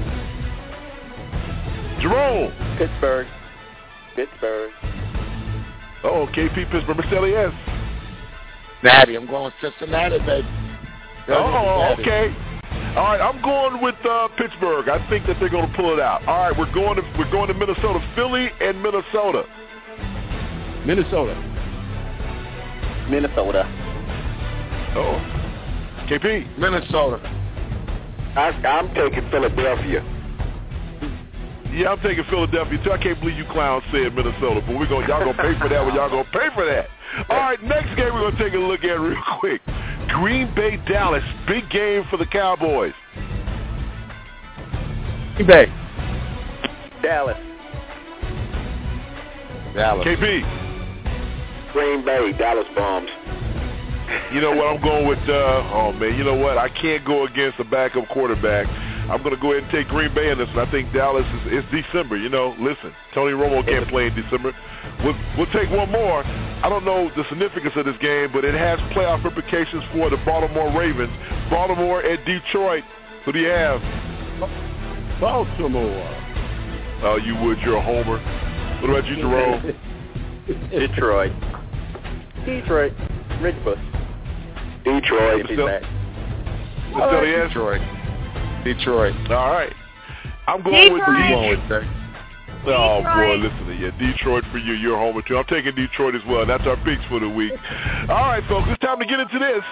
S1: Jerome.
S22: Pittsburgh. Pittsburgh.
S1: Oh, K P, Pittsburgh. Mister Elias.
S13: Cincinnati. I'm going with Cincinnati, baby.
S1: Oh, okay. All right, I'm going with uh, Pittsburgh. I think that they're going to pull it out. All right, we're going to we're going to Minnesota, Philly, and Minnesota.
S14: Minnesota.
S22: Minnesota.
S1: Oh, K P.
S13: Minnesota.
S15: I, I'm taking Philadelphia.
S1: Yeah, I'm taking Philadelphia too. I can't believe you clowns said Minnesota, but we're gonna y'all gonna pay for that when y'all gonna pay for that. All right, next game we're gonna take a look at real quick. Green Bay, Dallas, big game for the Cowboys.
S13: Green Bay.
S22: Dallas.
S13: Dallas.
S1: K B.
S15: Green Bay, Dallas bombs.
S1: You know what? I'm going with. Uh, oh man, you know what? I can't go against a backup quarterback. I'm going to go ahead and take Green Bay in this one. I think Dallas is it's December. You know, listen, Tony Romo can't play in December. We'll, we'll take one more. I don't know the significance of this game, but it has playoff implications for the Baltimore Ravens. Baltimore at Detroit. Who do you have?
S18: Baltimore.
S1: Oh, you would. You're a homer. What about you, Jerome?
S22: Detroit. Detroit. Rich Bush.
S15: Detroit.
S1: Still,
S22: All right,
S1: yes?
S13: Detroit. Detroit.
S1: All right. I'm going
S22: Detroit.
S1: with Detroit.
S13: Going with that.
S1: Oh,
S22: Detroit.
S1: boy, listen to you. Detroit for you. You're a homer, too. I'm taking Detroit as well. That's our picks for the week. All right, folks, it's time to get into this.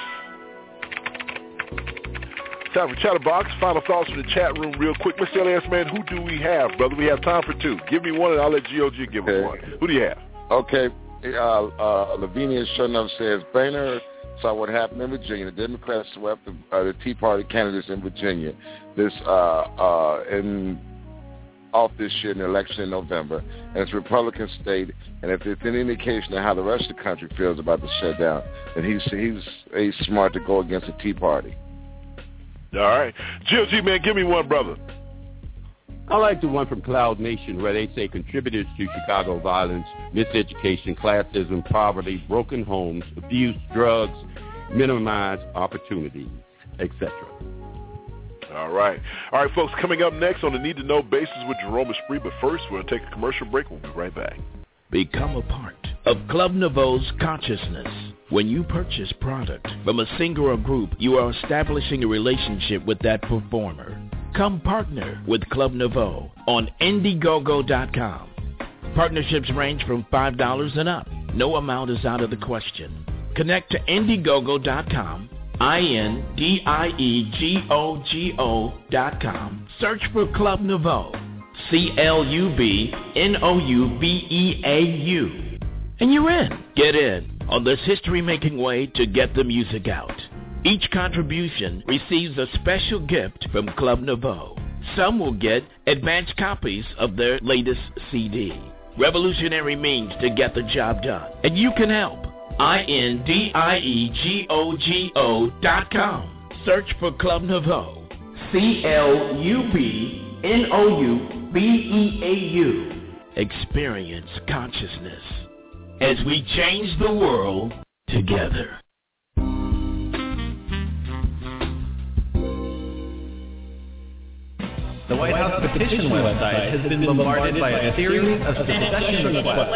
S1: Time for Chatterbox. Final thoughts from the chat room real quick. Mister Elias, man, who do we have, brother? We have time for two. Give me one, and I'll let G O G give us one. Who do you have?
S13: Okay. Uh, uh, Lavinia sure enough says, Boehner saw what happened in Virginia. The Democrats swept the, uh, the Tea Party candidates in Virginia this uh, uh, in off this year in the election in November. And it's a Republican state. And if it's any indication of how the rest of the country feels about the shutdown, then he's he's he's smart to go against the Tea Party.
S1: All right. G O G, man, give me one, brother.
S14: I like the one from Cloud Nation where they say contributors to Chicago violence, miseducation, classism, poverty, broken homes, abuse, drugs, minimize opportunity, et cetera.
S1: All right. All right, folks, coming up next on the Need to Know basis with Jerome Esprit, but first we're going to take a commercial break. We'll be right back.
S3: Become a part of Club Nouveau's consciousness. When you purchase product from a singer or group, you are establishing a relationship with that performer. Come partner with Club Nouveau on Indiegogo dot com. Partnerships range from five dollars and up. No amount is out of the question. Connect to Indiegogo dot com, I N D I E G O G O dot com. Search for Club Nouveau, C L U B N O U B E A U. And you're in. Get in on this history-making way to get the music out. Each contribution receives a special gift from Club Nouveau. Some will get advanced copies of their latest C D. Revolutionary means to get the job done. And you can help. I N D I E G O G O dot com. Search for Club Nouveau. C L U B N O U B E A U. Experience consciousness as we change the world together.
S10: The White House petition website has been bombarded by a series of secession requests.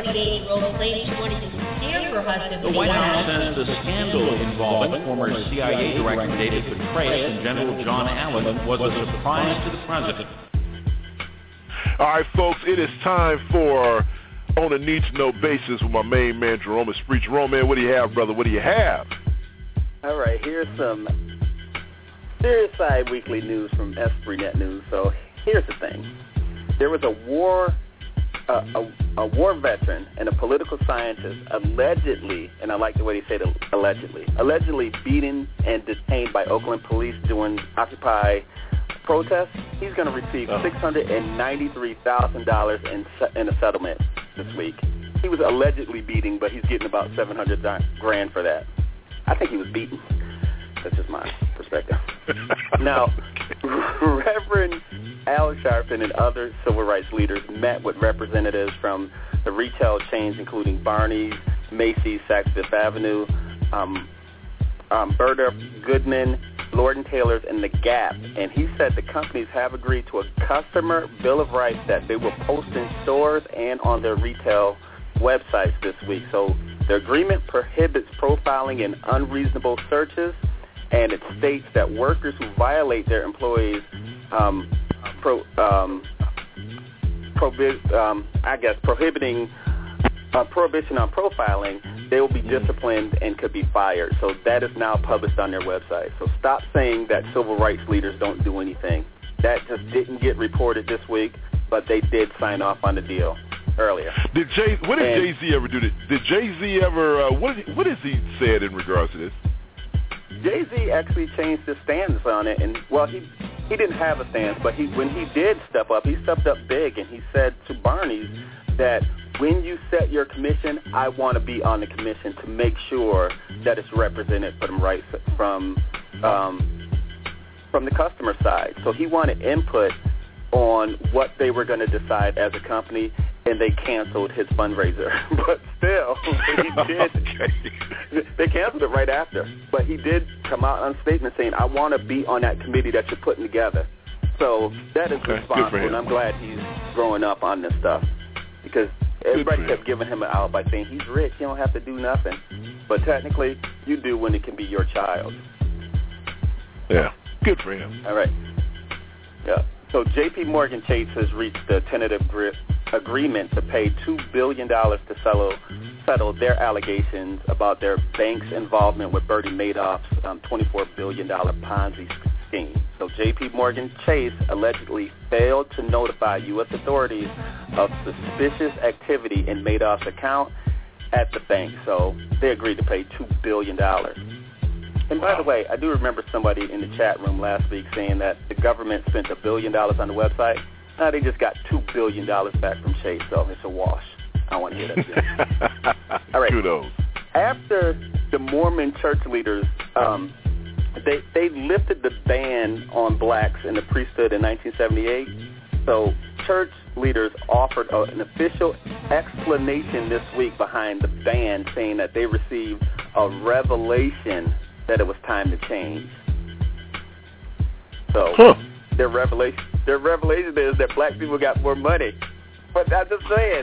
S10: The White House says the scandal involving former C I A Director David Petraeus and General John Allen was a surprise to the president.
S1: All right, folks, it is time for On a Need to Know basis with my main man, Jerome Esprit. Jerome, man, what do you have, brother? What do you have?
S22: All right, here's some serious side weekly news from EspritNet News. So here's the thing. There was a war uh, a, a war veteran and a political scientist allegedly, and I like the way they say it, allegedly, allegedly beaten and detained by Oakland police during Occupy protests. He's going to receive six hundred ninety-three thousand dollars in, in a settlement this week. He was allegedly beating, but he's getting about seven hundred grand for that. I think he was beaten. That's just my perspective. Now, Reverend Al Sharpton and other civil rights leaders met with representatives from the retail chains, including Barney's, Macy's, Saks Fifth Avenue, um, um, Berta Goodman, Lord and Taylor's, and The Gap. And he said the companies have agreed to a customer bill of rights that they will post in stores and on their retail websites this week. So the agreement prohibits profiling and unreasonable searches, and it states that workers who violate their employees' um, pro, um, provi- um, I guess prohibiting uh, prohibition on profiling, they will be disciplined and could be fired. So that is now published on their website. So stop saying that civil rights leaders don't do anything. That just didn't get reported this week. but they did sign off on the deal earlier.
S1: Did Jay? What did
S22: And-
S1: Jay Z ever do? Did, did Jay Z ever? Uh, what did, what has he said in regards to this?
S22: Jay-Z actually changed his stance on it, and well, he he didn't have a stance, but he when he did step up, he stepped up big, and he said to Barney's that when you set your commission, I want to be on the commission to make sure that it's represented from right from um, from the customer side. So he wanted input on what they were going to decide as a company, and they canceled his fundraiser. But still, he did. They canceled it right after. But he did come out on a statement saying, I want to be on that committee that you're putting together. So that is
S1: Okay, good for
S22: responsible,
S1: him.
S22: and I'm glad he's growing up on this stuff. Because everybody kept giving him an alibi saying, he's rich, you don't have to do nothing. But technically, you do when it can be your child.
S1: Yeah, good for him.
S22: All right. Yeah. So J P Morgan Chase has reached a tentative gri- agreement to pay two billion dollars to settle, settle their allegations about their bank's involvement with Bernie Madoff's um, twenty-four billion dollars Ponzi scheme. So J P Morgan Chase allegedly failed to notify U S authorities of suspicious activity in Madoff's account at the bank. So they agreed to pay two billion dollars. And by the way, I do remember somebody in the chat room last week saying that the government spent a billion dollars on the website. Now they just got two billion dollars back from Chase, so it's a wash. I don't want to hear that again. All right.
S1: Kudos.
S22: After the Mormon church leaders, um, they they lifted the ban on blacks in the priesthood in nineteen seventy-eight. So church leaders offered a, an official explanation this week behind the ban, saying that they received a revelation that it was time to change. So
S1: huh.
S22: their revelation, their revelation is that black people got more money. But I'm just saying,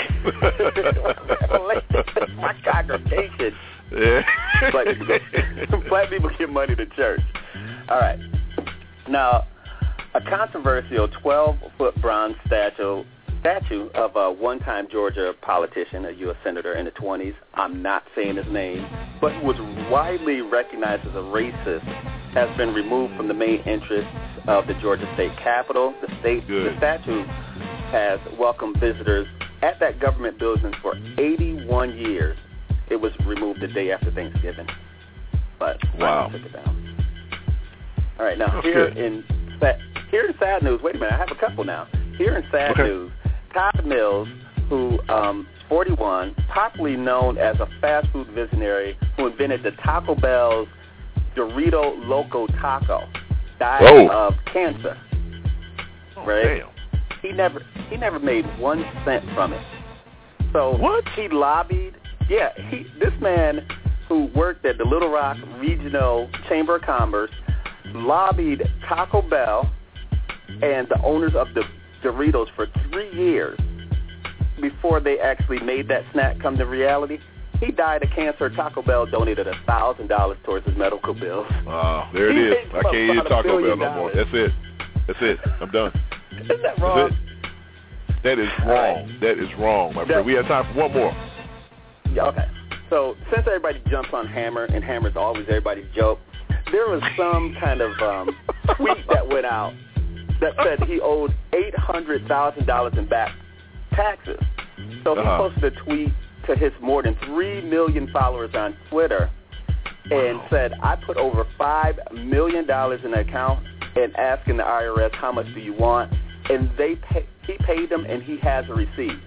S22: my congregation,
S1: Yeah.
S22: black, people, black people give money to church. All right. Now, a controversial twelve-foot bronze statue statue of a one-time Georgia politician, a U S senator in the twenties, I'm not saying his name, but who was widely recognized as a racist, has been removed from the main interests of the Georgia State Capitol. The state, the statue has welcomed visitors at that government building for eighty-one years. It was removed the day after Thanksgiving, but
S1: wow.
S22: I took it down. All right, now
S1: That's
S22: here
S1: good.
S22: in here in sad news. Wait a minute, I have a couple now. Here in sad
S1: Okay.
S22: news, Todd Mills, who um, forty-one, popularly known as a fast food visionary who invented the Taco Bell's Dorito Loco Taco, died
S1: Oh.
S22: of cancer.
S1: Oh,
S22: Right?
S1: damn.
S22: He never he never made one cent from it. So
S1: what?
S22: He lobbied. Yeah, he this man who worked at the Little Rock Regional Chamber of Commerce lobbied Taco Bell and the owners of the Doritos for three years before they actually made that snack come to reality. He died of cancer. Taco Bell donated a thousand dollars towards his medical bills.
S1: Wow, there it
S22: He
S1: is.
S22: made
S1: I can't eat
S22: about a
S1: Taco Bell
S22: billion
S1: no more.
S22: dollars.
S1: That's it. That's it. I'm done.
S22: Isn't that wrong?
S1: That's it. That is wrong. That is wrong, my friend. We have time for one more.
S22: Yeah, okay. So since everybody jumps on Hammer, and Hammer's always everybody's joke, there was some kind of um, tweet that went out that said he owed eight hundred thousand dollars in back taxes. So he
S1: Uh-huh.
S22: posted a tweet to his more than three million followers on Twitter and said, I put over five million dollars in the account and asking the I R S, how much do you want? And they pay, he paid them, and he has a receipt.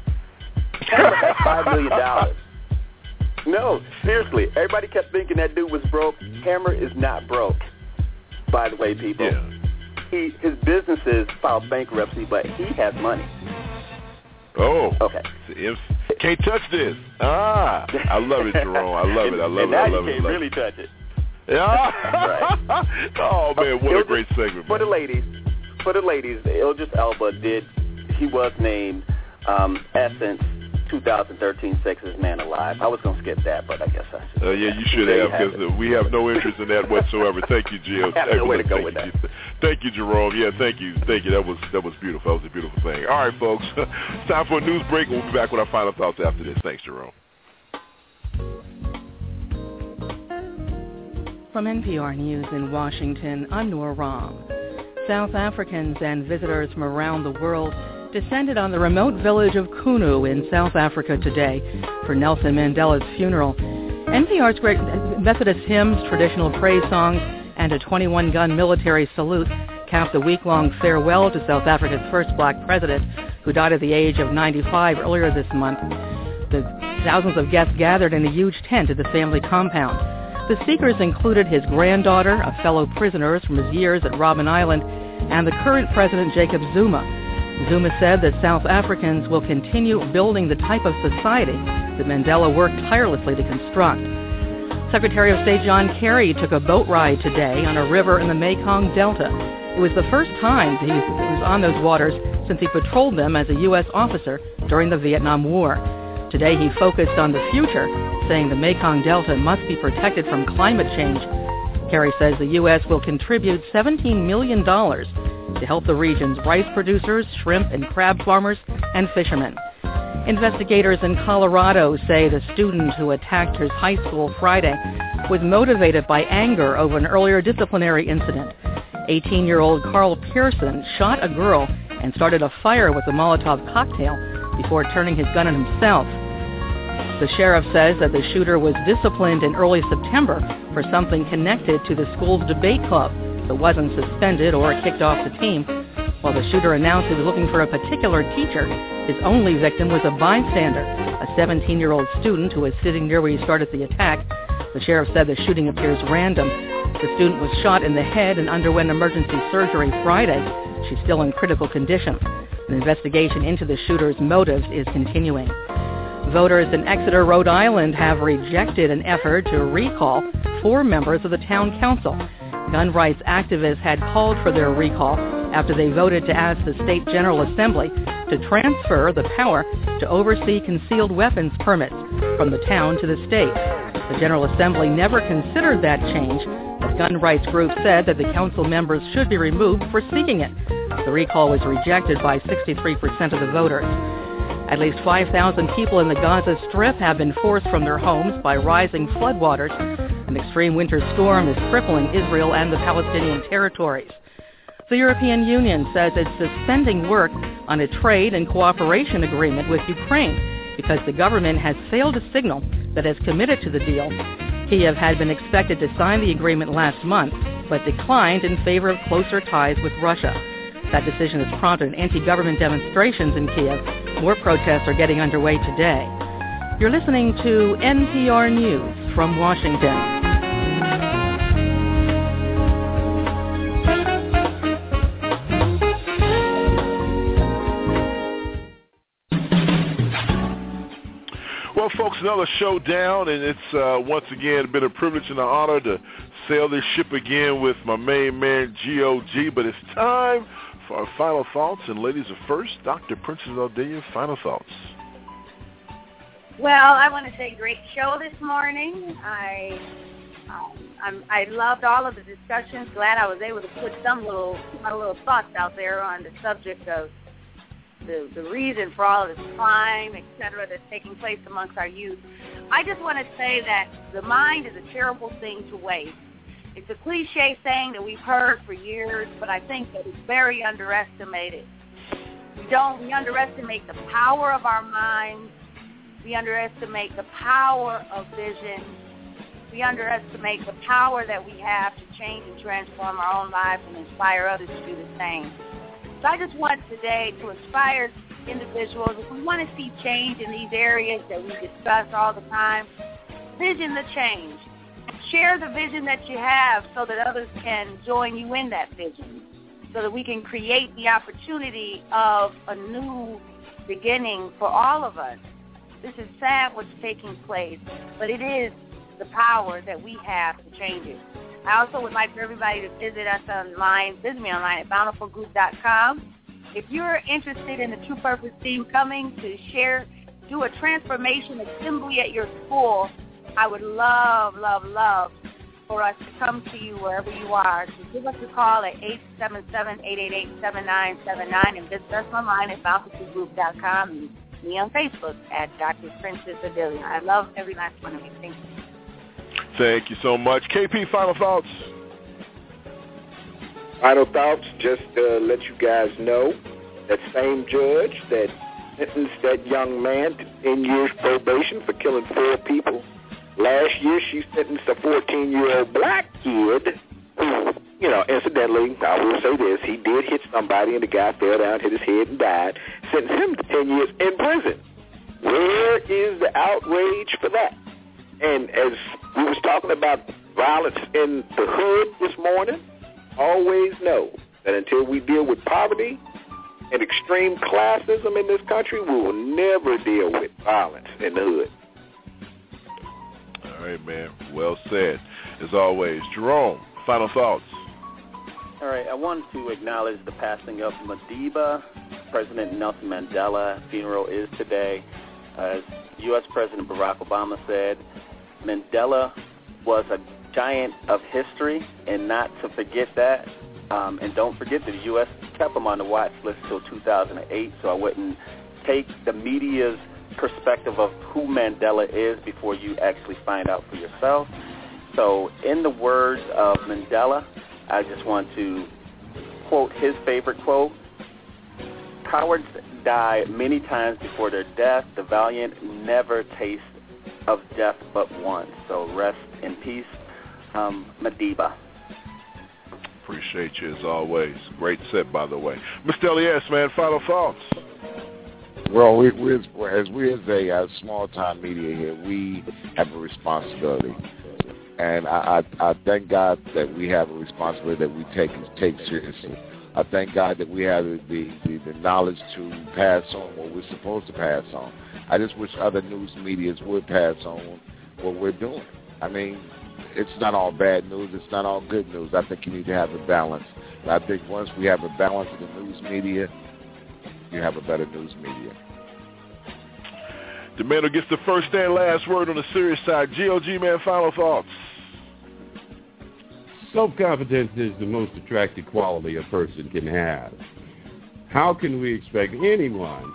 S22: Hammer had five million dollars. No, seriously. Everybody kept thinking that dude was broke. Hammer is not broke, by the way, people.
S1: Yeah.
S22: He His businesses filed bankruptcy, but he has money.
S1: Oh.
S22: Okay.
S1: If, can't touch this. Ah. I love it, Jerome. I love it. I love
S22: and
S1: it.
S22: now
S1: I love
S22: you
S1: it.
S22: can't
S1: I love
S22: really
S1: it.
S22: touch it.
S1: Yeah. Oh, man, what
S22: It'll
S1: a great
S22: just-
S1: segment,
S22: For
S1: man.
S22: the ladies, for the ladies, Idris Elba did, he was named um, Essence twenty thirteen Sexiest Man Alive. I was going to skip that, but I guess I should.
S1: Uh, yeah, you should
S22: There you
S1: have,
S22: have
S1: because uh, we have no interest in that whatsoever. Thank you, Jill.
S22: I have nowhere to go
S1: Thank
S22: with
S1: you.
S22: that.
S1: Thank you, Jerome. Yeah, thank you. Thank you. That was that was beautiful. That was a beautiful thing. All right, folks. It's time for a news break. We'll be back with our final thoughts after this. Thanks, Jerome.
S11: From N P R News in Washington, I'm Nora Rahm. South Africans and visitors from around the world descended on the remote village of Kunu in South Africa today for Nelson Mandela's funeral. N P R's great Methodist hymns, traditional praise songs, and a twenty-one gun military salute capped the week-long farewell to South Africa's first black president, who died at the age of ninety-five earlier this month. The thousands of guests gathered in a huge tent at the family compound. The speakers included his granddaughter, a fellow prisoner from his years at Robben Island, and the current president, Jacob Zuma. Zuma said that South Africans will continue building the type of society that Mandela worked tirelessly to construct. Secretary of State John Kerry took a boat ride today on a river in the Mekong Delta. It was the first time he was on those waters since he patrolled them as a U S officer during the Vietnam War. Today he focused on the future, saying the Mekong Delta must be protected from climate change. Kerry says the U S will contribute seventeen million dollars to help the region's rice producers, shrimp and crab farmers, and fishermen. Investigators in Colorado say the student who attacked his high school Friday was motivated by anger over an earlier disciplinary incident. eighteen-year-old Carl Pearson shot a girl and started a fire with a Molotov cocktail before turning his gun on himself. The sheriff says that the shooter was disciplined in early September for something connected to the school's debate club, but wasn't suspended or kicked off the team. While the shooter announced he was looking for a particular teacher, his only victim was a bystander, a seventeen-year-old student who was sitting near where he started the attack. The sheriff said the shooting appears random. The student was shot in the head and underwent emergency surgery Friday. She's still in critical condition. An investigation into the shooter's motives is continuing. Voters in Exeter, Rhode Island have rejected an effort to recall four members of the town council. Gun rights activists had called for their recall after they voted to ask the state General Assembly to transfer the power to oversee concealed weapons permits from the town to the state. The General Assembly never considered that change, as gun rights groups said that the council members should be removed for seeking it. The recall was rejected by sixty-three percent of the voters. At least five thousand people in the Gaza Strip have been forced from their homes by rising floodwaters. An extreme winter storm is crippling Israel and the Palestinian territories. The European Union says it's suspending work on a trade and cooperation agreement with Ukraine because the government has failed to signal that it's committed to the deal. Kiev had been expected to sign the agreement last month, but declined in favor of closer ties with Russia. That decision has prompted anti-government demonstrations in Kiev. More protests are getting underway today. You're listening to N P R News from Washington.
S1: Well, folks, another showdown, and it's uh, once again been a privilege and an honor to sail this ship again with my main man, G O G. But it's time for our final thoughts. And ladies are first, Doctor Princess Ardea, final thoughts.
S6: Well, I want to say great show this morning. I um, I'm, I loved all of the discussions. Glad I was able to put some little my little thoughts out there on the subject of the, the reason for all of this crime, et cetera, that's taking place amongst our youth. I just want to say that the mind is a terrible thing to waste. It's a cliche saying that we've heard for years, but I think that it's very underestimated. We don't, we underestimate the power of our minds. We underestimate the power of vision. We underestimate the power that we have to change and transform our own lives and inspire others to do the same. So I just want today to inspire individuals. If we want to see change in these areas that we discuss all the time, vision the change. Share the vision that you have so that others can join you in that vision, so that we can create the opportunity of a new beginning for all of us. This is sad what's taking place, but it is the power that we have to change it. I also would like for everybody to visit us online, visit me online at bountiful group dot com. If you're interested in the True Purpose team coming to share, do a transformation assembly at your school, I would love, love, love for us to come to you wherever you are. So give us a call at eight seven seven, eight eight eight, seven nine seven nine and visit us online at bountiful group dot com and me on Facebook at Doctor Princess Ardea. I love every last one of you. Thank you.
S1: Thank you so much. K P, final thoughts.
S12: Final thoughts, just to let you guys know, that same judge that sentenced that young man to ten years probation for killing four people, last year she sentenced a fourteen-year-old black kid who, you know, incidentally, I will say this, he did hit somebody and the guy fell down, hit his head and died, sentenced him to ten years in prison. Where is the outrage for that? And as we was talking about violence in the hood this morning, always know that until we deal with poverty and extreme classism in this country, we will never deal with violence in the hood.
S1: All right, man. Well said. As always, Jerome, final thoughts.
S22: All right, I wanted to acknowledge the passing of Madiba. President Nelson Mandela funeral is today. As U S President Barack Obama said, Mandela was a giant of history, and not to forget that. Um, and don't forget that the U S kept him on the watch list until two thousand eight, so I wouldn't take the media's perspective of who Mandela is before you actually find out for yourself. So in the words of Mandela, I just want to quote his favorite quote: "Cowards die many times before their death. The valiant never taste of death but once." So rest in peace, um, Madiba.
S1: Appreciate you as always. Great set, by the way. Mister Elias, man, final thoughts.
S13: Well, we, we as, as we as a uh, small-time media here, we have a responsibility. And I, I, I thank God that we have a responsibility that we take take seriously. I thank God that we have the, the, the knowledge to pass on what we're supposed to pass on. I just wish other news medias would pass on what we're doing. I mean, it's not all bad news. It's not all good news. I think you need to have a balance. And I think once we have a balance in the news media, you have a better news media.
S1: The man who gets the first and last word on the serious side. G O G, man, final thoughts.
S14: Self-confidence is the most attractive quality a person can have. How can we expect anyone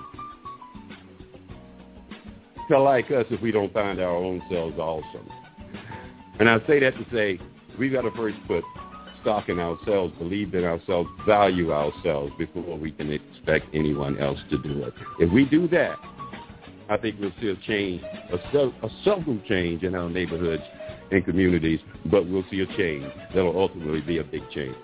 S14: to like us if we don't find our own selves awesome? And I say that to say we've got to first put stock in ourselves, believe in ourselves, value ourselves before we can expect anyone else to do it. If we do that, I think we'll see a change, a, sub, a subtle change in our neighborhoods and communities, but we'll see a change that will ultimately be a big change.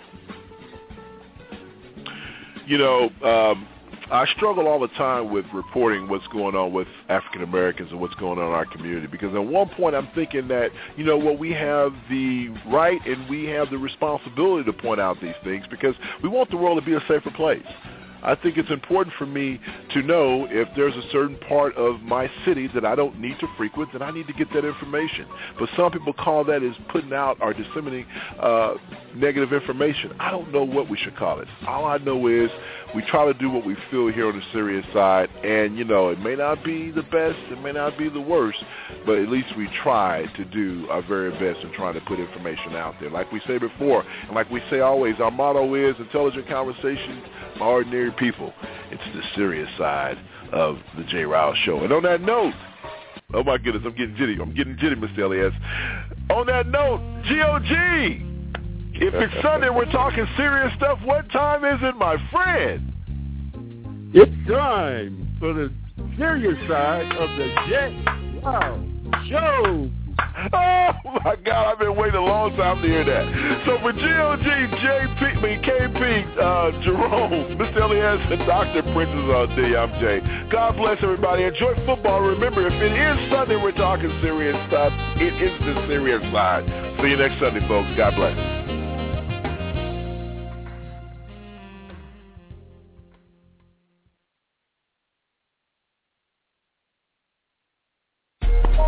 S1: You know, um, I struggle all the time with reporting what's going on with African Americans and what's going on in our community, because at one point I'm thinking that, you know, well, we have the right and we have the responsibility to point out these things because we want the world to be a safer place. I think it's important for me to know if there's a certain part of my city that I don't need to frequent, then I need to get that information. But some people call that as putting out or disseminating uh, negative information. I don't know what we should call it. All I know is we try to do what we feel here on the serious side, and, you know, it may not be the best, it may not be the worst, but at least we try to do our very best in trying to put information out there. Like we say before, and like we say always, our motto is intelligent conversations by ordinary people. It's the serious side of the Jay Rouse Show. And on that note, oh my goodness, I'm getting jitty. I'm getting jitty, Mister Elias. On that note, G O G, if it's Sunday, we're talking serious stuff. What time is it, my friend?
S18: It's time for the serious side of the Jay Rouse Show.
S1: Oh, my God, I've been waiting a long time to hear that. So for G O G, J P, I mean, K P, uh, Jerome, Mister Elias, and Doctor Princess all day, I'm Jay. God bless everybody. Enjoy football. Remember, if it is Sunday, we're talking serious stuff. It is the serious side. See you next Sunday, folks. God bless.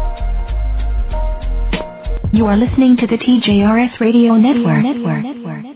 S2: You are listening to the T J R S Radio Network. Network. Network.